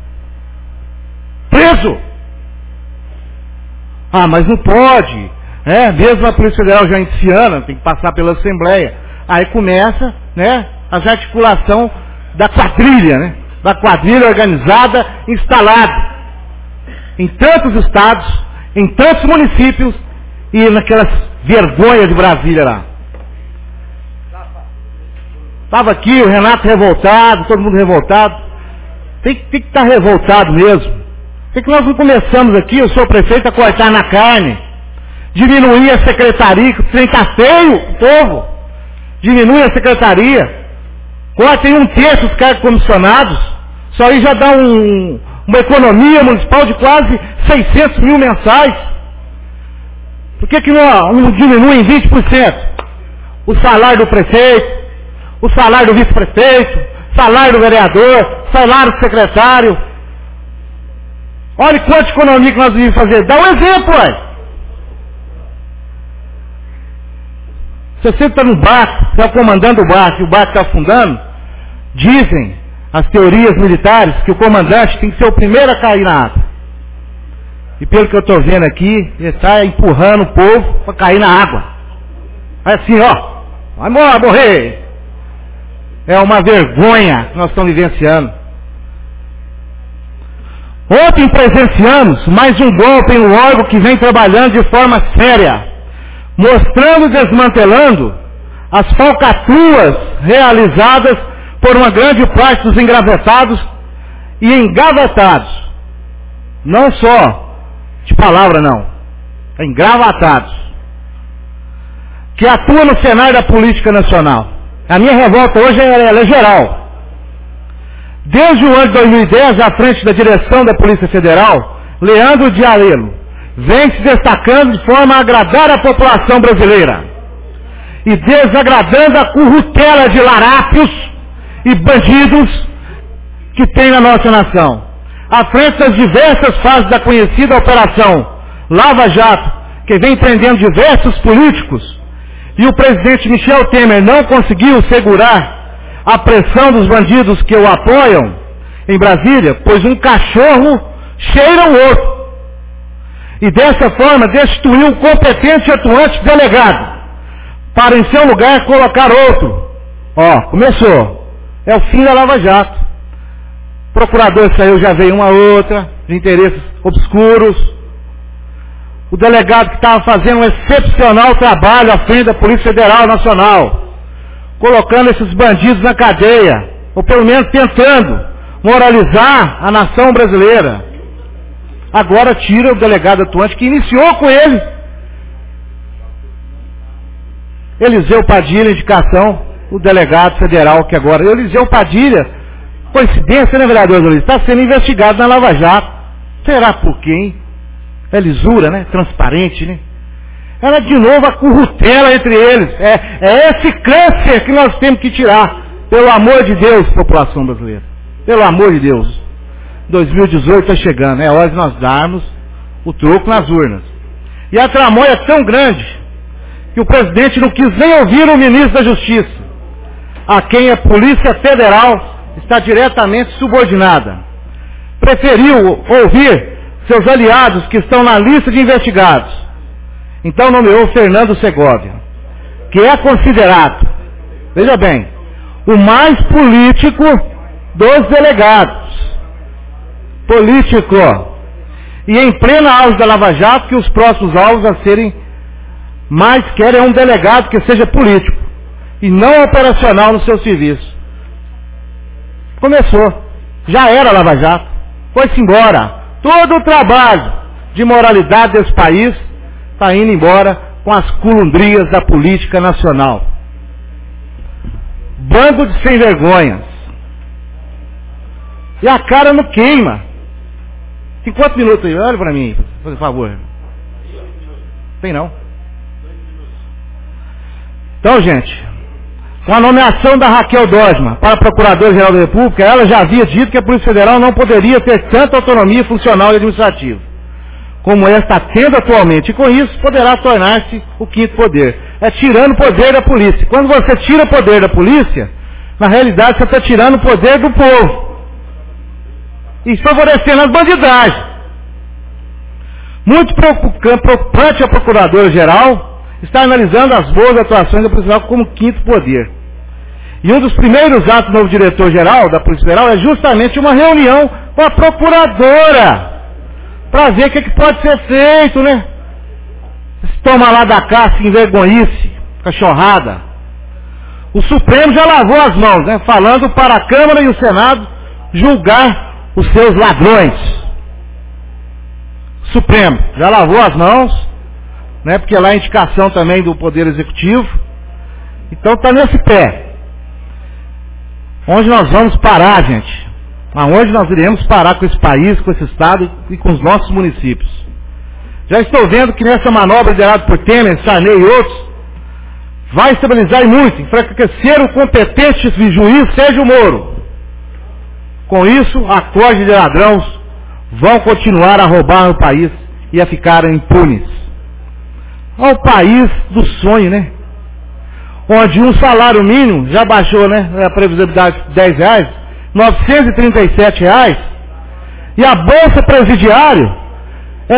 Preso. Ah, mas não pode. Mesmo a Polícia Federal já indiciando, tem que passar pela Assembleia. Aí começa, a articulação da quadrilha, da quadrilha organizada, instalada em tantos estados, em tantos municípios e naquelas vergonhas de Brasília lá. Estava aqui o Renato revoltado, todo mundo revoltado. Tem que estar revoltado mesmo. Por que nós não começamos aqui, o senhor prefeito, a cortar na carne? Diminuir a secretaria, que o trem está feio, o povo. Diminui a secretaria. Cortem 1/3 os cargos comissionados. Só aí já dá uma economia municipal de quase 600 mil mensais. Por que não diminui em 20% o salário do prefeito, o salário do vice-prefeito, salário do vereador, salário do secretário? Olha quanta economia que nós devíamos fazer. Dá um exemplo, ué. Se você está no barco, está comandando o barco e o barco está afundando, dizem as teorias militares que o comandante tem que ser o primeiro a cair na água. E pelo que eu estou vendo aqui, ele está empurrando o povo para cair na água. É assim, ó, vai morrer. É uma vergonha que nós estamos vivenciando. Ontem presenciamos mais um golpe em um órgão que vem trabalhando de forma séria, mostrando e desmantelando as falcatruas realizadas por uma grande parte dos engravetados e engavetados. Não só de palavra, não. Engravatados. Que atua no cenário da política nacional. A minha revolta hoje ela é geral. Desde o ano de 2010, à frente da direção da Polícia Federal, Leandro Dialelo vem se destacando de forma a agradar a população brasileira. e desagradando a currutela de larápios e bandidos que tem na nossa nação. À frente das diversas fases da conhecida Operação Lava Jato, que vem prendendo diversos políticos, e o presidente Michel Temer não conseguiu segurar a pressão dos bandidos que o apoiam em Brasília, pois um cachorro cheira o outro. E dessa forma destituiu o competente e atuante delegado, para em seu lugar colocar outro. Começou. É o fim da Lava Jato. O procurador saiu, já veio uma outra, de interesses obscuros. O delegado que estava fazendo um excepcional trabalho à frente da Polícia Federal Nacional, colocando esses bandidos na cadeia, ou pelo menos tentando moralizar a nação brasileira. Agora tira o delegado atuante que iniciou com ele. Eliseu Padilha, indicação, o delegado federal que agora... Eliseu Padilha, coincidência, né, vereador Luiz? Está sendo investigado na Lava Jato. Será por quem? É lisura, né? Transparente, né? Era de novo a currutela entre eles. É esse câncer que nós temos que tirar. Pelo amor de Deus, população brasileira. Pelo amor de Deus. 2018 está chegando. É hora de nós darmos o troco nas urnas. E a tramóia é tão grande que o presidente não quis nem ouvir o ministro da Justiça, a quem a Polícia Federal está diretamente subordinada. Preferiu ouvir seus aliados que estão na lista de investigados. Então nomeou Fernando Segovia, que é considerado, veja bem, o mais político dos delegados. Político. E em plena auge da Lava Jato, que os próximos alvos a serem mais querem um delegado que seja político e não operacional no seu serviço. Começou. Já era Lava Jato. Foi-se embora. Todo o trabalho de moralidade desse país está indo embora com as culundrias da política nacional. Bando de sem vergonhas. E a cara não queima. Tem quantos minutos aí? Olha para mim, por favor. Tem não. Então, gente, com a nomeação da Raquel Dodgemann para Procuradora-Geral da República, ela já havia dito que a Polícia Federal não poderia ter tanta autonomia funcional e administrativa como ela está tendo atualmente. E com isso poderá tornar-se o quinto poder. É tirando o poder da polícia. Quando você tira o poder da polícia, na realidade você está tirando o poder do povo. E favorecendo as bandidagens. Muito preocupante a Procuradora-Geral está analisando as boas atuações da Polícia Federal como quinto poder. E um dos primeiros atos do novo diretor-geral da Polícia Federal é justamente uma reunião com a Procuradora, para ver o que pode ser feito, né? Esse toma lá da cá, se envergonhice, cachorrada. O Supremo já lavou as mãos, né? Falando para a Câmara e o Senado julgar os seus ladrões. Supremo já lavou as mãos, né? Porque lá é indicação também do Poder Executivo. Então está nesse pé. Onde nós vamos parar, gente? Aonde nós iremos parar com esse país, com esse Estado e com os nossos municípios? Já estou vendo que nessa manobra liderada por Temer, Sarney e outros, vai estabilizar e muito, enfraquecer o competente juiz Sérgio Moro. Com isso, a corte de ladrões vão continuar a roubar o país e a ficarem impunes. Ao país do sonho, né? Onde um salário mínimo já baixou, né? A previsibilidade de R$10, R$937, e a bolsa presidiário é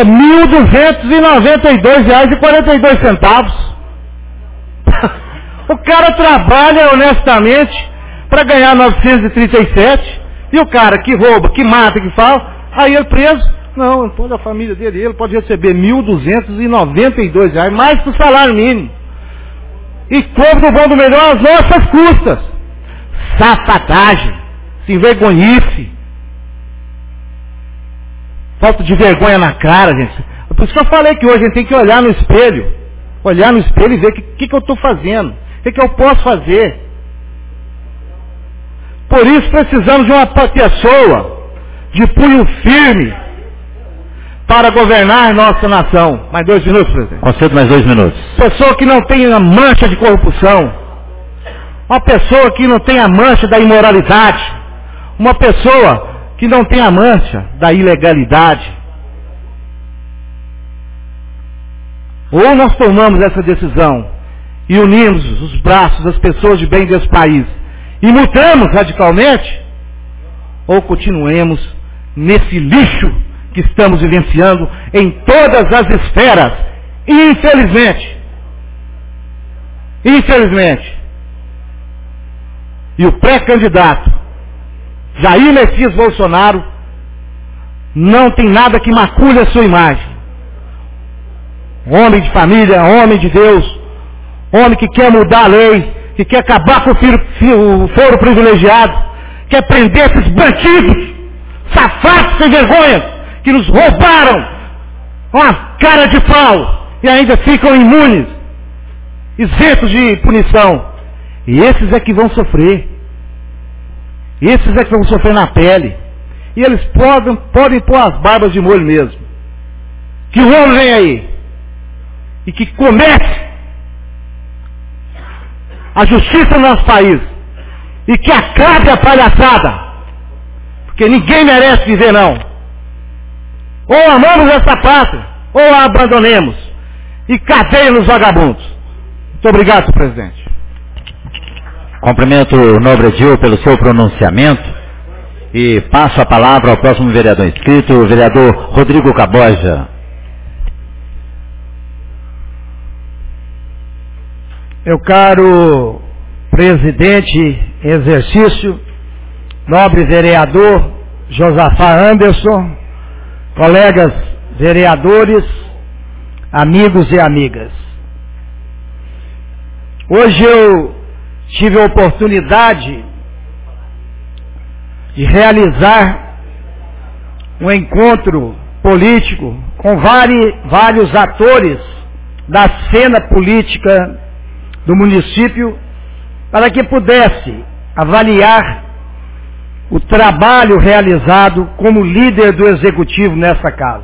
R$1.292,42. O cara trabalha honestamente para ganhar 937, e o cara que rouba, que mata, que fala, aí ele preso. Não, toda a família dele, ele pode receber R$1.292, mais que o salário mínimo. E compra o bom do melhor às nossas custas. Safadagem, se envergonhice. Falta de vergonha na cara, gente. Por isso que eu falei que hoje a gente tem que olhar no espelho. Olhar no espelho e ver o que eu estou fazendo. O que eu posso fazer. Por isso precisamos de uma pessoa de punho firme para governar nossa nação. Mais 2 minutos, presidente. Concedo mais 2 minutos. Pessoa que não tem a mancha de corrupção. Uma pessoa que não tem a mancha da imoralidade. Uma pessoa que não tem a mancha da ilegalidade. Ou nós tomamos essa decisão e unimos os braços das pessoas de bem desse país e mudamos radicalmente, ou continuemos nesse lixo que estamos vivenciando em todas as esferas, infelizmente. Infelizmente. E o pré-candidato Jair Messias Bolsonaro não tem nada que macule a sua imagem. Homem de família, homem de Deus, homem que quer mudar a lei, que quer acabar com o foro privilegiado, quer prender esses bandidos, safados sem vergonha, que nos roubaram com a cara de pau e ainda ficam imunes, isentos de punição. E esses é que vão sofrer. Esses é que vão sofrer na pele. E eles podem pôr as barbas de molho mesmo. Que o homem vem aí e que comece a justiça no nosso país e que acabe a palhaçada, porque ninguém merece viver não. Ou amamos essa pátria ou a abandonemos e cadeia nos vagabundos. Muito obrigado, senhor presidente. Cumprimento o nobre Edil pelo seu pronunciamento e passo a palavra ao próximo vereador inscrito, o vereador Rodrigo Caboja. Meu caro presidente em exercício, nobre vereador Josafá Anderson, colegas vereadores, amigos e amigas. Hoje eu tive a oportunidade de realizar um encontro político com vários atores da cena política do município, para que pudesse avaliar o trabalho realizado como líder do executivo nessa casa.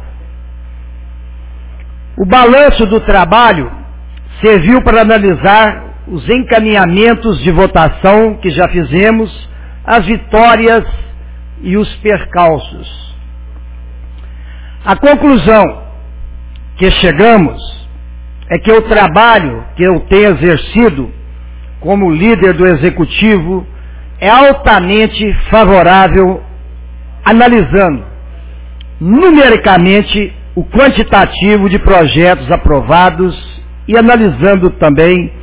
O balanço do trabalho serviu para analisar os encaminhamentos de votação que já fizemos, as vitórias e os percalços. A conclusão que chegamos é que o trabalho que eu tenho exercido como líder do executivo é altamente favorável, analisando numericamente o quantitativo de projetos aprovados e analisando também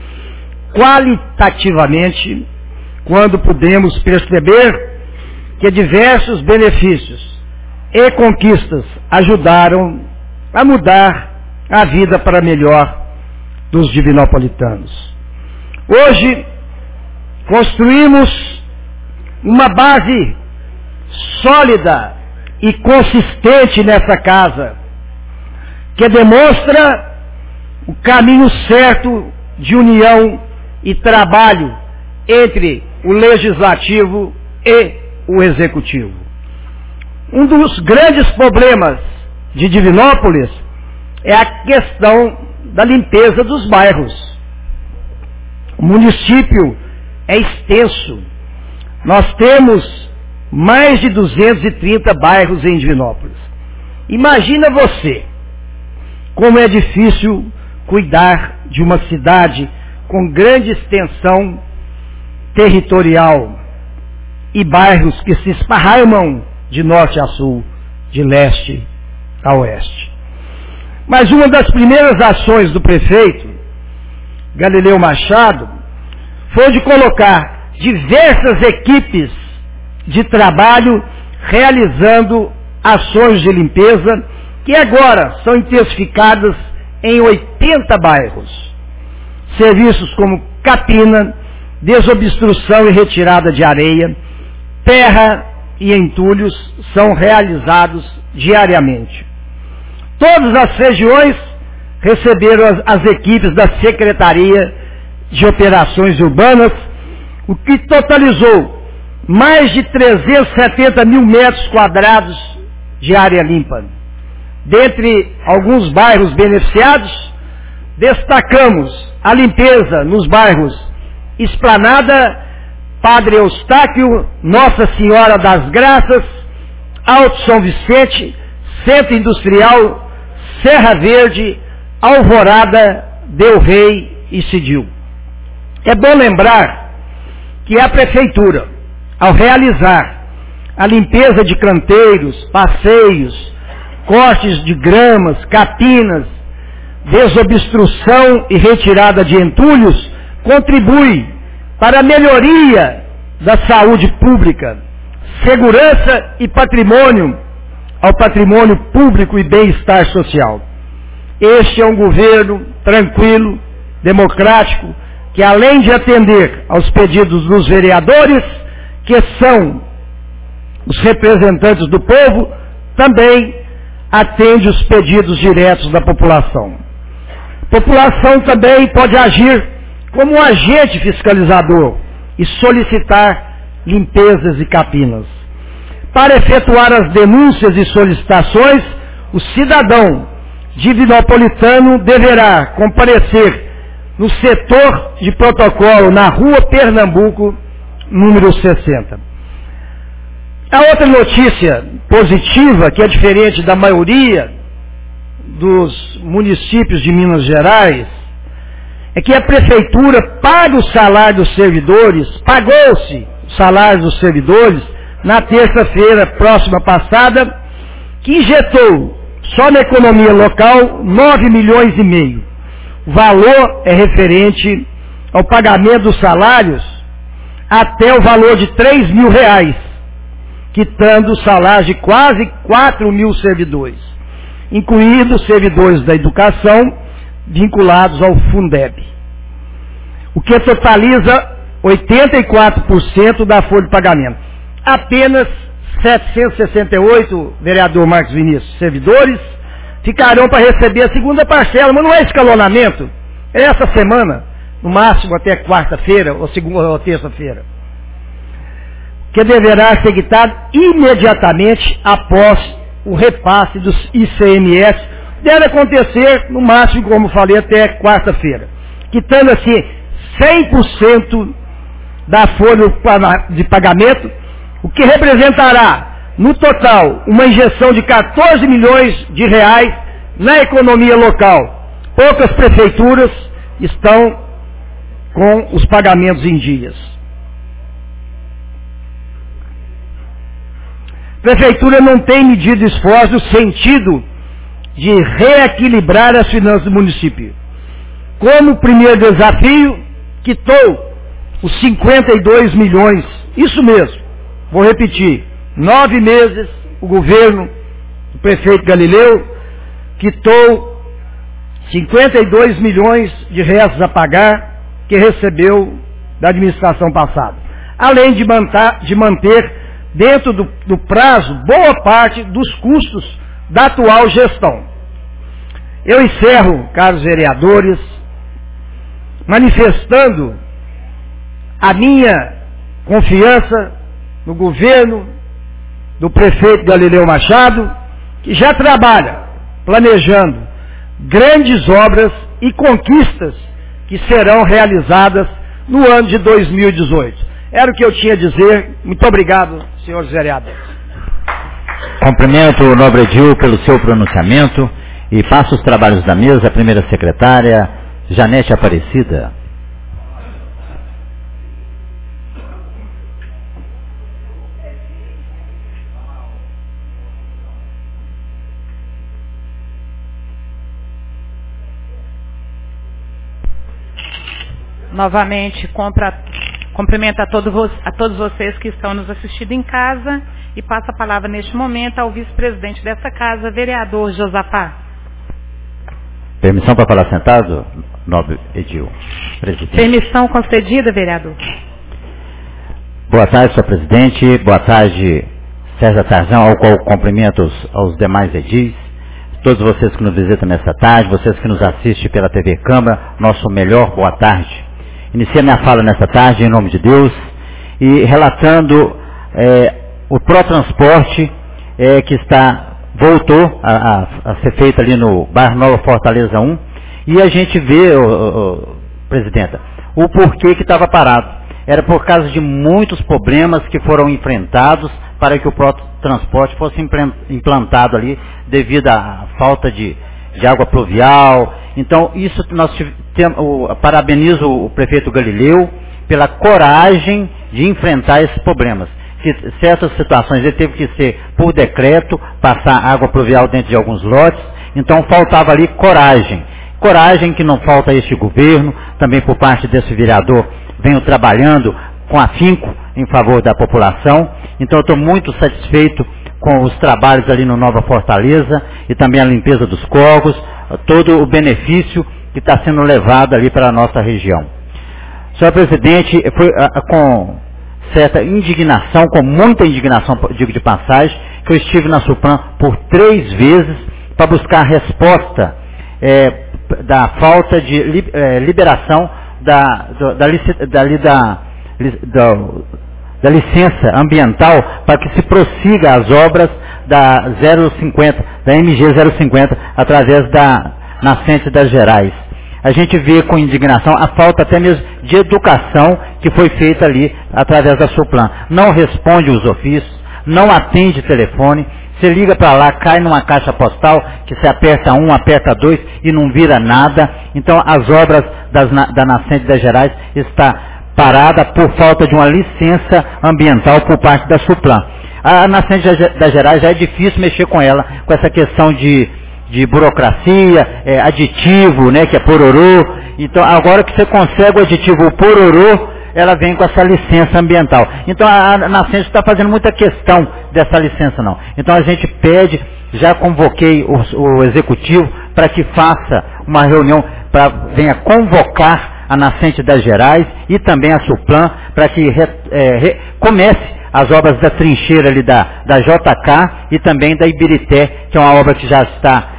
qualitativamente, quando podemos perceber que diversos benefícios e conquistas ajudaram a mudar a vida para melhor dos divinopolitanos. Hoje, construímos uma base sólida e consistente nessa casa, que demonstra o caminho certo de união e trabalho entre o legislativo e o executivo. Um dos grandes problemas de Divinópolis é a questão da limpeza dos bairros. O município é extenso. Nós temos mais de 230 bairros em Divinópolis. Imagina você como é difícil cuidar de uma cidade com grande extensão territorial e bairros que se esparramam de norte a sul, de leste a oeste. Mas uma das primeiras ações do prefeito, Galileu Machado, foi de colocar diversas equipes de trabalho realizando ações de limpeza que agora são intensificadas em 80 bairros. Serviços como capina, desobstrução e retirada de areia, terra e entulhos são realizados diariamente. Todas as regiões receberam as equipes da Secretaria de Operações Urbanas, o que totalizou mais de 370 mil metros quadrados de área limpa. Dentre alguns bairros beneficiados, destacamos a limpeza nos bairros Esplanada, Padre Eustáquio, Nossa Senhora das Graças, Alto São Vicente, Centro Industrial, Serra Verde, Alvorada, Del Rey e Cidil. É bom lembrar que a Prefeitura, ao realizar a limpeza de canteiros, passeios, cortes de gramas, capinas, desobstrução e retirada de entulhos, contribui para a melhoria da saúde pública, segurança e patrimônio, ao patrimônio público e bem-estar social. Este é um governo tranquilo, democrático, que além de atender aos pedidos dos vereadores, que são os representantes do povo, também atende os pedidos diretos da população. A população também pode agir como um agente fiscalizador e solicitar limpezas e capinas. Para efetuar as denúncias e solicitações, o cidadão divinópolitano deverá comparecer no setor de protocolo na Rua Pernambuco, número 60. A outra notícia positiva, que é diferente da maioria dos municípios de Minas Gerais, é que a Prefeitura paga o salário dos servidores, pagou-se o salário dos servidores na terça-feira próxima passada, que injetou só na economia local 9 milhões e meio. O valor é referente ao pagamento dos salários até o valor de R$3 mil, quitando o salário de quase 4 mil servidores, incluindo servidores da educação vinculados ao Fundeb, o que totaliza 84% da folha de pagamento. Apenas 768, vereador Marcos Vinícius, servidores, ficarão para receber a segunda parcela, mas não é escalonamento, é essa semana, no máximo até quarta-feira, ou segunda ou terça-feira, que deverá ser quitado imediatamente após o repasse dos ICMS, deve acontecer, no máximo, como falei, até quarta-feira, quitando assim 100% da folha de pagamento, o que representará, no total, uma injeção de 14 milhões de reais na economia local. Poucas prefeituras estão com os pagamentos em dias. A Prefeitura não tem medido esforço no sentido de reequilibrar as finanças do município. Como primeiro desafio, quitou os 52 milhões, isso mesmo, vou repetir, 9 meses o governo do prefeito Galileu quitou 52 milhões de restos a pagar que recebeu da administração passada, além de manter dentro do prazo boa parte dos custos da atual gestão. Eu encerro, caros vereadores, manifestando a minha confiança no governo do prefeito Galileu Machado, que já trabalha planejando grandes obras e conquistas que serão realizadas no ano de 2018. Era o que eu tinha a dizer. Muito obrigado, senhores vereadores. Cumprimento o nobre Edil pelo seu pronunciamento e passo os trabalhos da mesa à primeira secretária, Janete Aparecida. Novamente, cumprimento a todos vocês que estão nos assistindo em casa e passo a palavra neste momento ao vice-presidente dessa casa, vereador Josafá. Permissão para falar sentado, nobre Edil. Presidente. Permissão concedida, vereador. Boa tarde, senhor presidente. Boa tarde, César Tarzão, ao qual cumprimento aos demais edis. Todos vocês que nos visitam nessa tarde, vocês que nos assistem pela TV Câmara, nosso melhor boa tarde. Iniciei minha fala nessa tarde, em nome de Deus, e relatando o pró-transporte que está voltou a ser feita ali no bairro Nova Fortaleza 1, e a gente vê, presidenta, o porquê que estava parado. Era por causa de muitos problemas que foram enfrentados para que o próprio transporte fosse implantado ali, devido à falta de água pluvial. Então, isso nós parabenizo o prefeito Galileu pela coragem de enfrentar esses problemas. Que certas situações ele teve que ser, por decreto, passar água pluvial dentro de alguns lotes, então faltava ali coragem. Coragem que não falta a este governo, também por parte desse vereador, venho trabalhando com afinco em favor da população. Então eu estou muito satisfeito com os trabalhos ali no Nova Fortaleza e também a limpeza dos córregos, todo o benefício que está sendo levado ali para a nossa região. Senhor presidente, foi com certa indignação, com muita indignação, digo de passagem, que eu estive na Suplan por 3 vezes para buscar resposta da falta de liberação da licença ambiental para que se prossiga as obras da MG 050 através da nascente das Gerais. A gente vê com indignação a falta até mesmo de educação que foi feita ali através da Suplan. Não responde os ofícios, não atende telefone, você liga para lá, cai numa caixa postal que você aperta 1, aperta 2 e não vira nada. Então as obras da nascente das Gerais está parada por falta de uma licença ambiental por parte da Suplan. A nascente das Gerais já é difícil mexer com ela, com essa questão de burocracia, aditivo, né, que é pororô. Então, agora que você consegue o aditivo pororô, ela vem com essa licença ambiental. Então, a nascente está fazendo muita questão dessa licença, não. Então, a gente pede, já convoquei o executivo para que faça uma reunião, venha convocar a nascente das Gerais e também a Suplan, para que comece as obras da trincheira ali da JK e também da Ibirité, que é uma obra que já está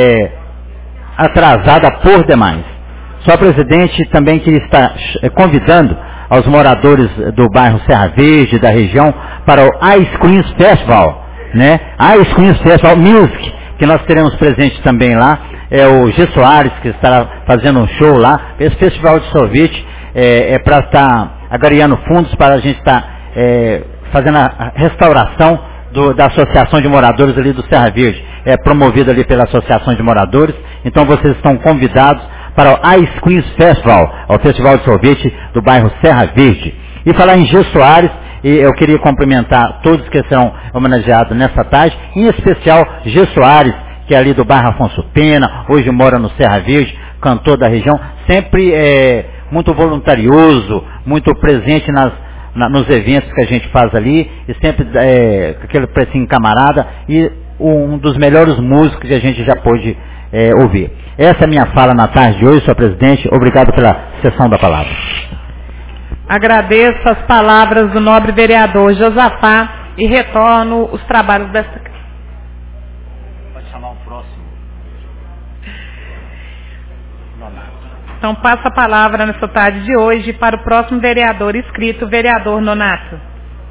atrasada por demais. Só, presidente, também que está convidando aos moradores do bairro Serra Verde, da região, para o Ice Cream Festival, né? Ice Cream Festival Music, que nós teremos presente também lá. É o G. Soares, que estará fazendo um show lá. Esse festival de sorvete para estar agariando fundos para a gente estar fazendo a restauração da Associação de Moradores ali do Serra Verde. É promovido ali pela Associação de Moradores. Então vocês estão convidados para o Ice Cream Festival, o festival de sorvete do bairro Serra Verde. E falar em G. Soares, e eu queria cumprimentar todos que serão homenageados nessa tarde, em especial G. Soares, que é ali do bairro Afonso Pena, hoje mora no Serra Verde, cantor da região, sempre muito voluntarioso, muito presente nos eventos que a gente faz ali, e sempre com aquele precinho camarada, e um dos melhores músicos que a gente já pôde ouvir. Essa é a minha fala na tarde de hoje, senhor presidente. Obrigado pela cessão da palavra. Agradeço as palavras do nobre vereador Josafá e retorno os trabalhos desta casa. Pode chamar o próximo. Então passo a palavra nessa tarde de hoje para o próximo vereador inscrito, vereador Nonato.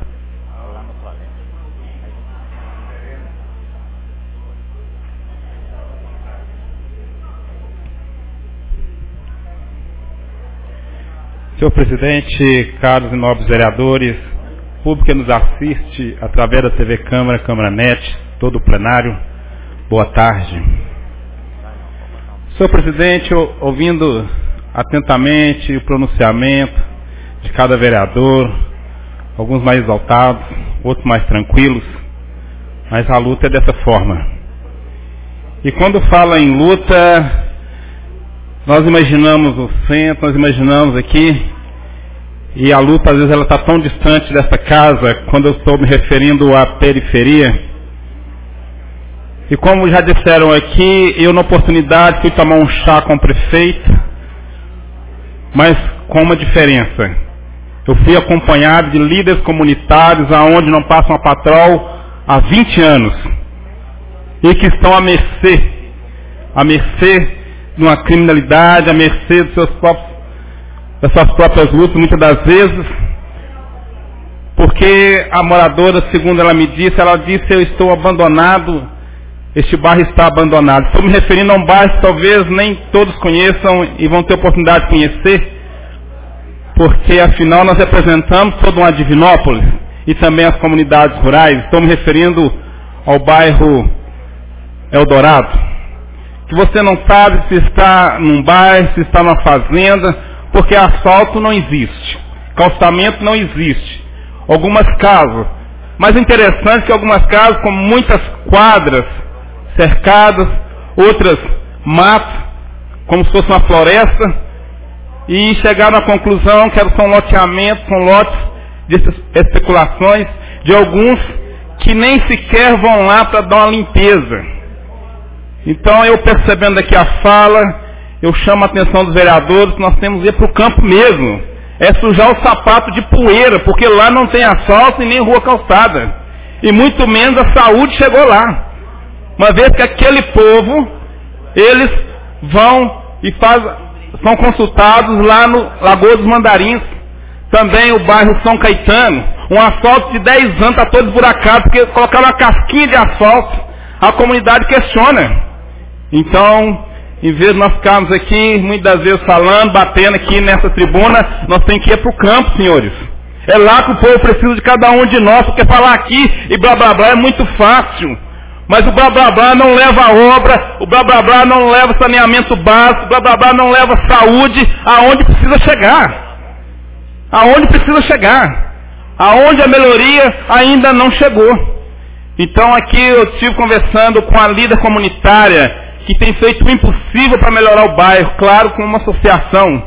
Senhor presidente, caros e nobres vereadores, público que nos assiste através da TV Câmara, Câmara Net, todo o plenário, boa tarde. Senhor presidente, ouvindo atentamente o pronunciamento de cada vereador, alguns mais exaltados, outros mais tranquilos, mas a luta é dessa forma. E quando fala em luta, nós imaginamos o centro, nós imaginamos aqui, e a luta às vezes ela está tão distante dessa casa, quando eu estou me referindo à periferia. E como já disseram aqui, eu na oportunidade fui tomar um chá com o prefeito, mas com uma diferença. Eu fui acompanhado de líderes comunitários aonde não passa uma patrol há 20 anos, e que estão à mercê de uma criminalidade, à mercê das suas próprias lutas, muitas das vezes, porque a moradora, segundo ela disse, eu estou abandonado este bairro está abandonado. Estou me referindo a um bairro que talvez nem todos conheçam e vão ter oportunidade de conhecer, porque afinal nós representamos toda uma Divinópolis e também as comunidades rurais. Estou me referindo ao bairro Eldorado, que você não sabe se está num bairro, se está numa fazenda, porque asfalto não existe, calçamento não existe. Algumas casas, mas interessante que algumas casas com muitas quadras cercadas, outras mato, como se fosse uma floresta, e chegaram à conclusão que são loteamentos, são lotes de especulações de alguns que nem sequer vão lá para dar uma limpeza. Então eu percebendo aqui a fala, eu chamo a atenção dos vereadores, nós temos que ir para o campo mesmo, é sujar o sapato de poeira, porque lá não tem asfalto e nem rua calçada, e muito menos a saúde chegou lá. Uma vez que aquele povo, eles vão e são consultados lá no Lagoa dos Mandarins. Também o bairro São Caetano, um asfalto de 10 anos está todo esburacado, porque colocaram uma casquinha de asfalto. A comunidade questiona. Então, em vez de nós ficarmos aqui, muitas vezes falando, batendo aqui nessa tribuna, nós temos que ir para o campo, senhores. É lá que o povo precisa de cada um de nós, porque falar aqui e blá blá blá é muito fácil. Mas o blá blá blá não leva a obra, o blá blá blá não leva saneamento básico, o blá blá blá não leva saúde aonde precisa chegar. Aonde precisa chegar. Aonde a melhoria ainda não chegou. Então aqui eu estive conversando com a líder comunitária, que tem feito o impossível para melhorar o bairro, claro, com uma associação.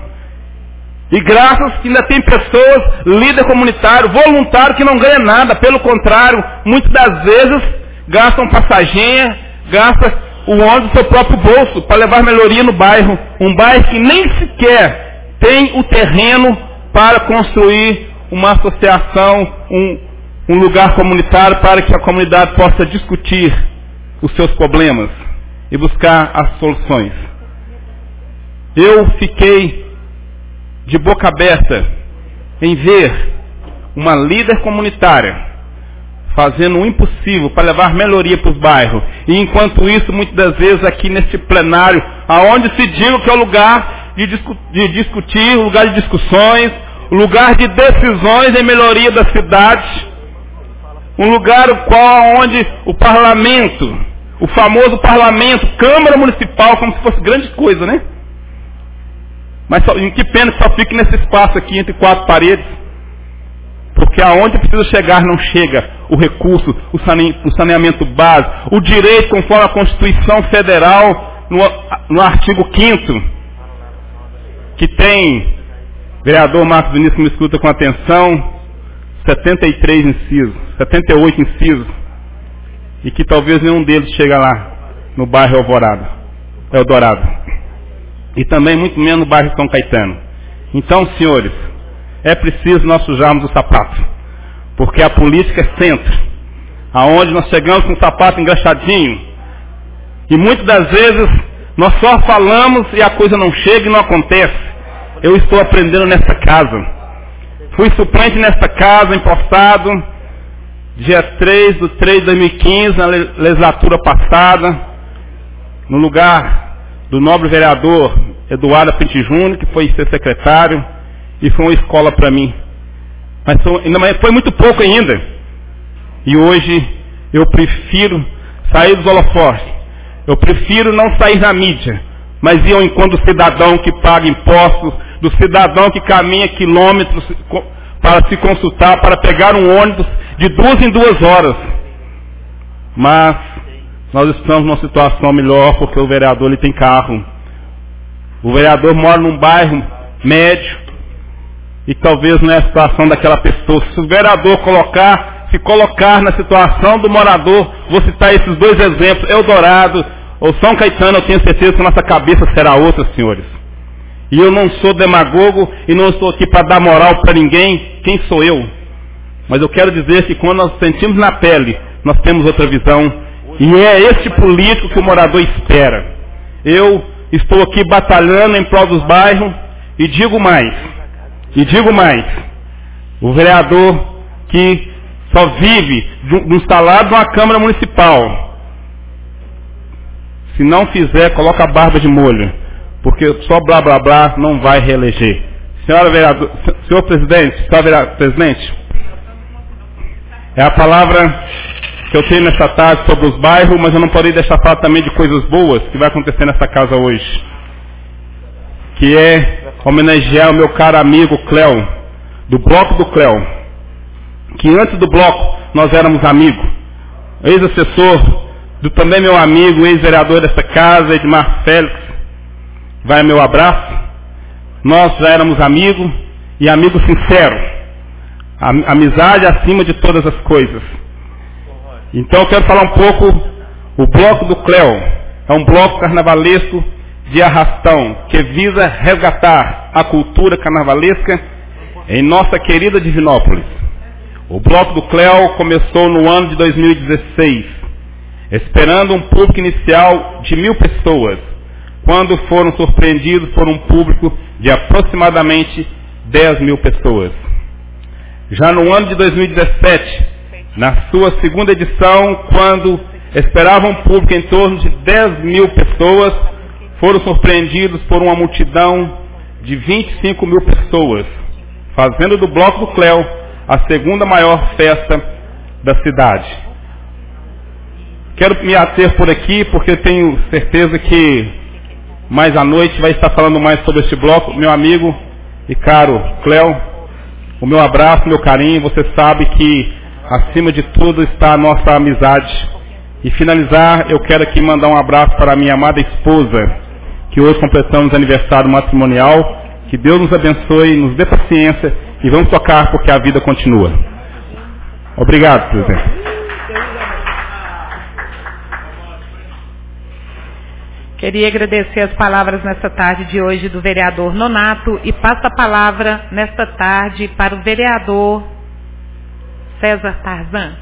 E graças que ainda tem pessoas, líder comunitário, voluntário, que não ganha nada, pelo contrário, muitas das vezes gastam passaginha, gastam o ônibus do seu próprio bolso para levar melhoria no bairro. Um bairro que nem sequer tem o terreno para construir uma associação, um lugar comunitário para que a comunidade possa discutir os seus problemas e buscar as soluções. Eu fiquei de boca aberta em ver uma líder comunitária fazendo o impossível para levar melhoria para os bairros. E enquanto isso, muitas das vezes aqui neste plenário, aonde se diz que é o lugar de discutir, o lugar de discussões, o lugar de decisões em melhoria da cidade, um lugar onde o parlamento, o famoso parlamento, Câmara Municipal, como se fosse grande coisa, né? Mas que pena que só fique nesse espaço aqui entre quatro paredes. Porque aonde precisa chegar não chega o recurso, o saneamento básico, o direito conforme a Constituição Federal, no artigo 5º, que tem, vereador Marcos Vinícius me escuta com atenção, 73 incisos, 78 incisos, e que talvez nenhum deles chega lá, no bairro Eldorado. E também muito menos no bairro São Caetano. Então, senhores, é preciso nós sujarmos o sapato, porque a política é centro, aonde nós chegamos com o sapato engraxadinho, e muitas das vezes nós só falamos e a coisa não chega e não acontece. Eu estou aprendendo nessa casa. Fui suplente nesta casa, empossado, dia 3/3/2015, na legislatura passada, no lugar do nobre vereador Eduardo Pinti Júnior, que foi ser secretário, e foi uma escola para mim. Mas foi muito pouco ainda. E hoje eu prefiro sair dos holofotes. Eu prefiro não sair na mídia, mas ir ao encontro do cidadão que paga impostos, do cidadão que caminha quilômetros para se consultar, para pegar um ônibus de 2 em 2 horas. Mas nós estamos numa situação melhor porque o vereador ele tem carro. O vereador mora num bairro médio, e talvez não é a situação daquela pessoa. Se o vereador se colocar na situação do morador, vou citar esses 2 exemplos, Eldorado ou São Caetano, eu tenho certeza que a nossa cabeça será outra, senhores. E eu não sou demagogo e não estou aqui para dar moral para ninguém. Quem sou eu? Mas eu quero dizer que quando nós sentimos na pele, nós temos outra visão. E é este político que o morador espera. Eu estou aqui batalhando em prol dos bairros e digo mais. O vereador que só vive no salário de uma Câmara Municipal, Se não fizer, coloca a barba de molho, porque só blá blá blá não vai reeleger. Senhor presidente, presidente, é a palavra que eu tenho nessa tarde sobre os bairros, mas eu não poderia deixar falar também de coisas boas que vai acontecer nessa casa hoje, que é homenagear o meu caro amigo Cléo, do Bloco do Cléo, que antes do Bloco nós éramos amigos, ex-assessor do também meu amigo, ex-vereador dessa casa, Edmar Félix, vai meu abraço. Nós já éramos amigos, e amigo sincero, amizade acima de todas as coisas. Então eu quero falar um pouco, o Bloco do Cléo é um bloco carnavalesco de arrastão, que visa resgatar a cultura carnavalesca em nossa querida Divinópolis. O Bloco do Cléo começou no ano de 2016, esperando um público inicial de 1.000 pessoas, quando foram surpreendidos por um público de aproximadamente 10.000 pessoas. Já no ano de 2017, na sua segunda edição, quando esperavam um público em torno de 10.000 pessoas, foram surpreendidos por uma multidão de 25.000 pessoas, fazendo do Bloco do Cléo a segunda maior festa da cidade. Quero me ater por aqui, porque tenho certeza que mais à noite vai estar falando mais sobre este bloco. Meu amigo e caro Cléo, o meu abraço, meu carinho. Você sabe que acima de tudo está a nossa amizade. E finalizar, eu quero aqui mandar um abraço para a minha amada esposa, que hoje completamos aniversário matrimonial. Que Deus nos abençoe, nos dê paciência e vamos tocar porque a vida continua. Obrigado, presidente. Queria agradecer as palavras nesta tarde de hoje do vereador Nonato e passo a palavra nesta tarde para o vereador César Tarzan.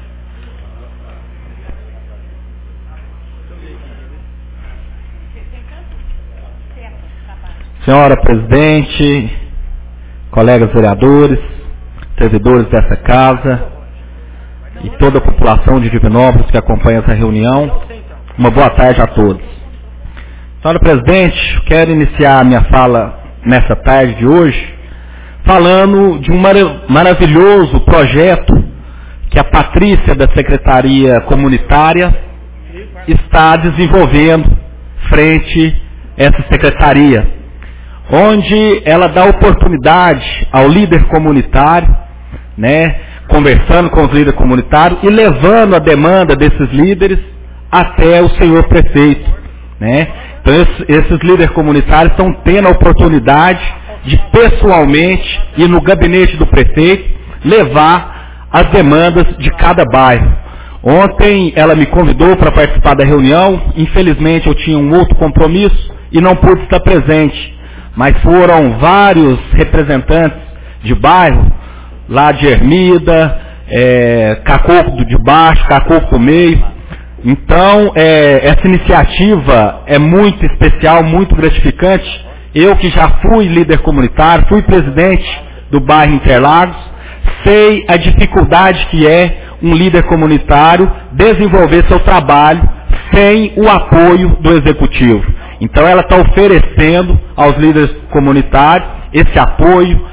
Senhora presidente, colegas vereadores, servidores dessa casa e toda a população de Divinópolis que acompanha essa reunião, uma boa tarde a todos. Senhora presidente, quero iniciar a minha fala nessa tarde de hoje falando de um maravilhoso projeto que a Patrícia da Secretaria Comunitária está desenvolvendo frente a essa secretaria, onde ela dá oportunidade ao líder comunitário, conversando com os líderes comunitários e levando a demanda desses líderes até o senhor prefeito, Então esses líderes comunitários estão tendo a oportunidade de pessoalmente ir no gabinete do prefeito levar as demandas de cada bairro. Ontem ela me convidou para participar da reunião, infelizmente eu tinha um outro compromisso e não pude estar presente, mas foram vários representantes de bairro, lá de Ermida, Cacoco de Baixo, Cacoco do Meio. Então, essa iniciativa é muito especial, muito gratificante. Eu que já fui líder comunitário, fui presidente do bairro Interlagos, sei a dificuldade que é um líder comunitário desenvolver seu trabalho sem o apoio do executivo. Então ela está oferecendo aos líderes comunitários esse apoio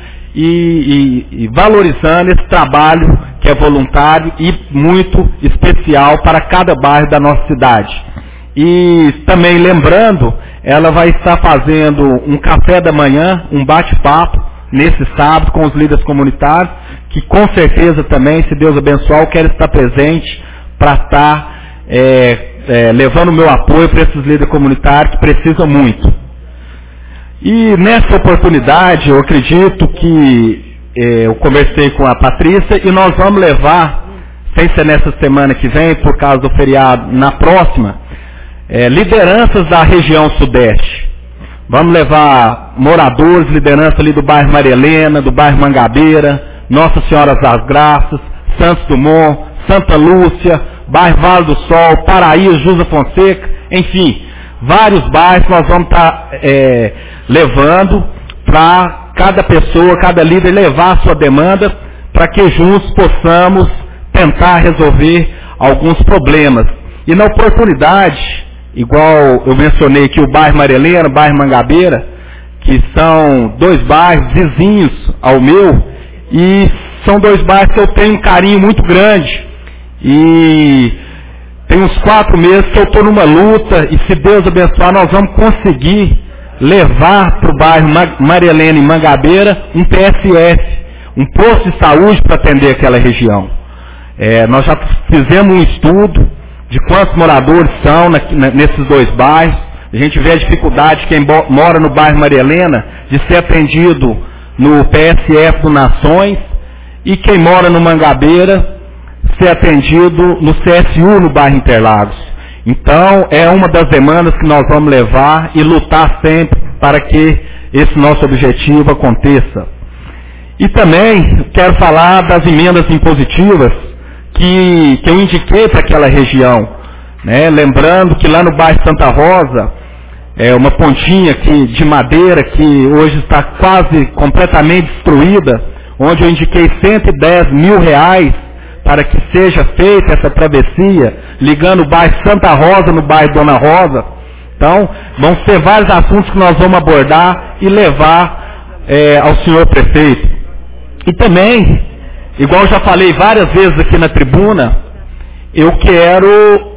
e valorizando esse trabalho que é voluntário e muito especial para cada bairro da nossa cidade. E também lembrando, ela vai estar fazendo um café da manhã, um bate-papo, nesse sábado com os líderes comunitários, que com certeza também, se Deus abençoar, eu quero estar presente para estar levando o meu apoio para esses líderes comunitários que precisam muito. E nessa oportunidade, eu acredito que eu conversei com a Patrícia e nós vamos levar, sem ser nessa semana que vem, por causa do feriado, na próxima, lideranças da região sudeste. Vamos levar moradores, liderança ali do bairro Maria Helena, do bairro Mangabeira, Nossa Senhora das Graças, Santos Dumont, Santa Lúcia, bairro Vale do Sol, Paraíso, Jusa Fonseca, enfim, vários bairros nós vamos estar levando para cada pessoa, cada líder levar a sua demanda para que juntos possamos tentar resolver alguns problemas. E na oportunidade, igual eu mencionei aqui o bairro Maria Helena, o bairro Mangabeira, que são 2 bairros vizinhos ao meu, e são 2 bairros que eu tenho um carinho muito grande. E tem uns 4 meses que eu estou numa luta, e se Deus abençoar, nós vamos conseguir levar para o bairro Maria Helena e Mangabeira um PSF, um posto de saúde para atender aquela região. Nós já fizemos um estudo de quantos moradores são nesses 2 bairros. A gente vê a dificuldade de quem mora no bairro Maria Helena de ser atendido no PSF do Nações, e quem mora no Mangabeira ser atendido no CSU no bairro Interlagos. Então, é uma das demandas que nós vamos levar e lutar sempre para que esse nosso objetivo aconteça. E também quero falar das emendas impositivas que eu indiquei para aquela região, né? Lembrando que lá no bairro Santa Rosa, uma pontinha de madeira que hoje está quase completamente destruída, onde eu indiquei 110 mil reais para que seja feita essa travessia, ligando o bairro Santa Rosa no bairro Dona Rosa. Então, vão ser vários assuntos que nós vamos abordar e levar ao senhor prefeito. E também, igual eu já falei várias vezes aqui na tribuna, eu quero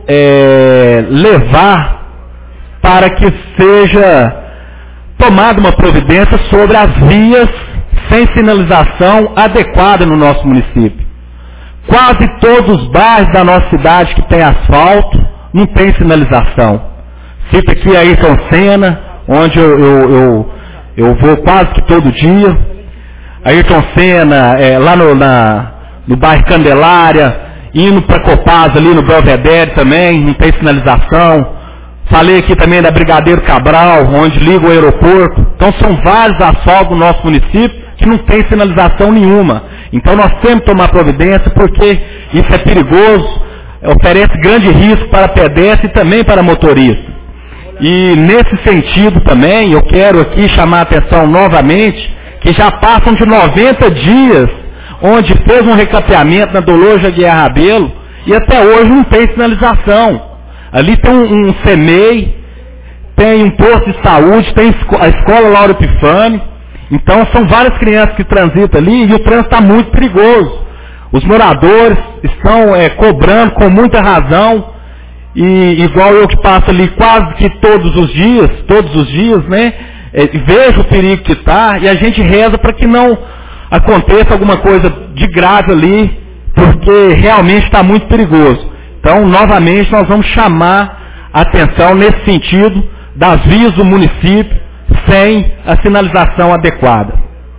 levar para que seja tomada uma providência sobre as vias sem sinalização adequada no nosso município. Quase todos os bairros da nossa cidade que tem asfalto não tem sinalização. Cito aqui a Ayrton Senna, onde eu vou quase que todo dia. Ayrton Senna, lá no bairro Candelária, indo para Copasa ali no Belvedere também, não tem sinalização. Falei aqui também da Brigadeiro Cabral, onde liga o aeroporto. Então são vários asfaltos no nosso município que não tem sinalização nenhuma. Então nós temos que tomar providência, porque isso é perigoso, oferece grande risco para pedestre e também para motorista. E nesse sentido também, eu quero aqui chamar a atenção novamente, que já passam de 90 dias, onde fez um recapeamento na Dolores Aguiar Rabelo, e até hoje não tem sinalização. Ali tem um CEMEI, tem um posto de saúde, tem a escola Laura Epifânio. Então são várias crianças que transitam ali e o trânsito está muito perigoso. Os moradores estão cobrando com muita razão, e igual eu que passo ali quase que todos os dias, né? Vejo o perigo que está, e a gente reza para que não aconteça alguma coisa de grave ali, porque realmente está muito perigoso. Então, novamente, nós vamos chamar a atenção nesse sentido das vias do município sem a sinalização adequada.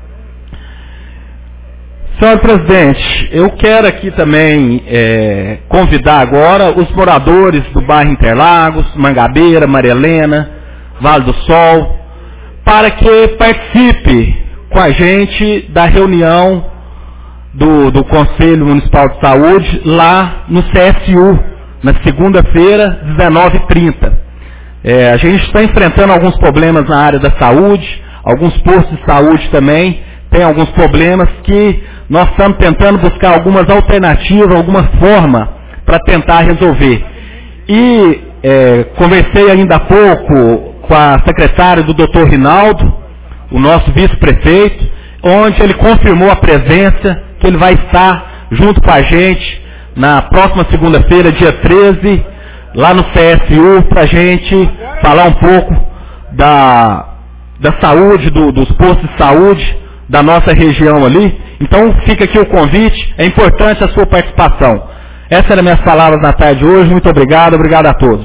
Senhor presidente, eu quero aqui também convidar agora os moradores do bairro Interlagos, Mangabeira, Maria Helena, Vale do Sol, para que participe com a gente da reunião do Conselho Municipal de Saúde lá no CSU, na segunda-feira, 19h30. A gente está enfrentando alguns problemas na área da saúde, alguns postos de saúde também tem alguns problemas que nós estamos tentando buscar algumas alternativas, alguma forma para tentar resolver. E conversei ainda há pouco com a secretária do Dr. Rinaldo, o nosso vice-prefeito, onde ele confirmou a presença, que ele vai estar junto com a gente na próxima segunda-feira, dia 13, lá no CSU, para a gente falar um pouco da saúde, dos postos de saúde da nossa região ali. Então fica aqui o convite, é importante a sua participação. Essas eram minhas palavras na tarde de hoje, muito obrigado a todos.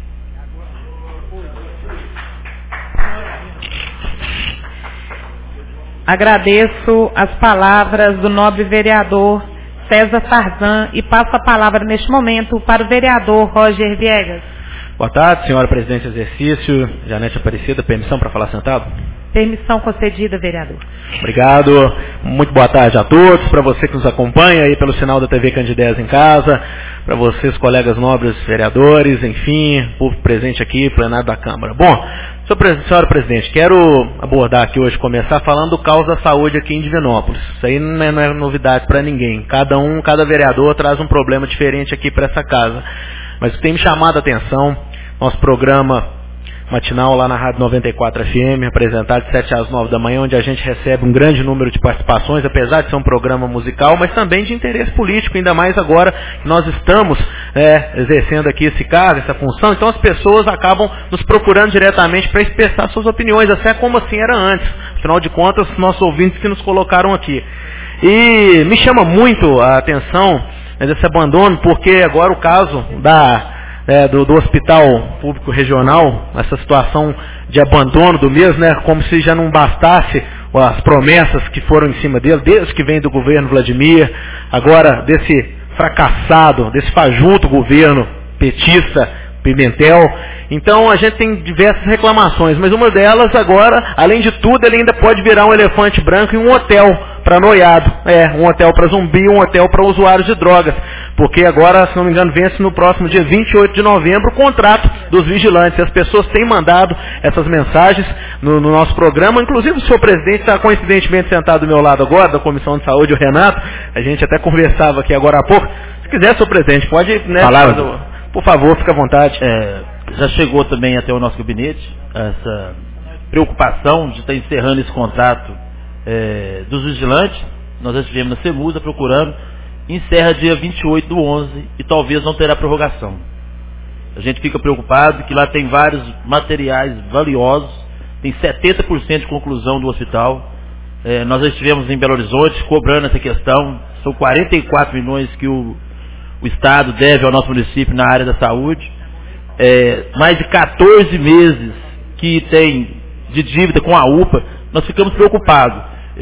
Agradeço as palavras do nobre vereador César Tarzan e passo a palavra neste momento para o vereador Roger Viegas. Boa tarde, senhora presidente de exercício, Janete Aparecida, permissão para falar sentado? Permissão concedida, vereador. Obrigado, muito boa tarde a todos, para você que nos acompanha aí pelo sinal da TV Candidez em casa, para vocês, colegas nobres vereadores, enfim, povo presente aqui, plenário da Câmara. Bom, senhora presidente, quero abordar aqui hoje, começar falando do caos da saúde aqui em Divinópolis. Isso aí não é novidade para ninguém. Cada vereador traz um problema diferente aqui para essa casa. Mas o que tem me chamado a atenção nosso programa matinal lá na Rádio 94 FM, apresentado de 7 às 9 da manhã, onde a gente recebe um grande número de participações, apesar de ser um programa musical, mas também de interesse político, ainda mais agora que nós estamos exercendo aqui esse cargo, essa função. Então as pessoas acabam nos procurando diretamente para expressar suas opiniões, até como assim era antes. Afinal de contas, nossos ouvintes que nos colocaram aqui. E me chama muito a atenção desse abandono, porque agora o caso do Hospital Público Regional, essa situação de abandono do mesmo, como se já não bastasse as promessas que foram em cima dele, desde que vem do governo Vladimir, agora desse fracassado, desse fajuto governo petista, Pimentel. Então a gente tem diversas reclamações, mas uma delas agora, além de tudo, ele ainda pode virar um elefante branco em um hotel para noiado, um hotel para zumbi, um hotel para usuários de drogas, porque agora, se não me engano, vence no próximo dia 28 de novembro o contrato dos vigilantes. As pessoas têm mandado essas mensagens no nosso programa, inclusive o senhor presidente está coincidentemente sentado do meu lado agora, da Comissão de Saúde, o Renato, a gente até conversava aqui agora há pouco. Se quiser, senhor presidente, pode, por favor, fique à vontade. Já chegou também até o nosso gabinete essa preocupação de estar encerrando esse contrato dos vigilantes. Nós já estivemos na CEMUSA procurando, encerra dia 28/11 e talvez não terá prorrogação. A gente fica preocupado que lá tem vários materiais valiosos, tem 70% de conclusão do hospital. Nós já estivemos em Belo Horizonte cobrando essa questão, são 44 milhões que o Estado deve ao nosso município na área da saúde, mais de 14 meses que tem de dívida com a UPA. Nós ficamos preocupados.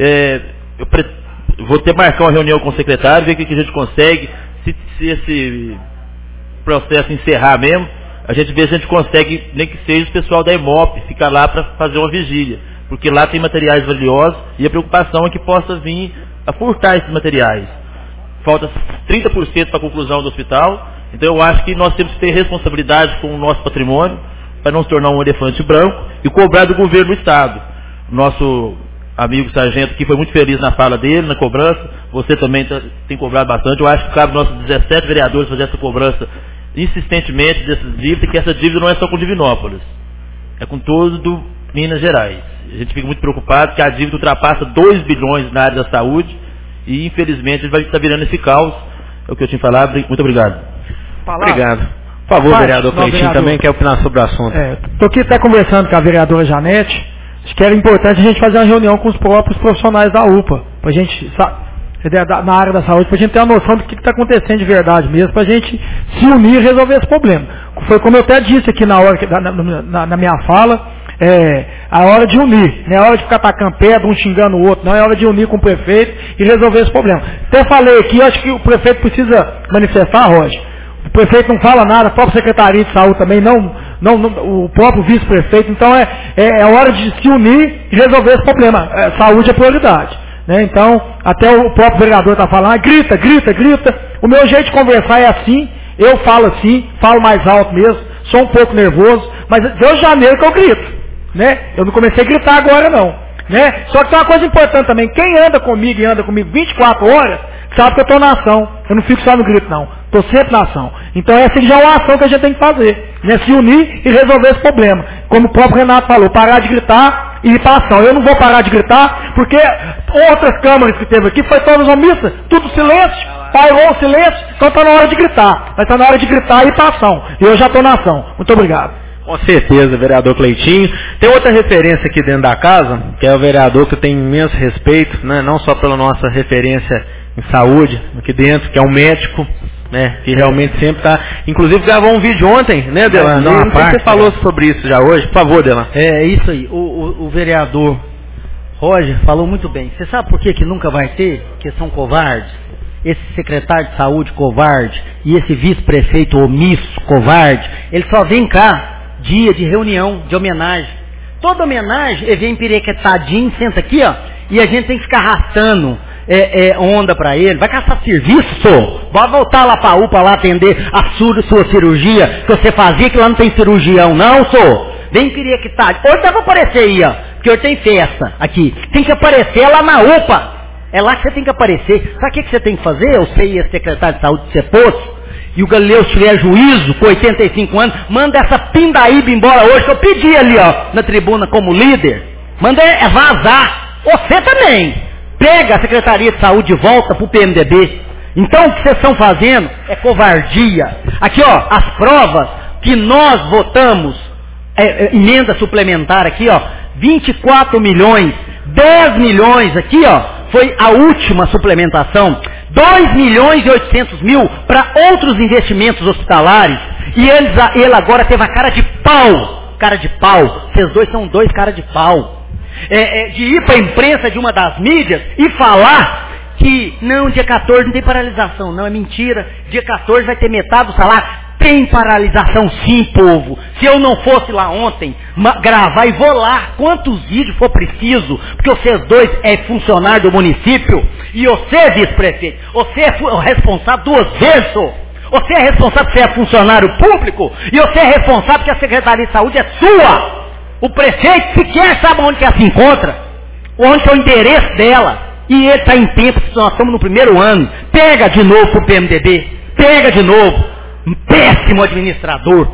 Eu vou ter que marcar uma reunião com o secretário, ver o que a gente consegue, se esse processo encerrar mesmo, a gente vê se a gente consegue, nem que seja o pessoal da EMOP, ficar lá para fazer uma vigília, porque lá tem materiais valiosos e a preocupação é que possa vir a furtar esses materiais. Falta 30% para a conclusão do hospital, então eu acho que nós temos que ter responsabilidade com o nosso patrimônio, para não se tornar um elefante branco, e cobrar do governo do Estado. Nosso amigo sargento aqui foi muito feliz na fala dele, na cobrança, você também tem cobrado bastante. Eu acho que cabe nossos 17 vereadores fazer essa cobrança insistentemente dessas dívidas, que essa dívida não é só com Divinópolis, é com todo Minas Gerais. A gente fica muito preocupado que a dívida ultrapassa 2 bilhões na área da saúde e infelizmente a gente vai estar virando esse caos. É o que eu tinha falado. Muito obrigado. Obrigado. Por favor, vereador Cleitinho também quer opinar sobre o assunto. Estou aqui até conversando com a vereadora Janete. Acho que era importante a gente fazer uma reunião com os próprios profissionais da UPA, para a gente, na área da saúde, para a gente ter uma noção do que está acontecendo de verdade mesmo, para a gente se unir e resolver esse problema. Foi como eu até disse aqui na minha fala, a hora de unir, não é a hora de ficar tacando pedra, um xingando o outro, não, é a hora de unir com o prefeito e resolver esse problema. Até falei aqui, acho que o prefeito precisa manifestar, Roger. O prefeito não fala nada, a própria Secretaria de Saúde também não, o próprio vice-prefeito. Então é hora de se unir e resolver esse problema. Saúde é prioridade. Né? Então, até o próprio vereador está falando, grita. O meu jeito de conversar é assim, eu falo assim, falo mais alto mesmo, sou um pouco nervoso, mas desde janeiro que eu grito. Né? Eu não comecei a gritar agora não. Né? Só que tem uma coisa importante também, quem anda comigo e anda comigo 24 horas, sabe que eu estou na ação. Eu não fico só no grito não, estou sempre na ação. Então essa já é uma ação que a gente tem que fazer, né? Se unir e resolver esse problema. Como o próprio Renato falou, parar de gritar e ir para a ação. Eu não vou parar de gritar, porque outras câmaras que teve aqui foi todas omissas, tudo silêncio, pairou o silêncio, então está na hora de gritar. Mas está na hora de gritar e ir para a ação. E eu já estou na ação. Muito obrigado. Com certeza, vereador Cleitinho. Tem outra referência aqui dentro da casa, que é o vereador que eu tenho imenso respeito, né? Não só pela nossa referência em saúde aqui dentro, que é um médico, né? Que realmente sempre está. Inclusive gravou um vídeo ontem, né, Delan? Não sei se você falou sobre isso já hoje. Por favor, Delan. É isso aí. O vereador Roger falou muito bem. Você sabe por que nunca vai ter? Que são covardes. Esse secretário de saúde covarde e esse vice-prefeito omisso covarde, ele só vem cá dia de reunião, de homenagem. Toda homenagem, ele vem pirequetadinho, senta aqui, ó, e a gente tem que ficar arrastando onda pra ele. Vai caçar serviço, senhor? Vai voltar lá pra UPA, lá atender a sua cirurgia, que você fazia, que lá não tem cirurgião, não, senhor? Vem pirequetadinho. Hoje dá pra aparecer aí, ó, porque hoje tem festa aqui. Tem que aparecer lá na UPA. É lá que você tem que aparecer. Sabe o que você tem que fazer? Eu sei, esse secretário de saúde, você pôs. e o Galileu tiver juízo, com 85 anos, manda essa pindaíba embora hoje, que eu pedi ali, ó, na tribuna como líder. Manda vazar. Você também. Pega a Secretaria de Saúde de volta pro PMDB. Então o que vocês estão fazendo é covardia. Aqui, ó, as provas que nós votamos, emenda suplementar aqui, ó, 24 milhões, 10 milhões aqui, ó, foi a última suplementação, 2 milhões e 800 mil para outros investimentos hospitalares, e ele agora teve a cara de pau, vocês dois são dois cara de pau, de ir para a imprensa de uma das mídias e falar que, não, dia 14 não tem paralisação, não, é mentira, dia 14 vai ter metade do salário. Tem paralisação sim, povo. Se eu não fosse lá ontem gravar, e vou lá, quantos vídeos for preciso, porque vocês dois é funcionário do município, e você, vice-prefeito, você é responsável 2 vezes, você é responsável porque você é funcionário público, e você é responsável porque a Secretaria de Saúde é sua. O prefeito sequer sabe onde que ela se encontra, onde é o endereço dela, e ele está em tempo, nós estamos no 1º ano. Pega de novo pro PMDB, pega de novo. Péssimo administrador,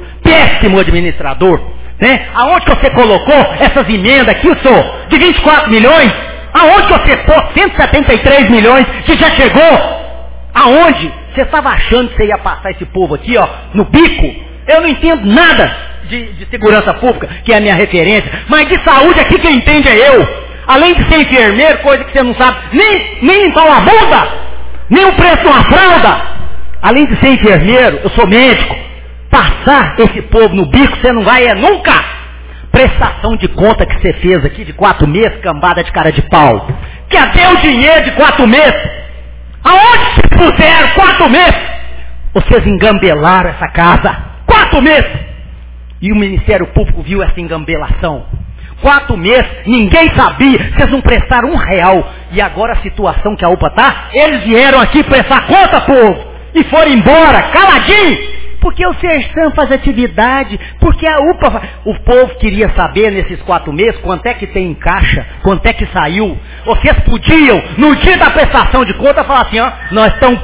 né? Aonde que você colocou essas emendas aqui, senhor, de 24 milhões? Aonde que você pôs 173 milhões que já chegou? Aonde? Você estava achando que você ia passar esse povo aqui, ó, no bico? Eu não entendo nada de segurança pública, que é a minha referência, mas de saúde aqui quem entende é eu. Além de ser enfermeiro, coisa que você não sabe, nem limpar uma bunda, nem o preço de uma fralda. Além de ser enfermeiro, eu sou médico. Passar esse povo no bico, você não vai nunca. Prestação de conta que você fez aqui de 4 meses, cambada de cara de pau. Que até o dinheiro de 4 meses. Aonde se puseram 4 meses? Vocês engambelaram essa casa. 4 meses. E o Ministério Público viu essa engambelação. 4 meses, ninguém sabia, vocês não prestaram R$1. E agora a situação que a UPA tá, eles vieram aqui prestar conta, povo. E foram embora, caladinho, porque o Sersan faz atividade, porque a UPA, o povo queria saber nesses 4 meses, quanto é que tem em caixa, quanto é que saiu. Vocês podiam, no dia da prestação de conta, falar assim, ó, nós estamos...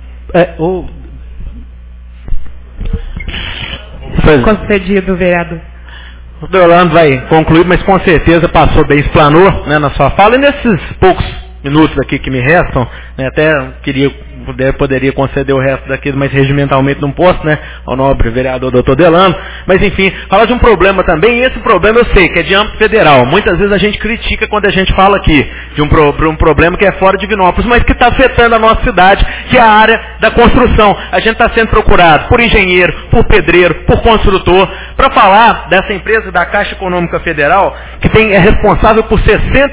Concedido, vereador. O Deolando vai concluir, mas com certeza passou bem, explanou, né, na sua fala, e nesses poucos minutos aqui que me restam, né, até poderia conceder o resto daquilo, mas regimentalmente não posso, né, ao nobre vereador doutor Delano, mas enfim, falar de um problema também, e esse problema eu sei que é de âmbito federal, muitas vezes a gente critica quando a gente fala aqui de um problema que é fora de Divinópolis, mas que está afetando a nossa cidade, que é a área da construção. A gente está sendo procurado por engenheiro, por pedreiro, por construtor, para falar dessa empresa da Caixa Econômica Federal, que é responsável por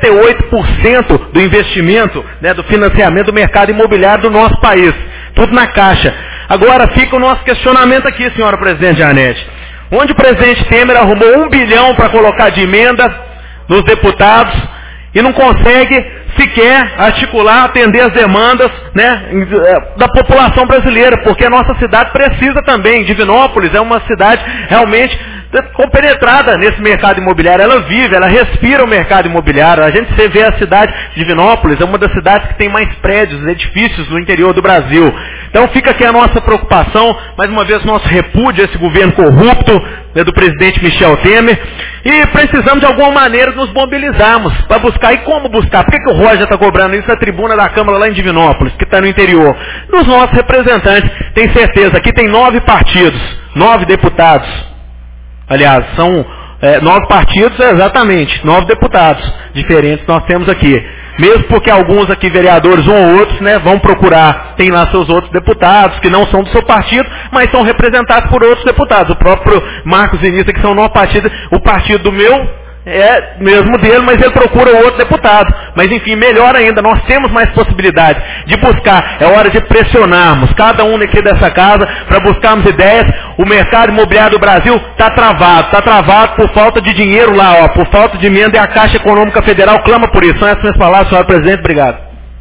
68% do investimento, né, do financiamento do mercado imobiliário do nosso país. Tudo na Caixa. Agora fica o nosso questionamento aqui, senhora presidente Janete. Onde o presidente Temer arrumou 1 bilhão para colocar de emenda nos deputados e não consegue sequer articular, atender as demandas, né, da população brasileira, porque a nossa cidade precisa também. Divinópolis é uma cidade realmente compenetrada nesse mercado imobiliário, ela vive, ela respira o mercado imobiliário. A gente vê a cidade de Divinópolis, é uma das cidades que tem mais prédios, edifícios no interior do Brasil. Então fica aqui a nossa preocupação, mais uma vez nosso repúdio a esse governo corrupto, né, do presidente Michel Temer, e precisamos de alguma maneira nos mobilizarmos para buscar. E como buscar? Por que o Roger está cobrando isso na tribuna da Câmara lá em Divinópolis, que está no interior? Dos nossos representantes, tem certeza, aqui tem 9 partidos, 9 deputados. Aliás, são 9 partidos, exatamente, 9 deputados diferentes nós temos aqui. Mesmo porque alguns aqui, vereadores, um ou outros, né, vão procurar, tem lá seus outros deputados, que não são do seu partido, mas são representados por outros deputados. O próprio Marcos Vinícius, que são o nosso partido, o partido do meu é mesmo dele, mas ele procura o outro deputado. Mas enfim, melhor ainda, nós temos mais possibilidades de buscar. É hora de pressionarmos cada um aqui dessa casa para buscarmos ideias. O mercado imobiliário do Brasil está travado por falta de dinheiro lá, ó, por falta de emenda, e a Caixa Econômica Federal clama por isso. São essas minhas palavras, senhora presidente, obrigado.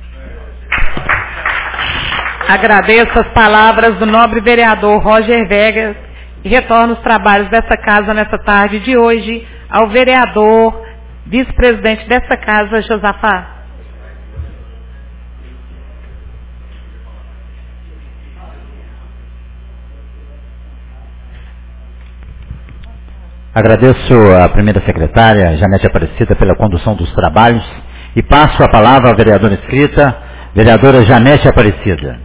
Agradeço as palavras do nobre vereador Roger Vegas e retorno os trabalhos dessa casa nessa tarde de hoje ao vereador, vice-presidente dessa casa, Josafá. Agradeço à primeira secretária, Janete Aparecida, pela condução dos trabalhos e passo a palavra à vereadora inscrita, vereadora Janete Aparecida.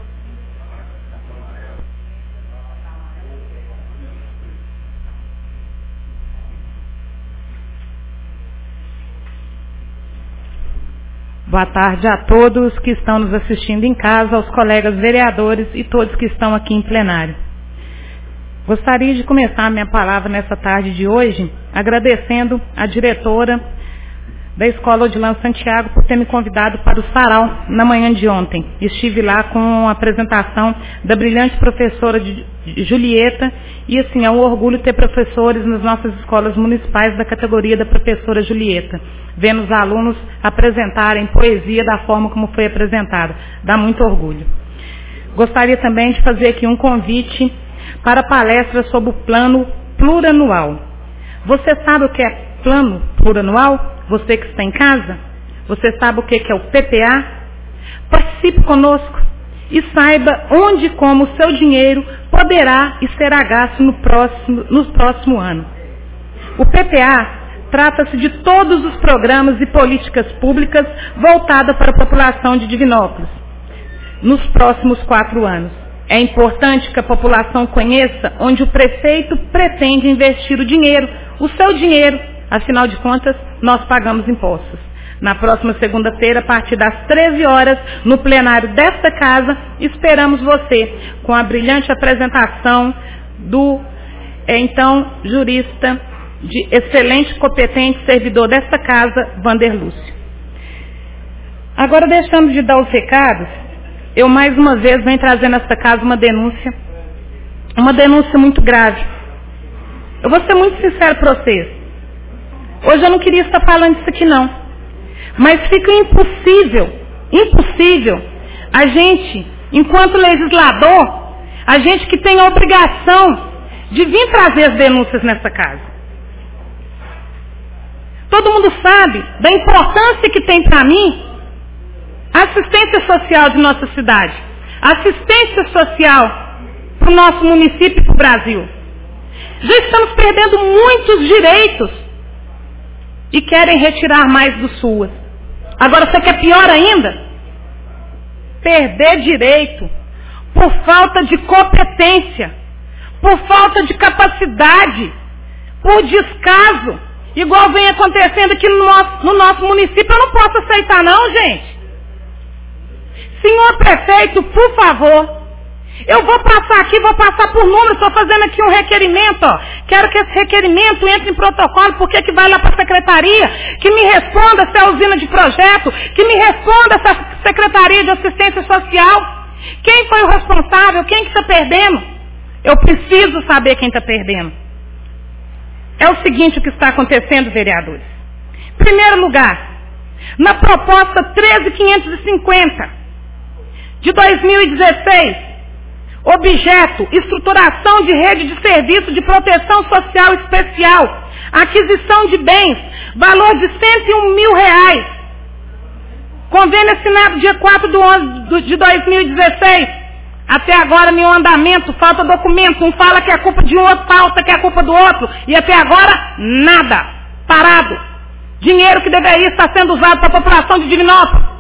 Boa tarde a todos que estão nos assistindo em casa, aos colegas vereadores e todos que estão aqui em plenário. Gostaria de começar a minha palavra nessa tarde de hoje agradecendo a diretora da Escola Odilon Santiago por ter me convidado para o sarau na manhã de ontem. Estive lá com a apresentação da brilhante professora Julieta e assim, é um orgulho ter professores nas nossas escolas municipais da categoria da professora Julieta, vendo os alunos apresentarem poesia da forma como foi apresentada. Dá muito orgulho. Gostaria também de fazer aqui um convite para palestra sobre o plano plurianual. Você sabe o que é plano plurianual? Você que está em casa? Você sabe o que é o PPA? Participe conosco e saiba onde e como o seu dinheiro poderá e será gasto no próximo ano. O PPA trata-se de todos os programas e políticas públicas voltadas para a população de Divinópolis nos próximos 4 anos. É importante que a população conheça onde o prefeito pretende investir o dinheiro, o seu dinheiro. Afinal de contas, nós pagamos impostos. Na próxima segunda-feira, a partir das 13 horas, no plenário desta casa, esperamos você com a brilhante apresentação do, então, jurista, de excelente, competente servidor desta casa, Vander Lúcio. Agora, deixando de dar os recados, eu mais uma vez venho trazer nesta casa uma denúncia muito grave. Eu vou ser muito sincero para vocês. Hoje eu não queria estar falando disso aqui não. Mas fica impossível a gente, enquanto legislador, a gente que tem a obrigação de vir trazer as denúncias nessa casa. Todo mundo sabe da importância que tem para mim a assistência social de nossa cidade, assistência social para o nosso município e para o Brasil. Já estamos perdendo muitos direitos e querem retirar mais do SUAS. Agora, você quer pior ainda? Perder direito por falta de competência, por falta de capacidade, por descaso, igual vem acontecendo aqui no nosso município. Eu não posso aceitar não, gente. Senhor prefeito, por favor, eu vou passar aqui, vou passar por números, estou fazendo aqui um requerimento, ó. Quero que esse requerimento entre em protocolo, porque que vai lá para a secretaria, que me responda se é usina de projeto, que me responda se é a Secretaria de Assistência Social. Quem foi o responsável? Quem que está perdendo? Eu preciso saber quem está perdendo. É o seguinte o que está acontecendo, vereadores. Em primeiro lugar, na proposta 13.550, de 2016, objeto, estruturação de rede de serviço de proteção social especial, aquisição de bens, valor de R$101 mil. Convênio assinado dia 4/11 de 2016. Até agora nenhum andamento, falta documento, um fala que é culpa de um, outro falta que é culpa do outro, e até agora nada, parado. Dinheiro que deveria estar sendo usado para a população de Divinópolis.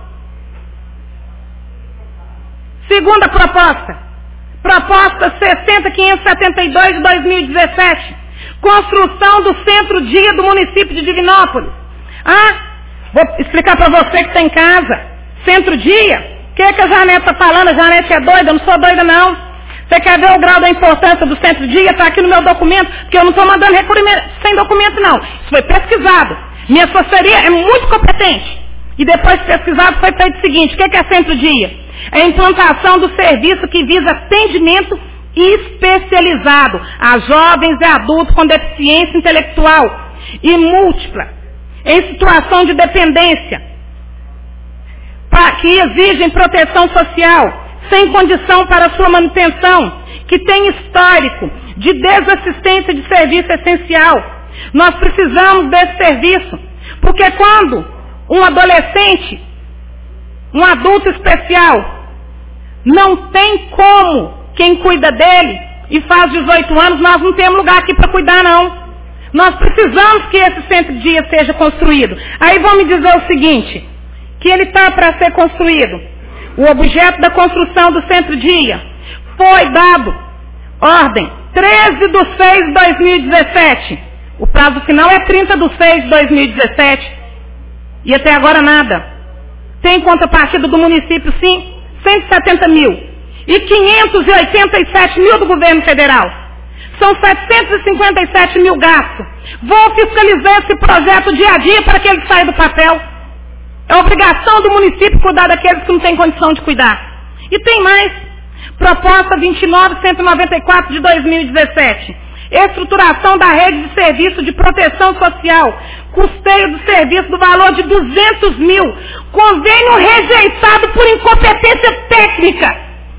Segunda proposta, proposta 60.572 de 2017, construção do centro-dia do município de Divinópolis. Vou explicar para você que está em casa, centro-dia, o que a Janete está falando? A Janete é doida? Eu não sou doida não. Você quer ver o grau da importância do centro-dia? Está aqui no meu documento, porque eu não estou mandando requerimento sem documento não. Isso foi pesquisado. Minha assessoria é muito competente. E depois de pesquisado foi feito o seguinte, o que é centro-dia? É a implantação do serviço que visa atendimento especializado a jovens e adultos com deficiência intelectual e múltipla, em situação de dependência, que exigem proteção social, sem condição para sua manutenção, que tem histórico de desassistência de serviço essencial. Nós precisamos desse serviço, porque quando um adolescente, um adulto especial, não tem como quem cuida dele e faz 18 anos, nós não temos lugar aqui para cuidar não. Nós precisamos que esse centro-dia seja construído. Aí vão me dizer o seguinte, que ele está para ser construído. O objeto da construção do centro-dia foi dado ordem 13/6/2017. O prazo final é 30/6/2017. E até agora nada. Tem contrapartida do município, sim, 170 mil. E 587 mil do governo federal. São 757 mil gastos. Vou fiscalizar esse projeto dia a dia para que ele saia do papel. É obrigação do município cuidar daqueles que não têm condição de cuidar. E tem mais. Proposta 29.194 de 2017. Estruturação da rede de serviço de proteção social. Custeio do serviço do valor de 200 mil. Convênio rejeitado por incompetência técnica.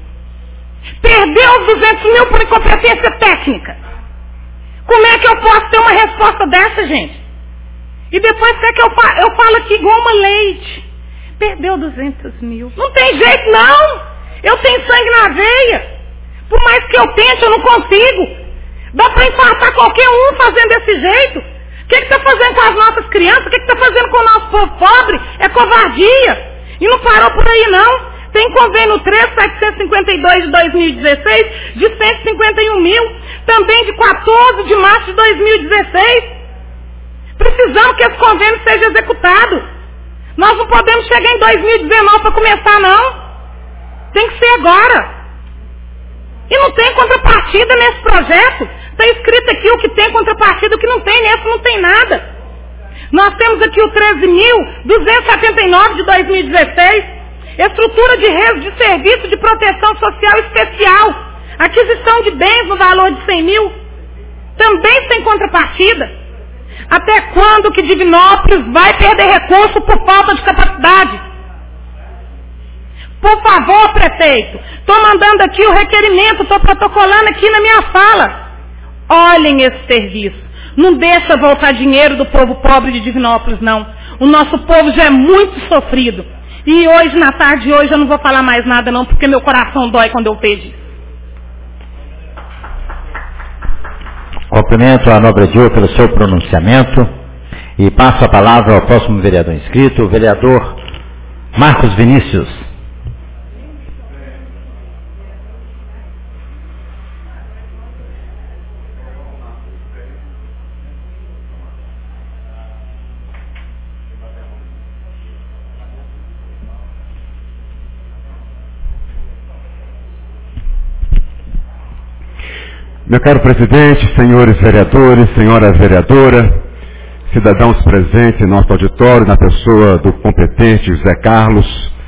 Perdeu os 200 mil por incompetência técnica. Como é que eu posso ter uma resposta dessa, gente? E depois quer que eu falo aqui igual uma leite. Perdeu 200 mil. Não tem jeito, não. Eu tenho sangue na veia. Por mais que eu tente, eu não consigo. Dá para infartar qualquer um fazendo desse jeito. O que está fazendo com as nossas crianças? O que está fazendo com o nosso povo pobre? É covardia. E não parou por aí, não. Tem convênio 3.752 de 2016 de 151 mil. Também de 14 de março de 2016. Precisamos que esse convênio seja executado. Nós não podemos chegar em 2019 para começar, não. Tem que ser agora. E não tem contrapartida nesse projeto. Está escrito aqui o que tem contrapartida, o que não tem. Nesse não tem nada. Nós temos aqui o 13.279 de 2016. Estrutura de redes de serviço de proteção social especial. Aquisição de bens no valor de 100 mil. Também sem contrapartida. Até quando que Divinópolis vai perder recurso por falta de capacidade? Por favor, prefeito, estou mandando aqui o requerimento, estou protocolando aqui na minha fala. Olhem esse serviço. Não deixa voltar dinheiro do povo pobre de Divinópolis, não. O nosso povo já é muito sofrido. E hoje, na tarde de hoje, eu não vou falar mais nada, não, porque meu coração dói quando eu vejo isso. Cumprimento a nobre Diogo pelo seu pronunciamento e passo a palavra ao próximo vereador inscrito, o vereador Marcos Vinícius. Meu caro presidente, senhores vereadores, senhoras vereadoras, cidadãos presentes em nosso auditório, na pessoa do competente José Carlos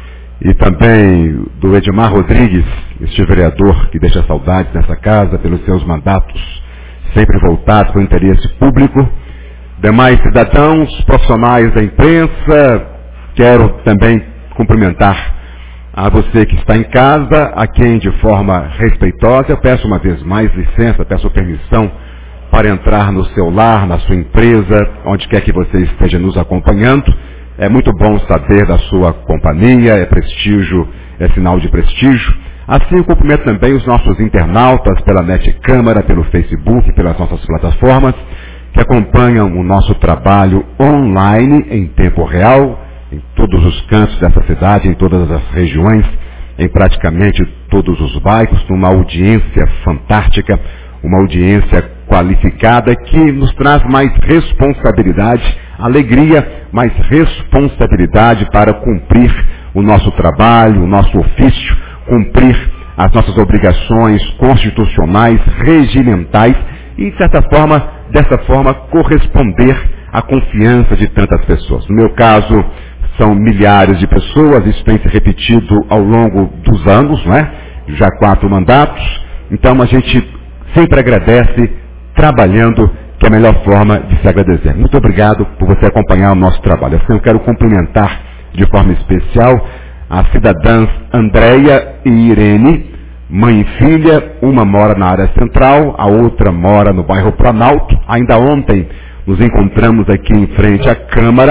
e também do Edmar Rodrigues, este vereador que deixa saudades nessa casa pelos seus mandatos sempre voltados para o interesse público, demais cidadãos, profissionais da imprensa, quero também cumprimentar a você que está em casa, a quem de forma respeitosa, eu peço uma vez mais licença, peço permissão para entrar no seu lar, na sua empresa, onde quer que você esteja nos acompanhando. É muito bom saber da sua companhia, é prestígio, é sinal de prestígio. Assim eu cumprimento também os nossos internautas pela Net Câmara, pelo Facebook, pelas nossas plataformas, que acompanham o nosso trabalho online em tempo real, em todos os cantos dessa cidade, em todas as regiões, em praticamente todos os bairros, numa audiência fantástica, uma audiência qualificada que nos traz mais responsabilidade, alegria, mais responsabilidade para cumprir o nosso trabalho, o nosso ofício, cumprir as nossas obrigações constitucionais, regimentais e, de certa forma, dessa forma, corresponder à confiança de tantas pessoas. No meu caso, são milhares de pessoas, isso tem se repetido ao longo dos anos, não é? Já 4 mandatos. Então a gente sempre agradece trabalhando, que é a melhor forma de se agradecer. Muito obrigado por você acompanhar o nosso trabalho. Assim eu quero cumprimentar de forma especial as cidadãs Andréia e Irene, mãe e filha. Uma mora na área central, a outra mora no bairro Planalto. Ainda ontem nos encontramos aqui em frente à Câmara,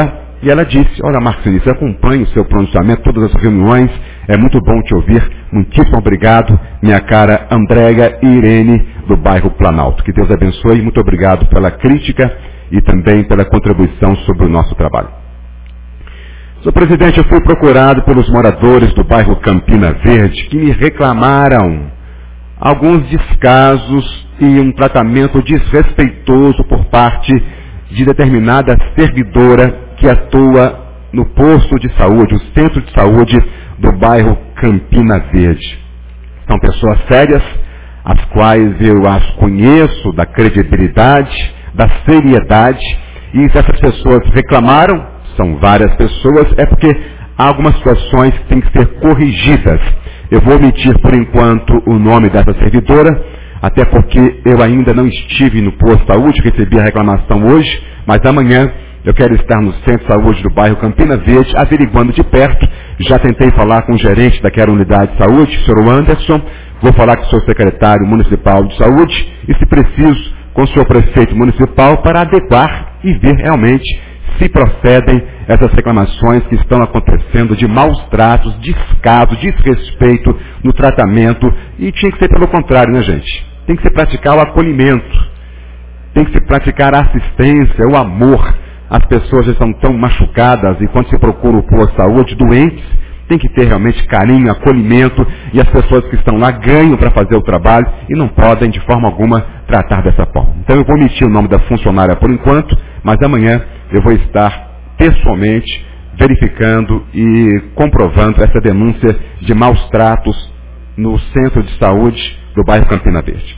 E ela disse, olha, Marcos Vinícius, eu acompanho o seu pronunciamento, todas as reuniões, é muito bom te ouvir, muitíssimo obrigado, minha cara Andréia e Irene, do bairro Planalto. Que Deus abençoe, muito obrigado pela crítica e também pela contribuição sobre o nosso trabalho. Senhor presidente, eu fui procurado pelos moradores do bairro Campina Verde, que me reclamaram alguns descasos e um tratamento desrespeitoso por parte de determinada servidora que atua no posto de saúde, o centro de saúde do bairro Campina Verde. São pessoas sérias, as quais eu as conheço da credibilidade, da seriedade, e se essas pessoas reclamaram, são várias pessoas, é porque há algumas situações que têm que ser corrigidas. Eu vou omitir por enquanto o nome dessa servidora, até porque eu ainda não estive no posto de saúde, recebi a reclamação hoje, mas amanhã eu quero estar no centro de saúde do bairro Campina Verde, averiguando de perto. Já tentei falar com o gerente daquela unidade de saúde, o senhor Anderson, vou falar com o senhor secretário municipal de saúde, e se preciso, com o senhor prefeito municipal, para adequar e ver realmente se procedem essas reclamações que estão acontecendo de maus tratos, descaso, desrespeito no tratamento, e tinha que ser pelo contrário, né, gente? Tem que se praticar o acolhimento, tem que se praticar a assistência, o amor. As pessoas já estão tão machucadas e quando se procura o posto de saúde, doentes, tem que ter realmente carinho, acolhimento, e as pessoas que estão lá ganham para fazer o trabalho e não podem de forma alguma tratar dessa forma. Então eu vou omitir o nome da funcionária por enquanto, mas amanhã eu vou estar pessoalmente verificando e comprovando essa denúncia de maus tratos no centro de saúde do bairro Campina Verde.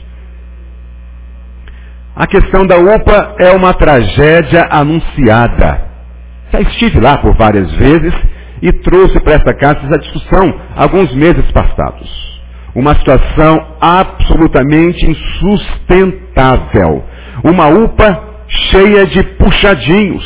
A questão da UPA é uma tragédia anunciada. Já estive lá por várias vezes e trouxe para esta casa essa discussão alguns meses passados. Uma situação absolutamente insustentável. Uma UPA cheia de puxadinhos,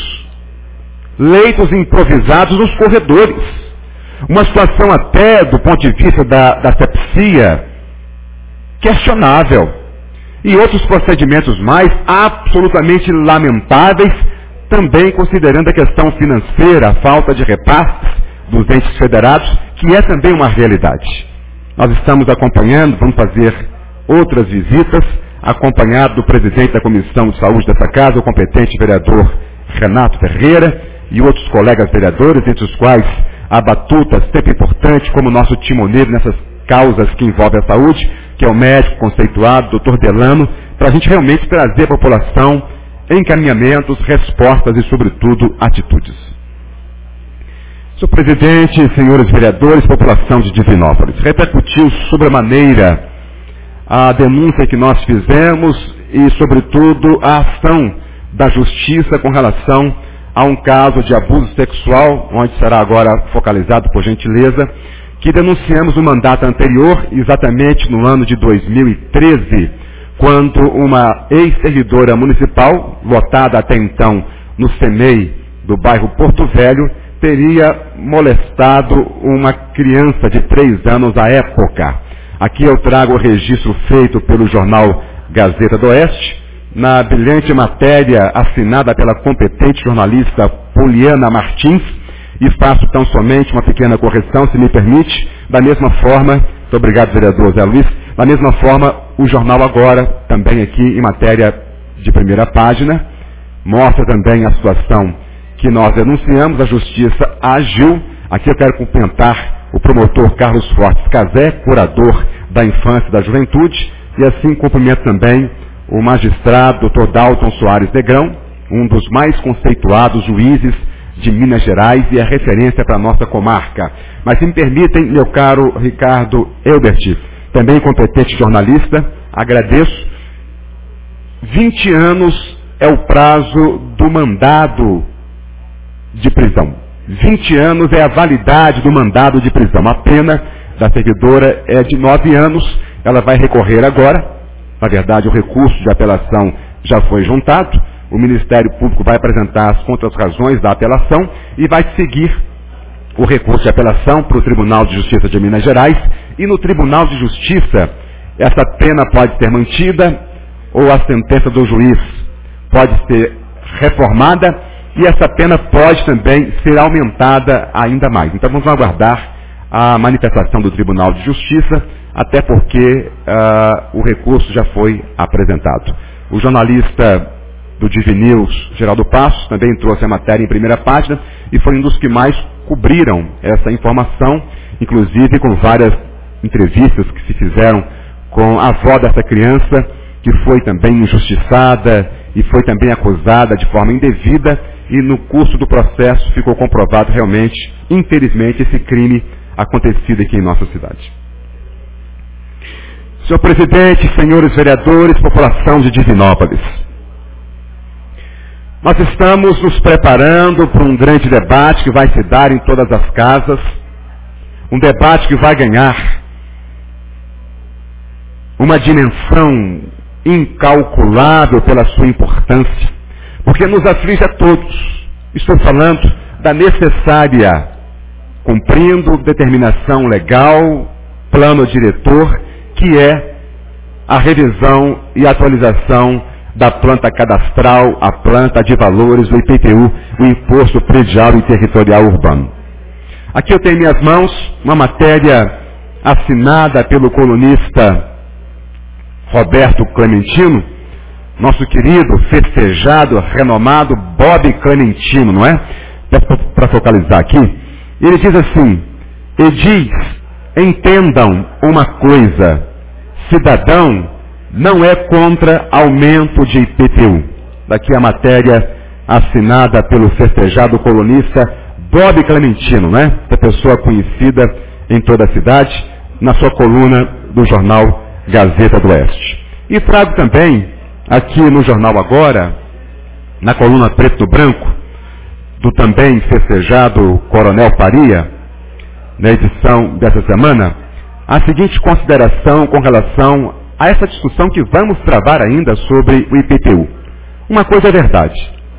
leitos improvisados nos corredores. Uma situação até, do ponto de vista da sepsia, questionável. E outros procedimentos mais absolutamente lamentáveis, também considerando a questão financeira, a falta de repasses dos entes federados, que é também uma realidade. Nós estamos acompanhando, vamos fazer outras visitas, acompanhado do presidente da Comissão de Saúde dessa casa, o competente vereador Renato Ferreira, e outros colegas vereadores, entre os quais a batuta sempre importante, como nosso timoneiro nessas causas que envolvem a saúde, que é o médico conceituado, Dr. Delano, para a gente realmente trazer à população encaminhamentos, respostas e, sobretudo, atitudes. Senhor presidente, senhores vereadores, população de Divinópolis, repercutiu sobremaneira a denúncia que nós fizemos e, sobretudo, a ação da justiça com relação a um caso de abuso sexual, onde será agora focalizado, por gentileza, que denunciamos no mandato anterior, exatamente no ano de 2013, quando uma ex-servidora municipal, lotada até então no CEMEI do bairro Porto Velho, teria molestado uma criança de 3 anos à época. Aqui eu trago o registro feito pelo jornal Gazeta do Oeste, na brilhante matéria assinada pela competente jornalista Poliana Martins, e faço tão somente uma pequena correção, se me permite. Da mesma forma, muito obrigado, vereador Zé Luiz, da mesma forma, o jornal agora, também aqui em matéria de primeira página, mostra também a situação que nós denunciamos, a justiça agiu. Aqui eu quero cumprimentar o promotor Carlos Fortes Cazé, curador da infância e da juventude, e assim cumprimento também o magistrado Dr. Dalton Soares Negrão, um dos mais conceituados juízes de Minas Gerais e a referência para a nossa comarca. Mas se me permitem, meu caro Ricardo Elbert, também competente jornalista, agradeço. 20 anos é o prazo do mandado de prisão. 20 anos é a validade do mandado de prisão. A pena da servidora é de 9 anos. Ela vai recorrer agora. Na verdade, o recurso de apelação já foi juntado. O Ministério Público vai apresentar as contras-razões da apelação e vai seguir o recurso de apelação para o Tribunal de Justiça de Minas Gerais. E no Tribunal de Justiça, essa pena pode ser mantida ou a sentença do juiz pode ser reformada e essa pena pode também ser aumentada ainda mais. Então vamos aguardar a manifestação do Tribunal de Justiça, até porque o recurso já foi apresentado. O jornalista do Divinews, Geraldo Passos, também trouxe a matéria em primeira página e foi um dos que mais cobriram essa informação, inclusive com várias entrevistas que se fizeram com a avó dessa criança, que foi também injustiçada e foi também acusada de forma indevida, e no curso do processo ficou comprovado realmente, infelizmente, esse crime acontecido aqui em nossa cidade. Senhor presidente, senhores vereadores, população de Divinópolis, nós estamos nos preparando para um grande debate que vai se dar em todas as casas, um debate que vai ganhar uma dimensão incalculável pela sua importância, porque nos aflige a todos. Estou falando da necessária, cumprindo determinação legal, plano diretor, que é a revisão e atualização da planta cadastral, a planta de valores do IPTU, o Imposto Predial e Territorial Urbano. Aqui eu tenho em minhas mãos uma matéria assinada pelo colunista Roberto Clementino, nosso querido, festejado, renomado Bob Clementino, não é? Para focalizar aqui. Ele diz assim: Edis, entendam uma coisa, cidadão não é contra aumento de IPTU. Daqui a matéria assinada pelo festejado colunista Bob Clementino, né? Essa pessoa conhecida em toda a cidade, na sua coluna do jornal Gazeta do Oeste. E trago também, aqui no Jornal Agora, na coluna Preto do Branco, do também festejado Coronel Faria, na edição dessa semana, a seguinte consideração com relação a essa discussão que vamos travar ainda sobre o IPTU. Uma coisa é verdade.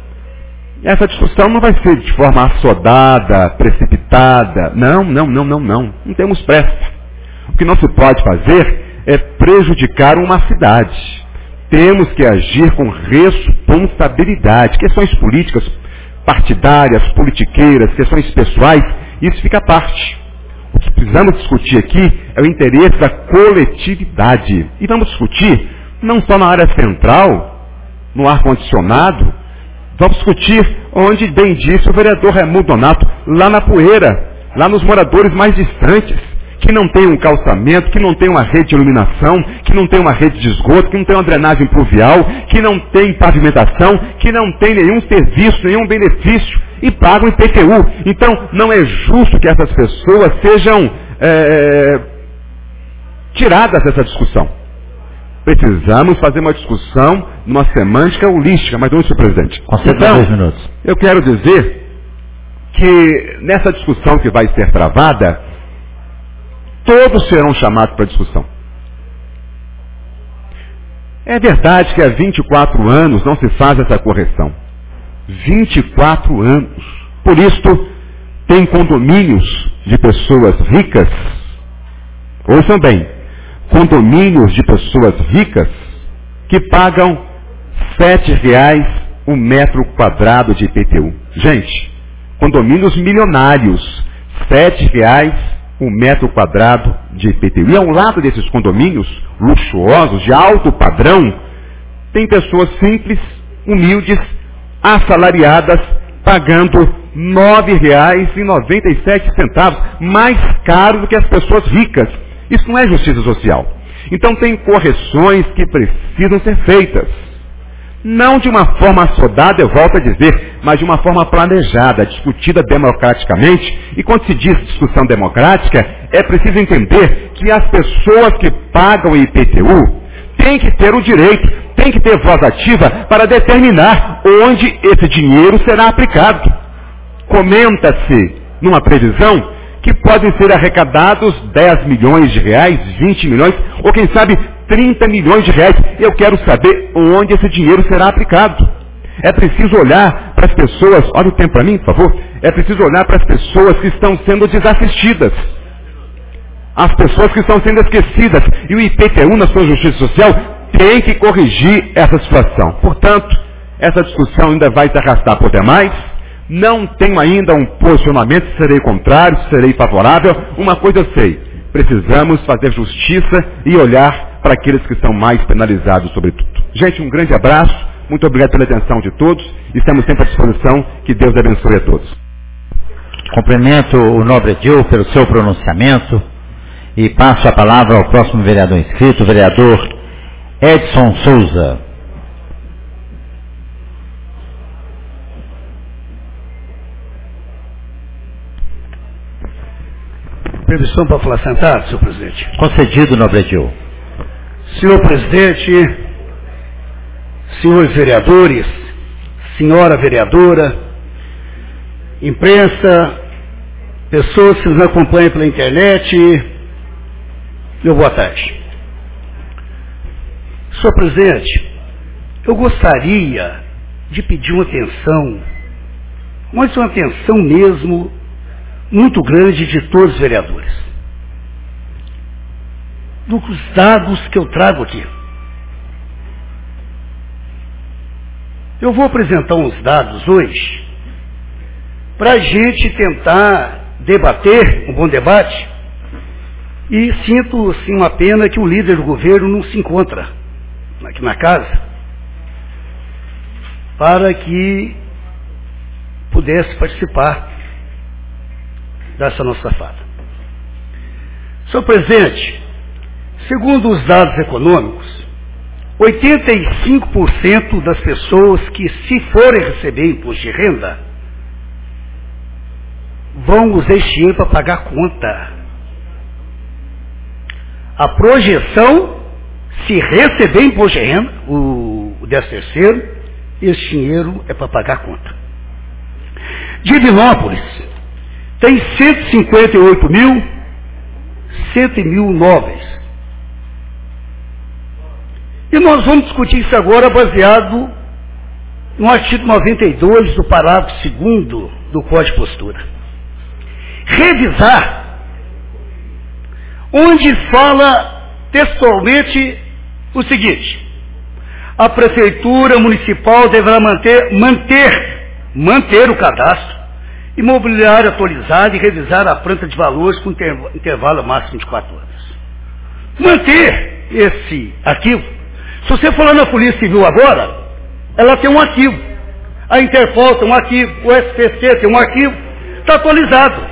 Essa discussão não vai ser de forma assodada, precipitada. Não. Não temos pressa. O que não se pode fazer é prejudicar uma cidade. Temos que agir com responsabilidade. Questões políticas, partidárias, politiqueiras, questões pessoais, isso fica à parte. O que precisamos discutir aqui é o interesse da coletividade. E vamos discutir não só na área central, no ar-condicionado, vamos discutir onde bem disse o vereador Raimundo Donato, lá na Poeira, lá nos moradores mais distantes, que não tem um calçamento, que não tem uma rede de iluminação, que não tem uma rede de esgoto, que não tem uma drenagem pluvial, que não tem pavimentação, que não tem nenhum serviço, nenhum benefício, e pagam IPTU. Então, não é justo que essas pessoas sejam tiradas dessa discussão. Precisamos fazer uma discussão numa semântica holística, mas não, senhor presidente. Então, 2 minutos. Eu quero dizer que nessa discussão que vai ser travada, todos serão chamados para discussão. É verdade que há 24 anos não se faz essa correção. 24 anos. Por isso, tem condomínios de pessoas ricas, ouçam bem, condomínios de pessoas ricas que pagam R$7 um metro quadrado de IPTU. Gente, condomínios milionários, R$7 um metro quadrado de IPTU. E ao lado desses condomínios luxuosos, de alto padrão, tem pessoas simples, humildes, assalariadas, pagando R$9,97, mais caro do que as pessoas ricas. Isso não é justiça social. Então tem correções que precisam ser feitas. Não de uma forma assodada, eu volto a dizer, mas de uma forma planejada, discutida democraticamente. E quando se diz discussão democrática, é preciso entender que as pessoas que pagam o IPTU têm que ter o direito, têm que ter voz ativa para determinar onde esse dinheiro será aplicado. Comenta-se numa previsão que podem ser arrecadados 10 milhões de reais, 20 milhões, ou quem sabe 30 milhões de reais. Eu quero saber onde esse dinheiro será aplicado. É preciso olhar para as pessoas, olha o tempo para mim, por favor. É preciso olhar para as pessoas que estão sendo desassistidas. As pessoas que estão sendo esquecidas. E o IPTU, na sua justiça social, tem que corrigir essa situação. Portanto, essa discussão ainda vai se arrastar por demais. Não tenho ainda um posicionamento, se serei contrário, se serei favorável. Uma coisa eu sei, precisamos fazer justiça e olhar para aqueles que são mais penalizados sobretudo. Gente, um grande abraço, muito obrigado pela atenção de todos, estamos sempre à disposição, que Deus abençoe a todos. Cumprimento o nobre Edil pelo seu pronunciamento e passo a palavra ao próximo vereador inscrito, o vereador Edson Souza. Permissão para falar sentado, senhor presidente? Concedido, nobre Edil. Senhor presidente, senhores vereadores, senhora vereadora, imprensa, pessoas que nos acompanham pela internet, meu boa tarde. Senhor presidente, eu gostaria de pedir uma atenção, mas uma atenção mesmo muito grande de todos os vereadores. Dos dados que eu trago aqui. Eu vou apresentar uns dados hoje para a gente tentar debater, um bom debate, e sinto assim uma pena que o líder do governo não se encontra aqui na casa para que pudesse participar dessa nossa fala. Senhor presidente, segundo os dados econômicos, 85% das pessoas que, se forem receber imposto de renda, vão usar esse dinheiro para pagar a conta. A projeção, se receber imposto de renda, o 13º, esse dinheiro é para pagar a conta. Divinópolis tem 158.100 imóveis. E nós vamos discutir isso agora baseado no artigo 92 do parágrafo 2º do Código de Postura. Revisar, onde fala textualmente o seguinte: a Prefeitura Municipal deverá manter o cadastro imobiliário atualizado e revisar a planta de valores com intervalo máximo de 4 anos. Manter esse arquivo. Se você for lá na Polícia Civil agora, ela tem um arquivo. A Interpol tem um arquivo, o SPC tem um arquivo, está atualizado.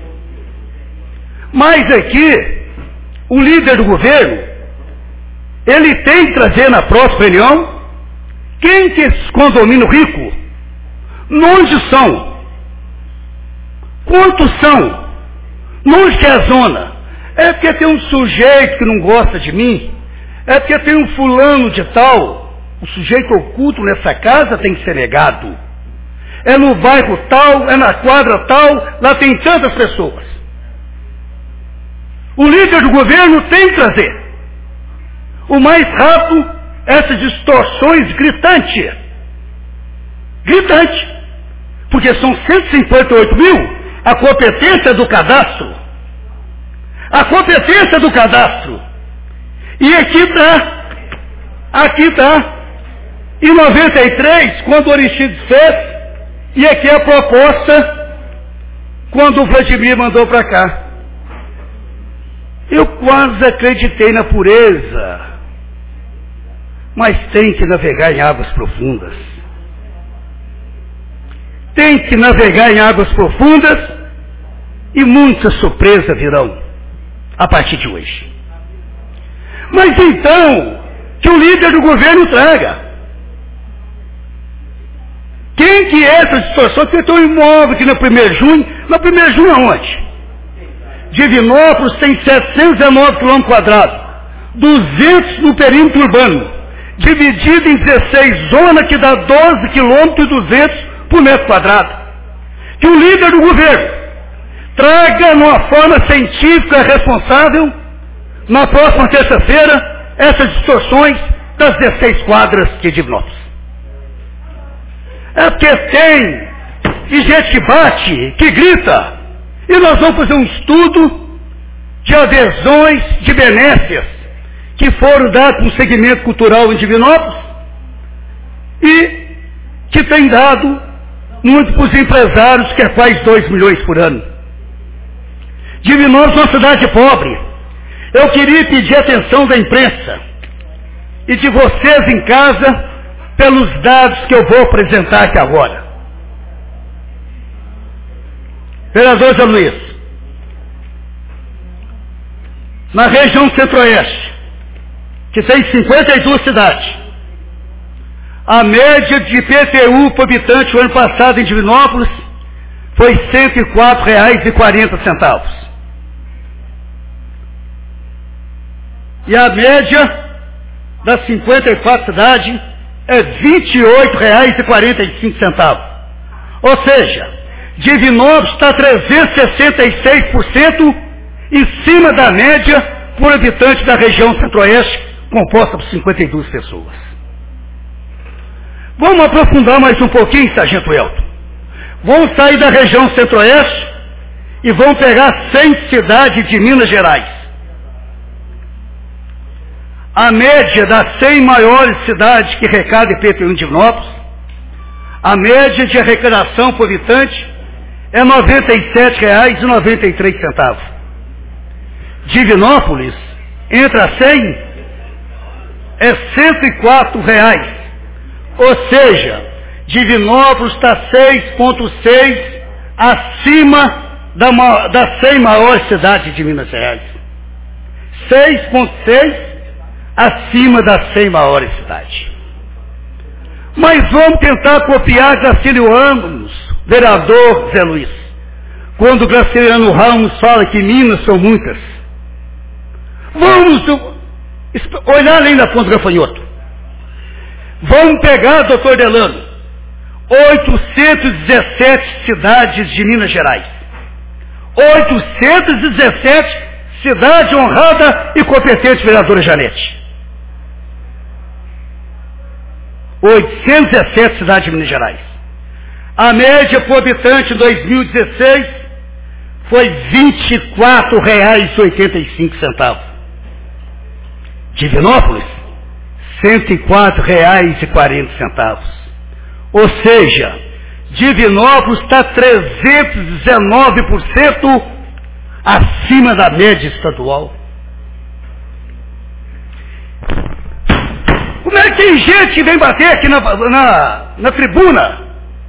Mas aqui, o líder do governo, ele tem que trazer na próxima reunião quem que esses condomínios ricos, onde são, quantos são, onde que é a zona. É porque tem um sujeito que não gosta de mim, é porque tem um fulano de tal, o sujeito oculto nessa casa tem que ser negado. É no bairro tal, é na quadra tal, lá tem tantas pessoas. O líder do governo tem que trazer o mais rápido essas distorções gritantes. Gritante. Porque são 158 mil a competência do cadastro. A competência do cadastro. E aqui está, em 93, quando o Aristides fez, e aqui a proposta, quando o Vladimir mandou para cá. Eu quase acreditei na pureza, mas tem que navegar em águas profundas. Tem que navegar em águas profundas e muitas surpresas virão a partir de hoje. Mas então, que o líder do governo traga. Quem que é essa distorção? Porque tem um imóvel aqui na 1º de junho. Na 1º de junho aonde? Divinópolis tem 719 km², 200 no perímetro urbano, dividido em 16 zonas, que dá 12 km e 200 por metro quadrado. Que o líder do governo traga, numa forma científica responsável, na próxima terça-feira, essas distorções das 16 quadras de Divinópolis. É porque tem gente que bate, que grita, e nós vamos fazer um estudo de adesões, de benécias, que foram dadas para um segmento cultural em Divinópolis, e que tem dado muito para os empresários, que é quase 2 milhões por ano. Divinópolis é uma cidade pobre. Eu queria pedir a atenção da imprensa e de vocês em casa pelos dados que eu vou apresentar aqui agora. Vereador Zé Luiz, na região centro-oeste, que tem 52 cidades, a média de IPTU por habitante o ano passado em Divinópolis foi R$ 104,40. E a média das 54 cidades é R$ 28,45. Ou seja, Divinópolis está 366% em cima da média por habitante da região centro-oeste, composta por 52 pessoas. Vamos aprofundar mais um pouquinho, Sargento Elton. Vamos sair da região centro-oeste e vamos pegar 100 cidades de Minas Gerais. A média das 100 maiores cidades que arrecadam IPTU em Divinópolis, a média de arrecadação por habitante é R$ 97,93. Divinópolis, entre as 100, é R$ 104. Ou seja, Divinópolis está 6,6 acima das 100 maiores cidades de Minas Gerais. 6,6 acima das 100 maiores cidades. Mas vamos tentar copiar Graciliano Ramos, vereador Zé Luiz, quando Graciliano Ramos fala que Minas são muitas. Vamos olhar além da ponta do gafanhoto. Vamos pegar, doutor Delano, 817 cidades de Minas Gerais. 817 cidade honrada e competente, vereadora Janete. 817 cidades de Minas Gerais. A média por habitante em 2016 foi R$ 24,85. Divinópolis, R$ 104,40. Ou seja, Divinópolis está 319% acima da média estadual. Como é que tem gente que vem bater aqui na tribuna?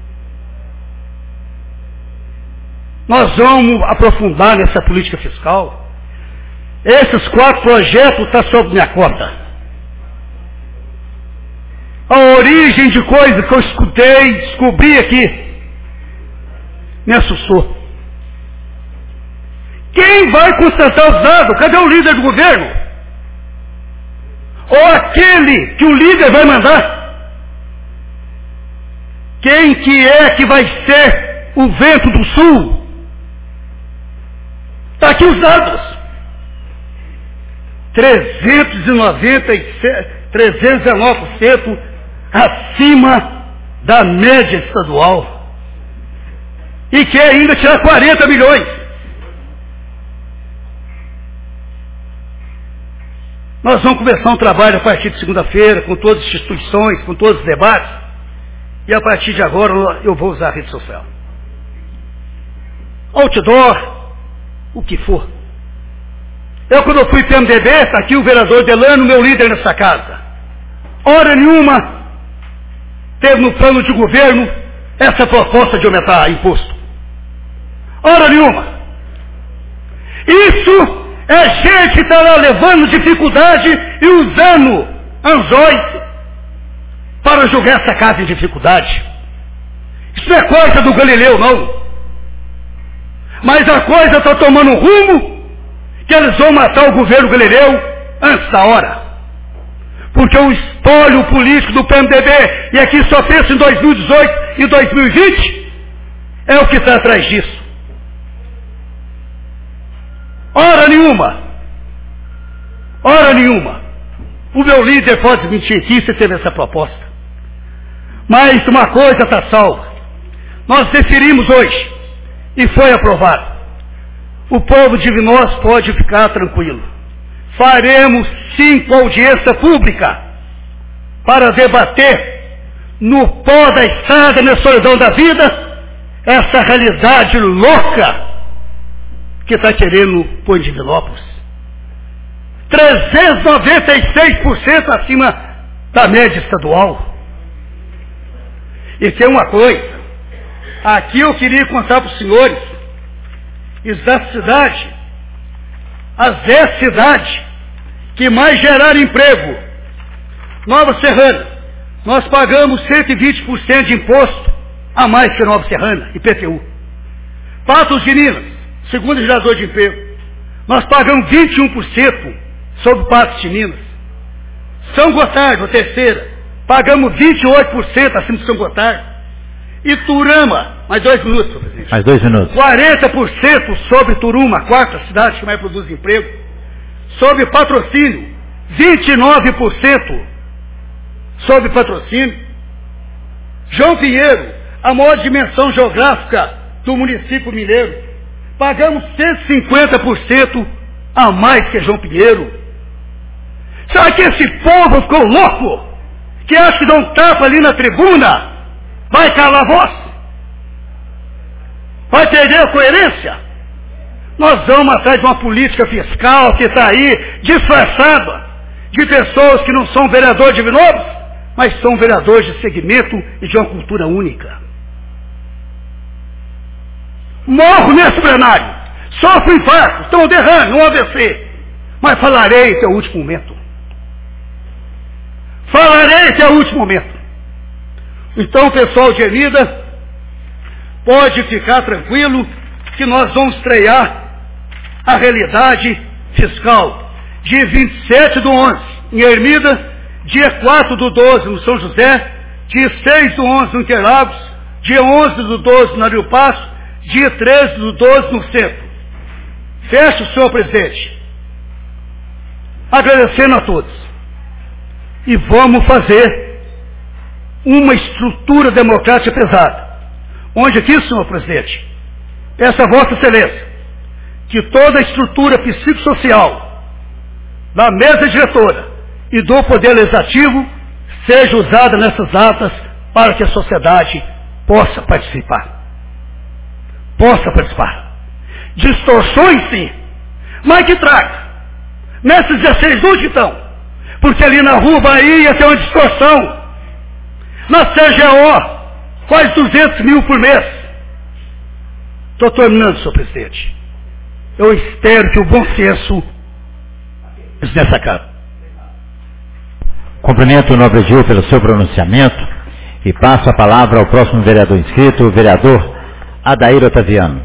Nós vamos aprofundar nessa política fiscal. Esses 4 projetos estão sob minha conta. A origem de coisas que eu escutei, descobri aqui, me assustou. Quem vai constatar os dados? Cadê o líder do governo? Ou aquele que o líder vai mandar? Quem que é que vai ser o vento do sul? Está aqui os dados. 319% acima da média estadual. E quer ainda tirar 40 milhões. Nós vamos começar um trabalho a partir de segunda-feira, com todas as instituições, com todos os debates. E a partir de agora eu vou usar a rede social. Outdoor, o que for. Eu, quando eu fui PMDB, está aqui o vereador Delano, meu líder nessa casa. Hora nenhuma teve no plano de governo essa proposta de aumentar imposto. Hora nenhuma. Isso é gente que está lá levando dificuldade e usando anzóis para jogar essa casa em dificuldade. Isso não é coisa do Galileu, não. Mas a coisa está tomando um rumo que eles vão matar o governo Galileu antes da hora. Porque o espólio político do PMDB, e aqui só pensa em 2018 e 2020, é o que está atrás disso. Hora nenhuma. Hora nenhuma. O meu líder pode mentir aqui se teve essa proposta. Mas uma coisa está salva. Nós definimos hoje e foi aprovado. O povo de Divinópolis pode ficar tranquilo. Faremos 5 audiências públicas para debater no pó da estrada, na solidão da vida, essa realidade louca que está querendo pôr em Divinópolis. 396% acima da média estadual. E tem uma coisa, aqui eu queria contar para os senhores, essa cidade, as 10 cidades que mais geraram emprego. Nova Serrana, nós pagamos 120% de imposto a mais que Nova Serrana, IPTU. Patos de Minas, segundo gerador de emprego, nós pagamos 21% sobre Patos de Minas. São Gotardo, a terceira, pagamos 28% acima de São Gotardo. Iturama, mais 2 minutos, senhor presidente. Mais 2 minutos. 40% sobre Turuma, a quarta cidade que mais produz emprego. Sobre Patrocínio, 29% sobre Patrocínio. João Pinheiro, a maior dimensão geográfica do município mineiro, pagamos 150% a mais que João Pinheiro. Será que esse povo ficou louco? Que acha que dá um tapa ali na tribuna, vai calar a voz? Vai perder a coerência? Nós vamos atrás de uma política fiscal que está aí disfarçada de pessoas que não são vereadores de Divinópolis, mas são vereadores de segmento e de uma cultura única. Morro nesse plenário, sofro infarto, estou um derrame, um AVC, mas falarei até o último momento. Falarei até o último momento. Então, pessoal de Ermida, pode ficar tranquilo que nós vamos estrear a realidade fiscal. Dia 27/11 em Ermida, dia 4/12 no São José, dia 6/11 no Interlagos, dia 11/12 no Rio Passo, dia 13/12 no centro. Fecho, senhor presidente. Agradecendo a todos. E vamos fazer uma estrutura democrática pesada. Onde aqui, senhor presidente, peço a vossa excelência que toda a estrutura psicossocial da mesa diretora e do Poder Legislativo seja usada nessas datas para que a sociedade possa participar. Possa participar. Distorções, sim, mas que traga. Nesses 16 luz, então, porque ali na Rua Bahia tem uma distorção. Na CGO, quase 200 mil por mês. Estou terminando, senhor presidente. Eu espero que o bom senso nessa casa. Cumprimento o nobre Gil pelo seu pronunciamento e passo a palavra ao próximo vereador inscrito, o vereador Adair Otaviano.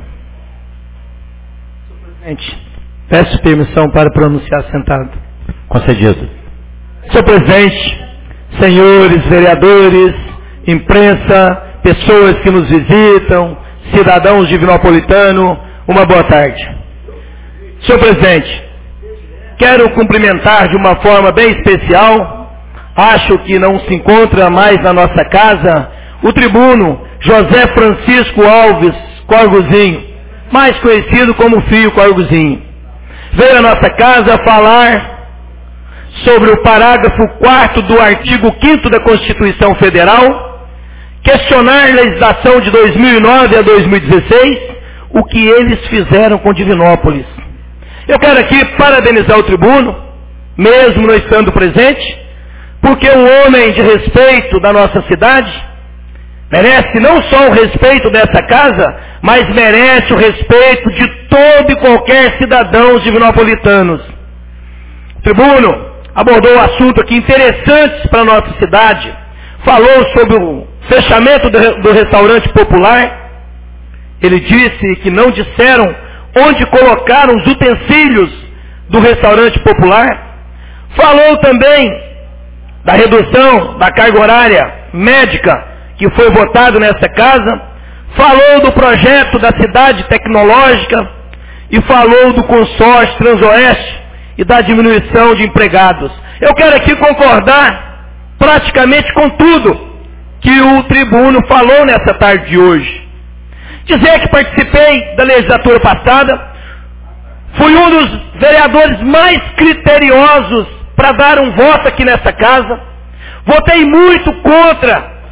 Senhor presidente, peço permissão para pronunciar sentado. Concedido. Senhor presidente, senhores vereadores, imprensa, pessoas que nos visitam, cidadãos divinopolitanos, uma boa tarde. Senhor presidente, quero cumprimentar de uma forma bem especial, acho que não se encontra mais na nossa casa, o tribuno José Francisco Alves Corgozinho, mais conhecido como Fio Corgozinho. Veio à nossa casa falar sobre o parágrafo 4º do artigo 5º da Constituição Federal, questionar a legislação de 2009 a 2016, o que eles fizeram com Divinópolis. Eu quero aqui parabenizar o tribuno, mesmo não estando presente, porque é um homem de respeito da nossa cidade, merece não só o respeito dessa casa, mas merece o respeito de todo e qualquer cidadão divinopolitanos. O tribuno abordou assunto aqui interessantes para a nossa cidade, falou sobre o fechamento do restaurante popular, ele disse que não disseram onde colocaram os utensílios do restaurante popular, falou também da redução da carga horária médica que foi votado nessa casa, falou do projeto da cidade tecnológica e falou do consórcio Transoeste e da diminuição de empregados. Eu quero aqui concordar praticamente com tudo que o tribuno falou nessa tarde de hoje. Dizer que participei da legislatura passada, fui um dos vereadores mais criteriosos para dar um voto aqui nessa casa, votei muito contra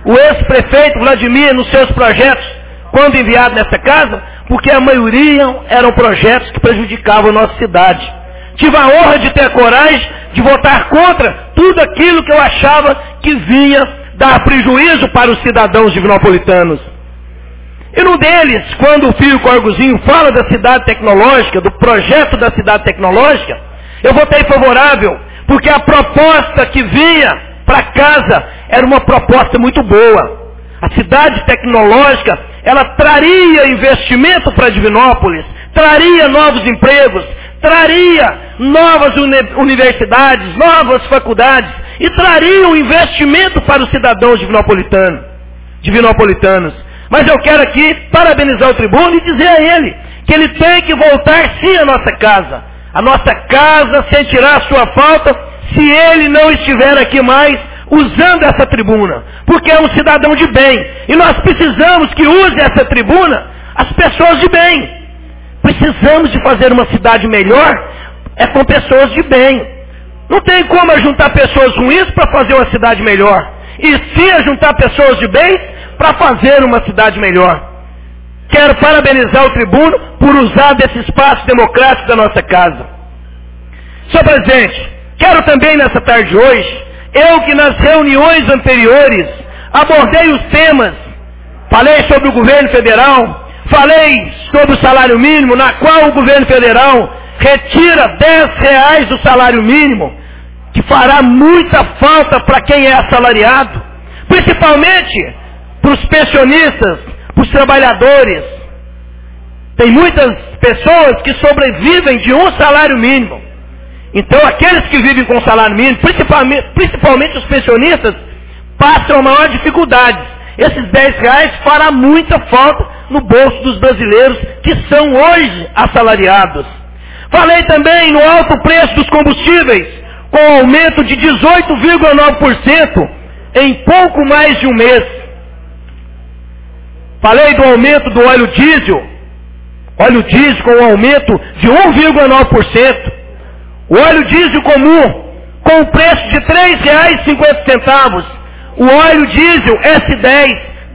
o ex-prefeito Vladimir nos seus projetos, quando enviado nessa casa, porque a maioria eram projetos que prejudicavam a nossa cidade. Tive a honra de ter a coragem de votar contra tudo aquilo que eu achava que vinha dar prejuízo para os cidadãos divinopolitanos. E num deles, quando o Fio Corgozinho fala da cidade tecnológica, do projeto da cidade tecnológica, eu votei favorável, porque a proposta que vinha para casa era uma proposta muito boa. A cidade tecnológica, ela traria investimento para Divinópolis, traria novos empregos, traria novas universidades, novas faculdades, e traria um investimento para os cidadãos divinopolitanos. Mas eu quero aqui parabenizar o tribuno e dizer a ele que ele tem que voltar sim à nossa casa. A nossa casa sentirá a sua falta se ele não estiver aqui mais usando essa tribuna. Porque é um cidadão de bem. E nós precisamos que use essa tribuna as pessoas de bem. Precisamos de fazer uma cidade melhor com pessoas de bem. Não tem como juntar pessoas ruins para fazer uma cidade melhor. E sim juntar pessoas de bem para fazer uma cidade melhor. Quero parabenizar o tribuno por usar desse espaço democrático da nossa casa. Senhor presidente, quero também nessa tarde de hoje, eu que nas reuniões anteriores abordei os temas, falei sobre o governo federal, falei sobre o salário mínimo, na qual o governo federal retira R$10 do salário mínimo, que fará muita falta para quem é assalariado, principalmente para os pensionistas, para os trabalhadores. Tem muitas pessoas que sobrevivem de um salário mínimo. Então aqueles que vivem com salário mínimo, principalmente os pensionistas, passam a maior dificuldade. Esses R$10 fará muita falta no bolso dos brasileiros que são hoje assalariados. Falei também no alto preço dos combustíveis, com aumento de 18,9% em pouco mais de um mês. Falei do aumento do óleo diesel com um aumento de 1,9%. O óleo diesel comum, com o preço de R$3,50. O óleo diesel S10,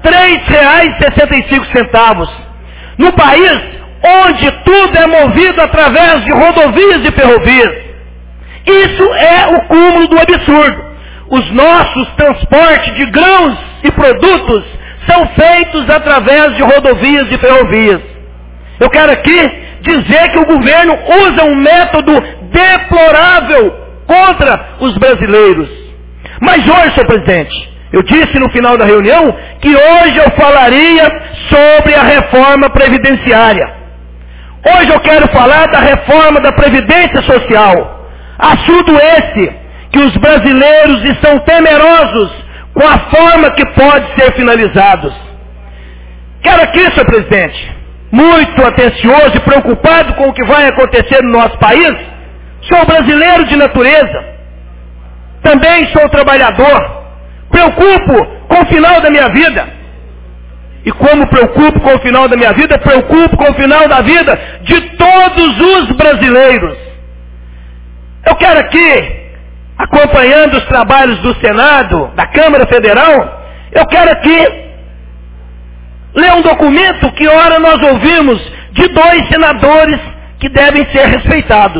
R$3,65. No país onde tudo é movido através de rodovias e ferrovias. Isso é o cúmulo do absurdo. Os nossos transportes de grãos e produtos são feitos através de rodovias e ferrovias. Eu quero aqui dizer que o governo usa um método deplorável contra os brasileiros. Mas hoje, senhor presidente, eu disse no final da reunião que hoje eu falaria sobre a reforma previdenciária. Hoje eu quero falar da reforma da Previdência Social. Assunto esse que os brasileiros estão temerosos com a forma que pode ser finalizados. Quero aqui, senhor presidente, muito atencioso e preocupado com o que vai acontecer no nosso país. Sou brasileiro de natureza. Também sou trabalhador. Preocupo com o final da minha vida. E como preocupo com o final da minha vida, preocupo com o final da vida de todos os brasileiros. Eu quero aqui, acompanhando os trabalhos do Senado, da Câmara Federal, eu quero aqui ler um documento que ora nós ouvimos de 2 senadores que devem ser respeitados.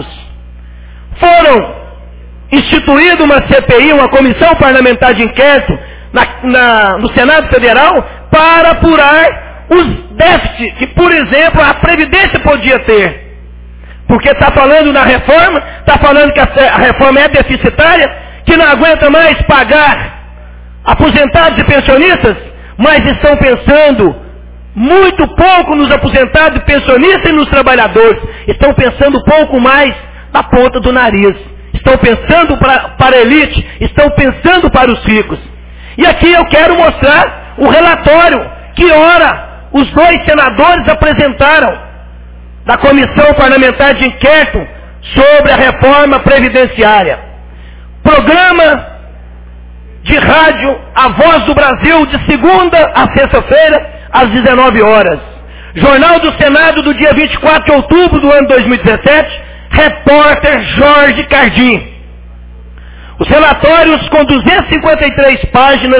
Foram instituída uma CPI, uma comissão parlamentar de inquérito, no Senado Federal, para apurar os déficits que, por exemplo, a Previdência podia ter. Porque está falando na reforma, está falando que a reforma é deficitária, que não aguenta mais pagar aposentados e pensionistas, mas estão pensando muito pouco nos aposentados e pensionistas e nos trabalhadores. Estão pensando pouco mais na ponta do nariz. Estão pensando para a elite, estão pensando para os ricos. E aqui eu quero mostrar o relatório que ora os 2 senadores apresentaram da Comissão Parlamentar de Inquérito sobre a Reforma Previdenciária. Programa de rádio A Voz do Brasil, de segunda a sexta-feira, às 19 horas. Jornal do Senado, do dia 24 de outubro do ano 2017, repórter Jorge Cardim. Os relatórios, com 253 páginas,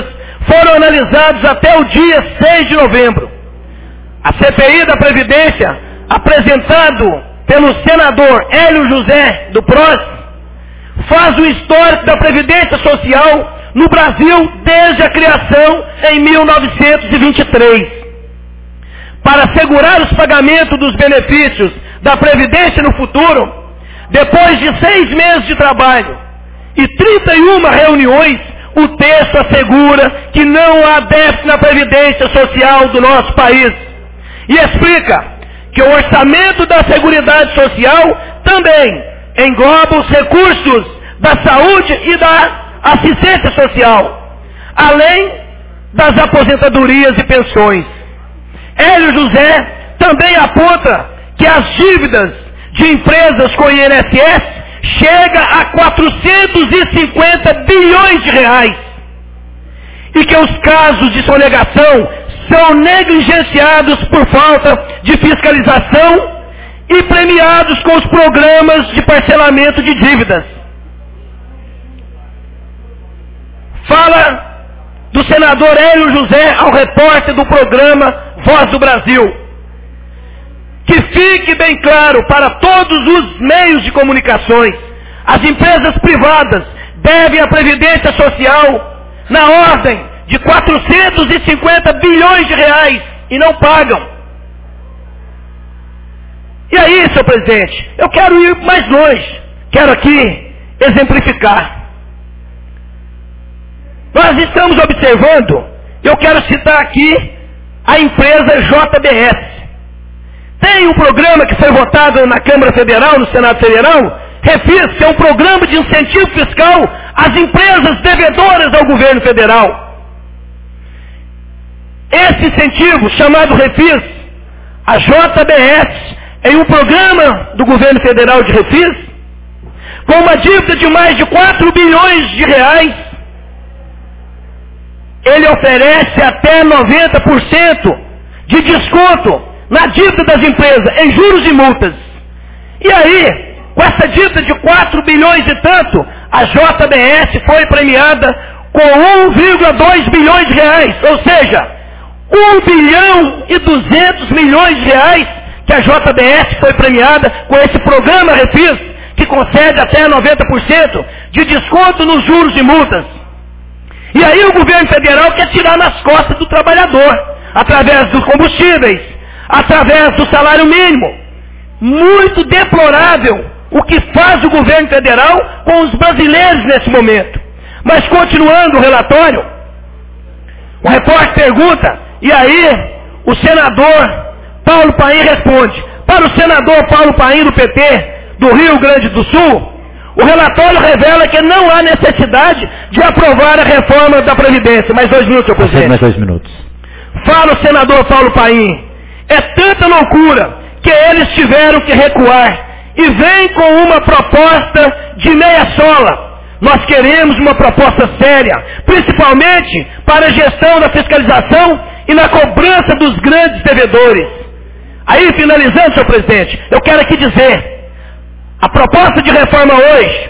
foram analisados até o dia 6 de novembro. A CPI da Previdência, apresentado pelo senador Hélio José do PROS, faz o histórico da Previdência Social no Brasil desde a criação em 1923. Para assegurar os pagamentos dos benefícios da Previdência no futuro, depois de 6 meses de trabalho e 31 reuniões, o texto assegura que não há déficit na Previdência Social do nosso país. E explica que o orçamento da Seguridade Social também engloba os recursos da saúde e da assistência social, além das aposentadorias e pensões. Hélio José também aponta que as dívidas de empresas com INSS chega a 450 bilhões de reais e que os casos de sonegação são negligenciados por falta de fiscalização e premiados com os programas de parcelamento de dívidas. Fala do senador Hélio José ao repórter do programa Voz do Brasil. Que fique bem claro para todos os meios de comunicações, as empresas privadas devem à Previdência Social na ordem de 450 bilhões de reais e não pagam. E aí, senhor presidente, eu quero ir mais longe, quero aqui exemplificar. Nós estamos observando, eu quero citar aqui a empresa JBS. Tem um programa que foi votado na Câmara Federal, no Senado Federal, Refis, que é um programa de incentivo fiscal às empresas devedoras ao governo federal. Esse incentivo, chamado Refis, a JBS, em um programa do governo federal de Refis, com uma dívida de mais de 4 bilhões de reais, ele oferece até 90% de desconto na dívida das empresas, em juros e multas. E aí, com essa dívida de 4 bilhões e tanto, a JBS foi premiada com 1,2 bilhões de reais, ou seja, 1 bilhão e 200 milhões de reais que a JBS foi premiada com esse programa Refis, que concede até 90% de desconto nos juros e multas. E aí o governo federal quer tirar nas costas do trabalhador, através dos combustíveis, através do salário mínimo. Muito deplorável o que faz o governo federal com os brasileiros nesse momento. Mas continuando o relatório, o repórter pergunta, e aí o senador Paulo Paim responde. Para o senador Paulo Paim do PT do Rio Grande do Sul, o relatório revela que não há necessidade de aprovar a reforma da Previdência. Mais 2 minutos, senhor presidente. Mais 2 minutos. Fala o senador Paulo Paim. É tanta loucura que eles tiveram que recuar. E vem com uma proposta de meia sola. Nós queremos uma proposta séria, principalmente para a gestão da fiscalização e na cobrança dos grandes devedores. Aí, finalizando, senhor presidente, eu quero aqui dizer, a proposta de reforma hoje,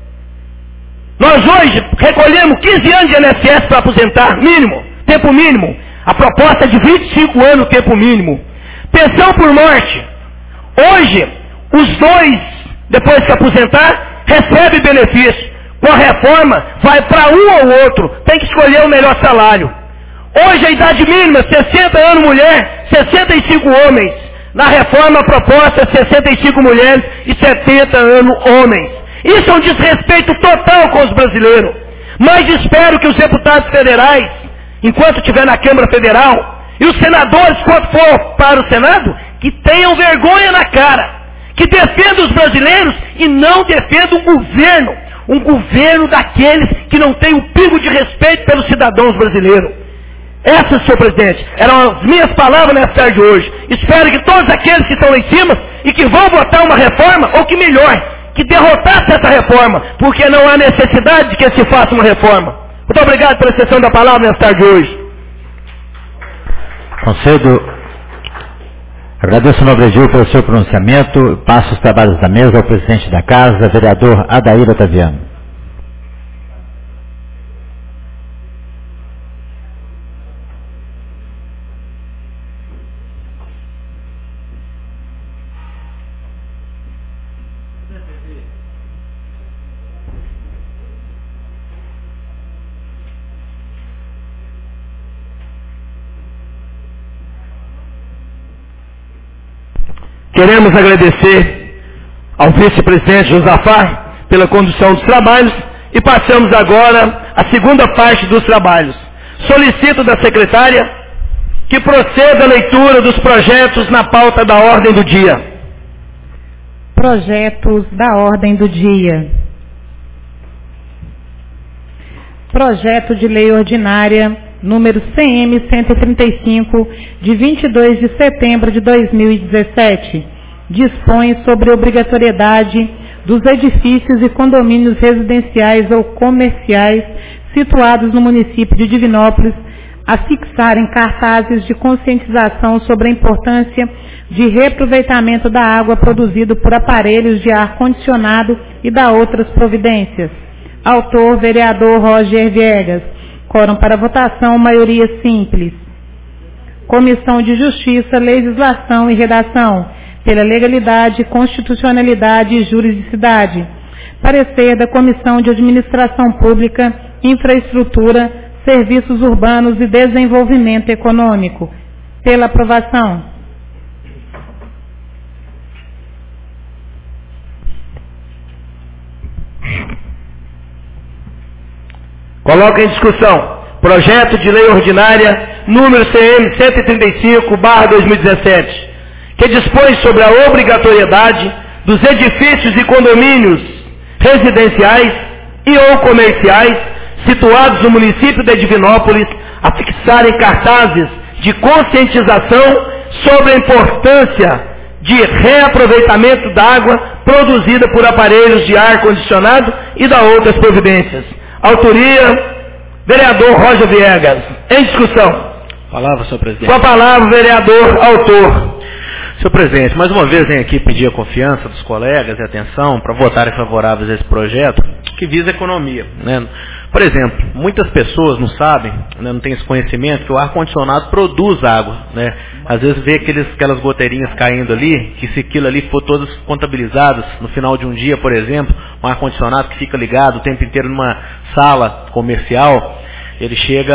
nós hoje recolhemos 15 anos de INSS para aposentar, mínimo, tempo mínimo. A proposta é de 25 anos, tempo mínimo. Pensão por morte. Hoje, os dois, depois de se aposentar, recebem benefício. Com a reforma, vai para um ou outro. Tem que escolher o melhor salário. Hoje, a idade mínima, 60 anos mulher, 65 homens. Na reforma, a proposta é 65 mulheres e 70 anos homens. Isso é um desrespeito total com os brasileiros. Mas espero que os deputados federais, enquanto estiver na Câmara Federal, e os senadores, quando for para o Senado, que tenham vergonha na cara, que defendam os brasileiros e não defendam um governo daqueles que não tem um pingo de respeito pelos cidadãos brasileiros. Essas, senhor presidente, eram as minhas palavras nessa tarde de hoje. Espero que todos aqueles que estão lá em cima e que vão votar uma reforma, ou que melhor, que derrotasse essa reforma, porque não há necessidade de que se faça uma reforma. Muito obrigado pela extensão da palavra nessa tarde de hoje. Agradeço ao nobre Gil pelo seu pronunciamento. Passo os trabalhos da mesa ao presidente da casa, vereador Adair Otaviano. Queremos agradecer ao vice-presidente Josafá pela condução dos trabalhos e passamos agora à segunda parte dos trabalhos. Solicito da secretária que proceda a leitura dos projetos na pauta da ordem do dia. Projetos da ordem do dia. Projeto de Lei Ordinária número CM 135, de 22 de setembro de 2017, dispõe sobre a obrigatoriedade dos edifícios e condomínios residenciais ou comerciais situados no município de Divinópolis a fixarem cartazes de conscientização sobre a importância de reaproveitamento da água produzido por aparelhos de ar-condicionado e da outras providências. Autor, vereador Roger Viegas. Quórum para votação, maioria simples. Comissão de Justiça, Legislação e Redação, pela legalidade, constitucionalidade e juridicidade. Parecer da Comissão de Administração Pública, Infraestrutura, Serviços Urbanos e Desenvolvimento Econômico. Pela aprovação. Coloca em discussão projeto de lei ordinária número CM 135/2017, que dispõe sobre a obrigatoriedade dos edifícios e condomínios residenciais e ou comerciais situados no município de Divinópolis a fixarem cartazes de conscientização sobre a importância de reaproveitamento da água produzida por aparelhos de ar-condicionado e da outras providências. Autoria, vereador Roger Viegas. Em discussão. Palavra, senhor presidente. Com a palavra, vereador autor. Senhor presidente, mais uma vez venho aqui pedir a confiança dos colegas e atenção para votarem favoráveis a esse projeto que visa a economia, né? Por exemplo, muitas pessoas não sabem, né, não têm esse conhecimento que o ar-condicionado produz água, né? Às vezes vê aquelas goteirinhas caindo ali, que se aquilo ali for todas contabilizadas no final de um dia, por exemplo, um ar-condicionado que fica ligado o tempo inteiro numa sala comercial, ele chega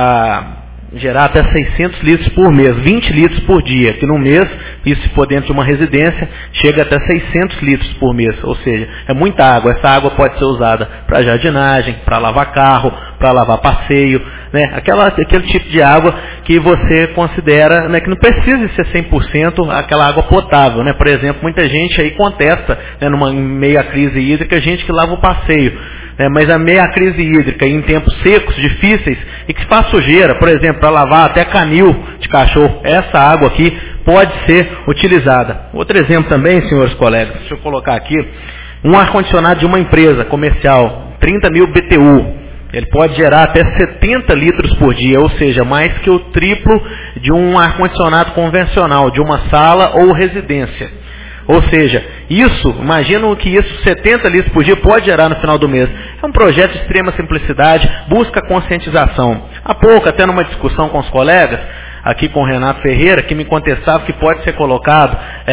a gerar até 600 litros por mês, 20 litros por dia, que no mês, isso se for dentro de uma residência, chega até 600 litros por mês, ou seja, é muita água. Essa água pode ser usada para jardinagem, para lavar carro, para lavar passeio, né? Aquele tipo de água que você considera, né, que não precisa ser 100% aquela água potável, né? Por exemplo, muita gente aí contesta, né, em meio à crise hídrica, gente que lava o passeio. Mas a meia crise hídrica em tempos secos, difíceis e que faz sujeira, por exemplo, para lavar até canil de cachorro, essa água aqui pode ser utilizada. Outro exemplo também, senhores colegas, deixa eu colocar aqui, um ar-condicionado de uma empresa comercial, 30.000 BTU, ele pode gerar até 70 litros por dia, ou seja, mais que o triplo de um ar-condicionado convencional, de uma sala ou residência. Ou seja, imagina que isso 70 litros por dia pode gerar no final do mês. É um projeto de extrema simplicidade, busca conscientização. Há pouco, até numa discussão com os colegas, aqui com o Renato Ferreira, que me contestava que pode ser colocar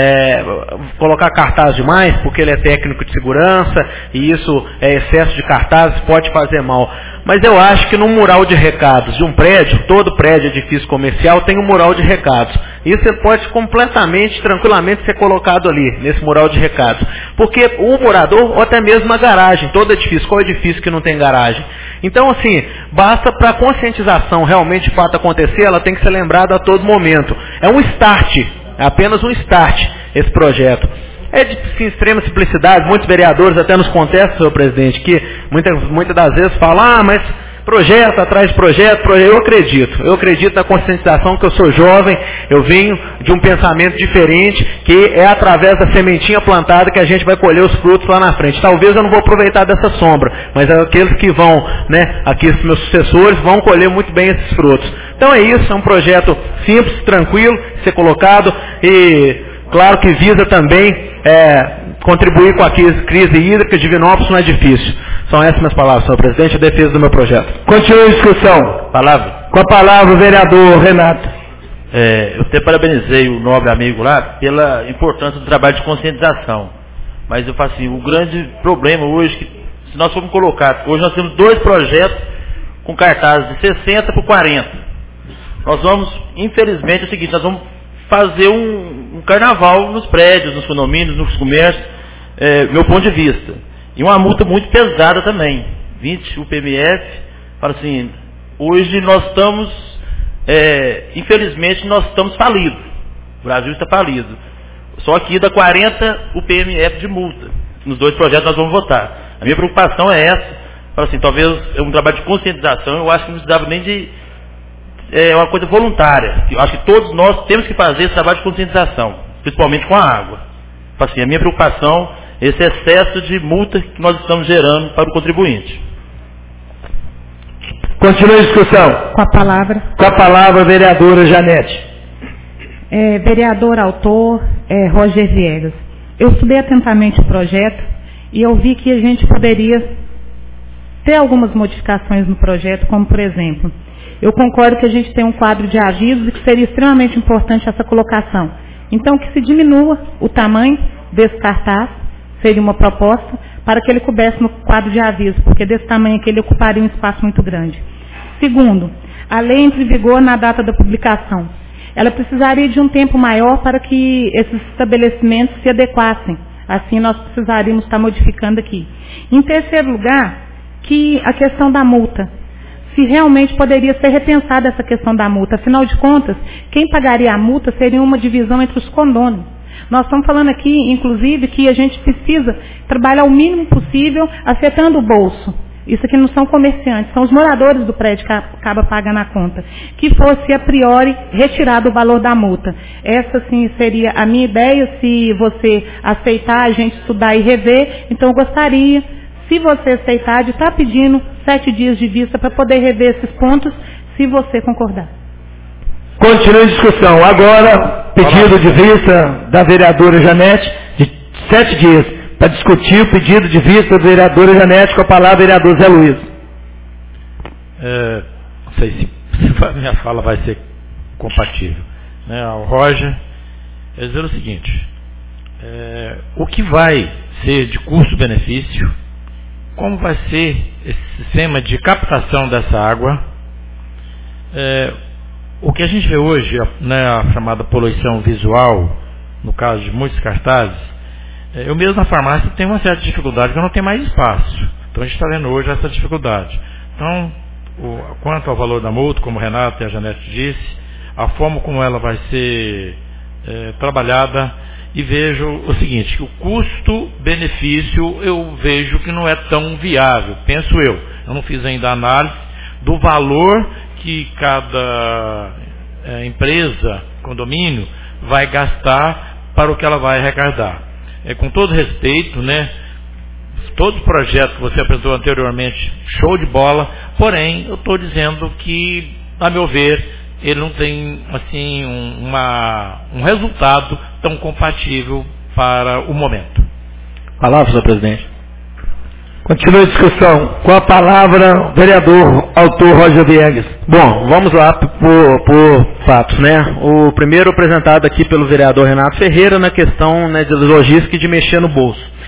cartaz demais, porque ele é técnico de segurança, e isso, excesso de cartazes, pode fazer mal. Mas eu acho que num mural de recados de um prédio, todo prédio, edifício comercial, tem um mural de recados. Isso pode completamente, tranquilamente ser colocado ali, nesse mural de recados. Porque o morador, ou até mesmo a garagem, todo edifício, qual edifício que não tem garagem? Então, assim, basta para a conscientização realmente de fato acontecer, ela tem que ser lembrada a todo momento. É um start, é apenas um start esse projeto. É de extrema simplicidade, muitos vereadores até nos contestam, senhor presidente, que muitas das vezes falam, mas projeto atrás de projeto, eu acredito na conscientização, que eu sou jovem, eu venho de um pensamento diferente, que é através da sementinha plantada que a gente vai colher os frutos lá na frente. Talvez eu não vou aproveitar dessa sombra, mas aqueles que vão, né, aqui os meus sucessores, vão colher muito bem esses frutos. Então é isso, é um projeto simples, tranquilo, ser colocado e claro que visa também contribuir com a crise hídrica. Divinópolis não é difícil. São essas minhas palavras, senhor presidente, a defesa do meu projeto. Continua a discussão. Palavra. Com a palavra o vereador Renato. Eu até parabenizei o nobre amigo lá pela importância do trabalho de conscientização. Mas eu falo assim, o grande problema hoje, que se nós formos colocar, hoje nós temos 2 projetos com cartazes de 60 por 40. Nós vamos, infelizmente, é o seguinte, nós vamos fazer um um carnaval nos prédios, nos condomínios, nos comércios, meu ponto de vista. E uma multa muito pesada também, 20 UPMF, fala assim, hoje nós estamos, infelizmente nós estamos falidos, o Brasil está falido, só que dá 40 UPMF de multa, nos 2 projetos nós vamos votar. A minha preocupação é essa, fala assim, talvez um trabalho de conscientização, eu acho que não se dava nem de, uma coisa voluntária, eu acho que todos nós temos que fazer esse trabalho de conscientização, principalmente com a água. Fala assim, a minha preocupação esse excesso de multa que nós estamos gerando para o contribuinte. Continua a discussão. Com a palavra. Com a palavra, a vereadora Janete. Vereador autor, Roger Viegas. Eu estudei atentamente o projeto e eu vi que a gente poderia ter algumas modificações no projeto, como por exemplo, eu concordo que a gente tem um quadro de avisos e que seria extremamente importante essa colocação. Então, que se diminua o tamanho desse cartaz, seria uma proposta, para que ele coubesse no quadro de aviso, porque desse tamanho aqui ele ocuparia um espaço muito grande. Segundo, a lei entra em vigor na data da publicação. Ela precisaria de um tempo maior para que esses estabelecimentos se adequassem. Assim nós precisaríamos estar modificando aqui. Em terceiro lugar, que a questão da multa. Se realmente poderia ser repensada essa questão da multa. Afinal de contas, quem pagaria a multa seria uma divisão entre os condôminos. Nós estamos falando aqui, inclusive, que a gente precisa trabalhar o mínimo possível afetando o bolso. Isso aqui não são comerciantes, são os moradores do prédio que acabam pagando a conta. Que fosse, a priori, retirado o valor da multa. Essa, sim, seria a minha ideia, se você aceitar, a gente estudar e rever. Então, eu gostaria, se você aceitar, de estar pedindo 7 dias de vista para poder rever esses pontos, se você concordar. Continua a discussão. Agora, pedido de vista da vereadora Janete, de 7 dias, para discutir o pedido de vista da vereadora Janete, com a palavra vereador Zé Luiz. Não sei se a minha fala vai ser compatível. Ao Roger, eu dizer o seguinte, o que vai ser de custo-benefício, como vai ser esse sistema de captação dessa água, o que a gente vê hoje, a chamada poluição visual, no caso de muitos cartazes, eu mesmo na farmácia tenho uma certa dificuldade, porque eu não tenho mais espaço. Então a gente está vendo hoje essa dificuldade. Então, quanto ao valor da multa, como o Renato e a Janete disse, a forma como ela vai ser trabalhada, e vejo o seguinte, que o custo-benefício eu vejo que não é tão viável, penso eu. Eu não fiz ainda a análise do valor que cada empresa, condomínio, vai gastar para o que ela vai arrecadar. Com todo respeito, todo o projeto que você apresentou anteriormente, show de bola, porém, eu estou dizendo que, a meu ver, ele não tem assim um resultado tão compatível para o momento. Palavra, senhor presidente. Continua a discussão. Com a palavra, vereador autor Roger Viegas. Bom, vamos lá por fatos, O primeiro apresentado aqui pelo vereador Renato Ferreira na questão de logística e de mexer no bolso.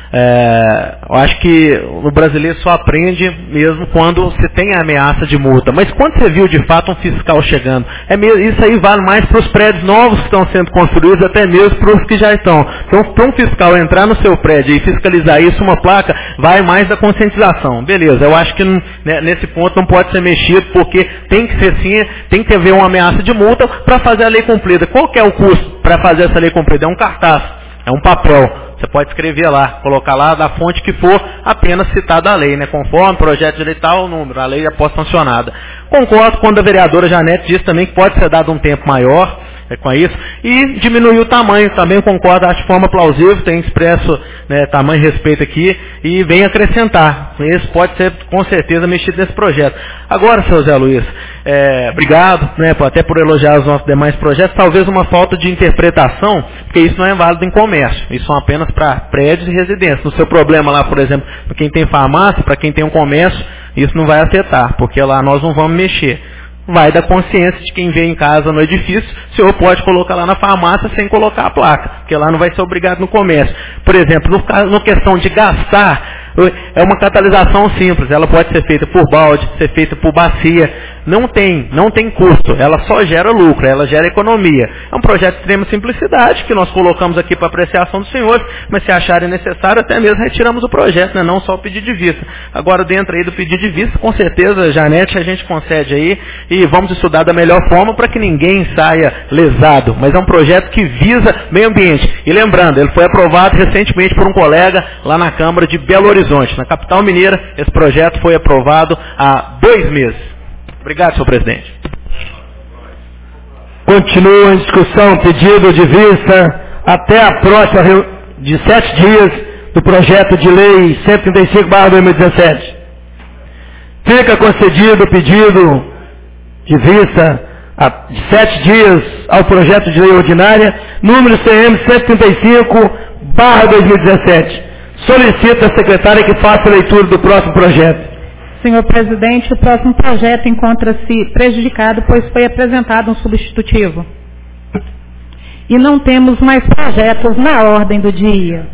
Eu acho que o brasileiro só aprende mesmo quando se tem a ameaça de multa. Mas quando você viu de fato um fiscal chegando, isso aí vale mais para os prédios novos que estão sendo construídos, até mesmo para os que já estão. Então, para um fiscal entrar no seu prédio e fiscalizar isso, uma placa, vai mais da conscientização. Beleza, eu acho que nesse ponto não pode ser mexido, porque tem que ser sim, tem que haver uma ameaça de multa para fazer a lei cumprida. Qual que é o custo para fazer essa lei cumprida? É um cartaz, é um papel. Você pode escrever lá, colocar lá da fonte que for, apenas citada a lei, conforme projeto de lei tal, o número, a lei após sancionada. Concordo quando a vereadora Janete diz também que pode ser dado um tempo maior com isso, e diminuir o tamanho, também concordo, acho de forma plausível, tem expresso tamanho e respeito aqui, e vem acrescentar. Isso pode ser, com certeza, mexido nesse projeto. Agora, seu Zé Luiz, obrigado, até por elogiar os nossos demais projetos, talvez uma falta de interpretação, porque isso não é válido em comércio, isso são apenas para prédios e residências. No seu problema lá, por exemplo, para quem tem farmácia, para quem tem um comércio, isso não vai afetar, porque lá nós não vamos mexer. Vai da consciência de quem vem em casa no edifício, o senhor pode colocar lá na farmácia sem colocar a placa, porque lá não vai ser obrigado no comércio. Por exemplo, no questão de gastar, é uma catalisação simples, ela pode ser feita por balde, ser feita por bacia, não tem custo, ela só gera lucro, ela gera economia. É um projeto de extrema simplicidade que nós colocamos aqui para apreciação dos senhores, mas se acharem necessário, até mesmo retiramos o projeto, né? Não só o pedido de vista. Agora, dentro aí do pedido de vista, com certeza, Janete, a gente concede aí e vamos estudar da melhor forma para que ninguém saia lesado. Mas é um projeto que visa meio ambiente. E lembrando, ele foi aprovado recentemente por um colega lá na Câmara de Belo Horizonte, na capital mineira. Esse projeto foi aprovado há 2 meses. Obrigado, senhor presidente. Continua em discussão pedido de vista até a próxima reunião de 7 dias do projeto de lei 135/2017. Fica concedido o pedido de vista de 7 dias ao projeto de lei ordinária número CM 135/2017. Solicito a secretária que faça a leitura do próximo projeto. Senhor presidente, o próximo projeto encontra-se prejudicado, pois foi apresentado um substitutivo. E não temos mais projetos na ordem do dia.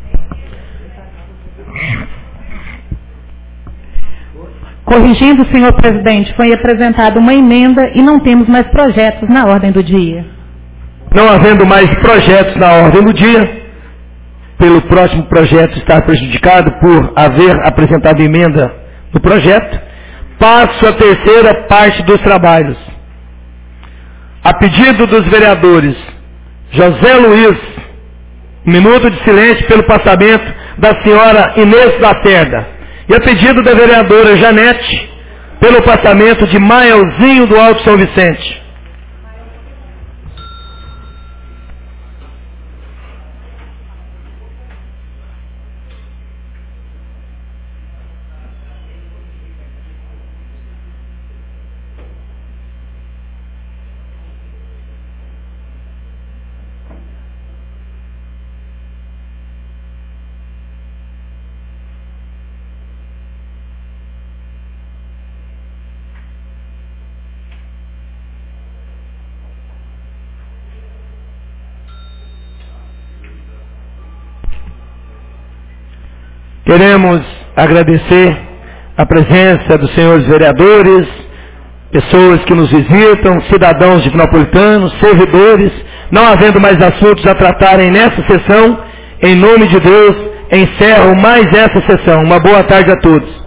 Corrigindo, senhor presidente, foi apresentada uma emenda e não temos mais projetos na ordem do dia. Não havendo mais projetos na ordem do dia, pelo próximo projeto estar prejudicado por haver apresentado emenda no projeto, passo a terceira parte dos trabalhos. A pedido dos vereadores José Luiz, minuto de silêncio pelo passamento da senhora Inês Lacerda, e a pedido da vereadora Janete, pelo passamento de Maelzinho do Alto São Vicente. Queremos agradecer a presença dos senhores vereadores, pessoas que nos visitam, cidadãos divinopolitanos, servidores. Não havendo mais assuntos a tratarem nessa sessão, em nome de Deus, encerro mais essa sessão. Uma boa tarde a todos.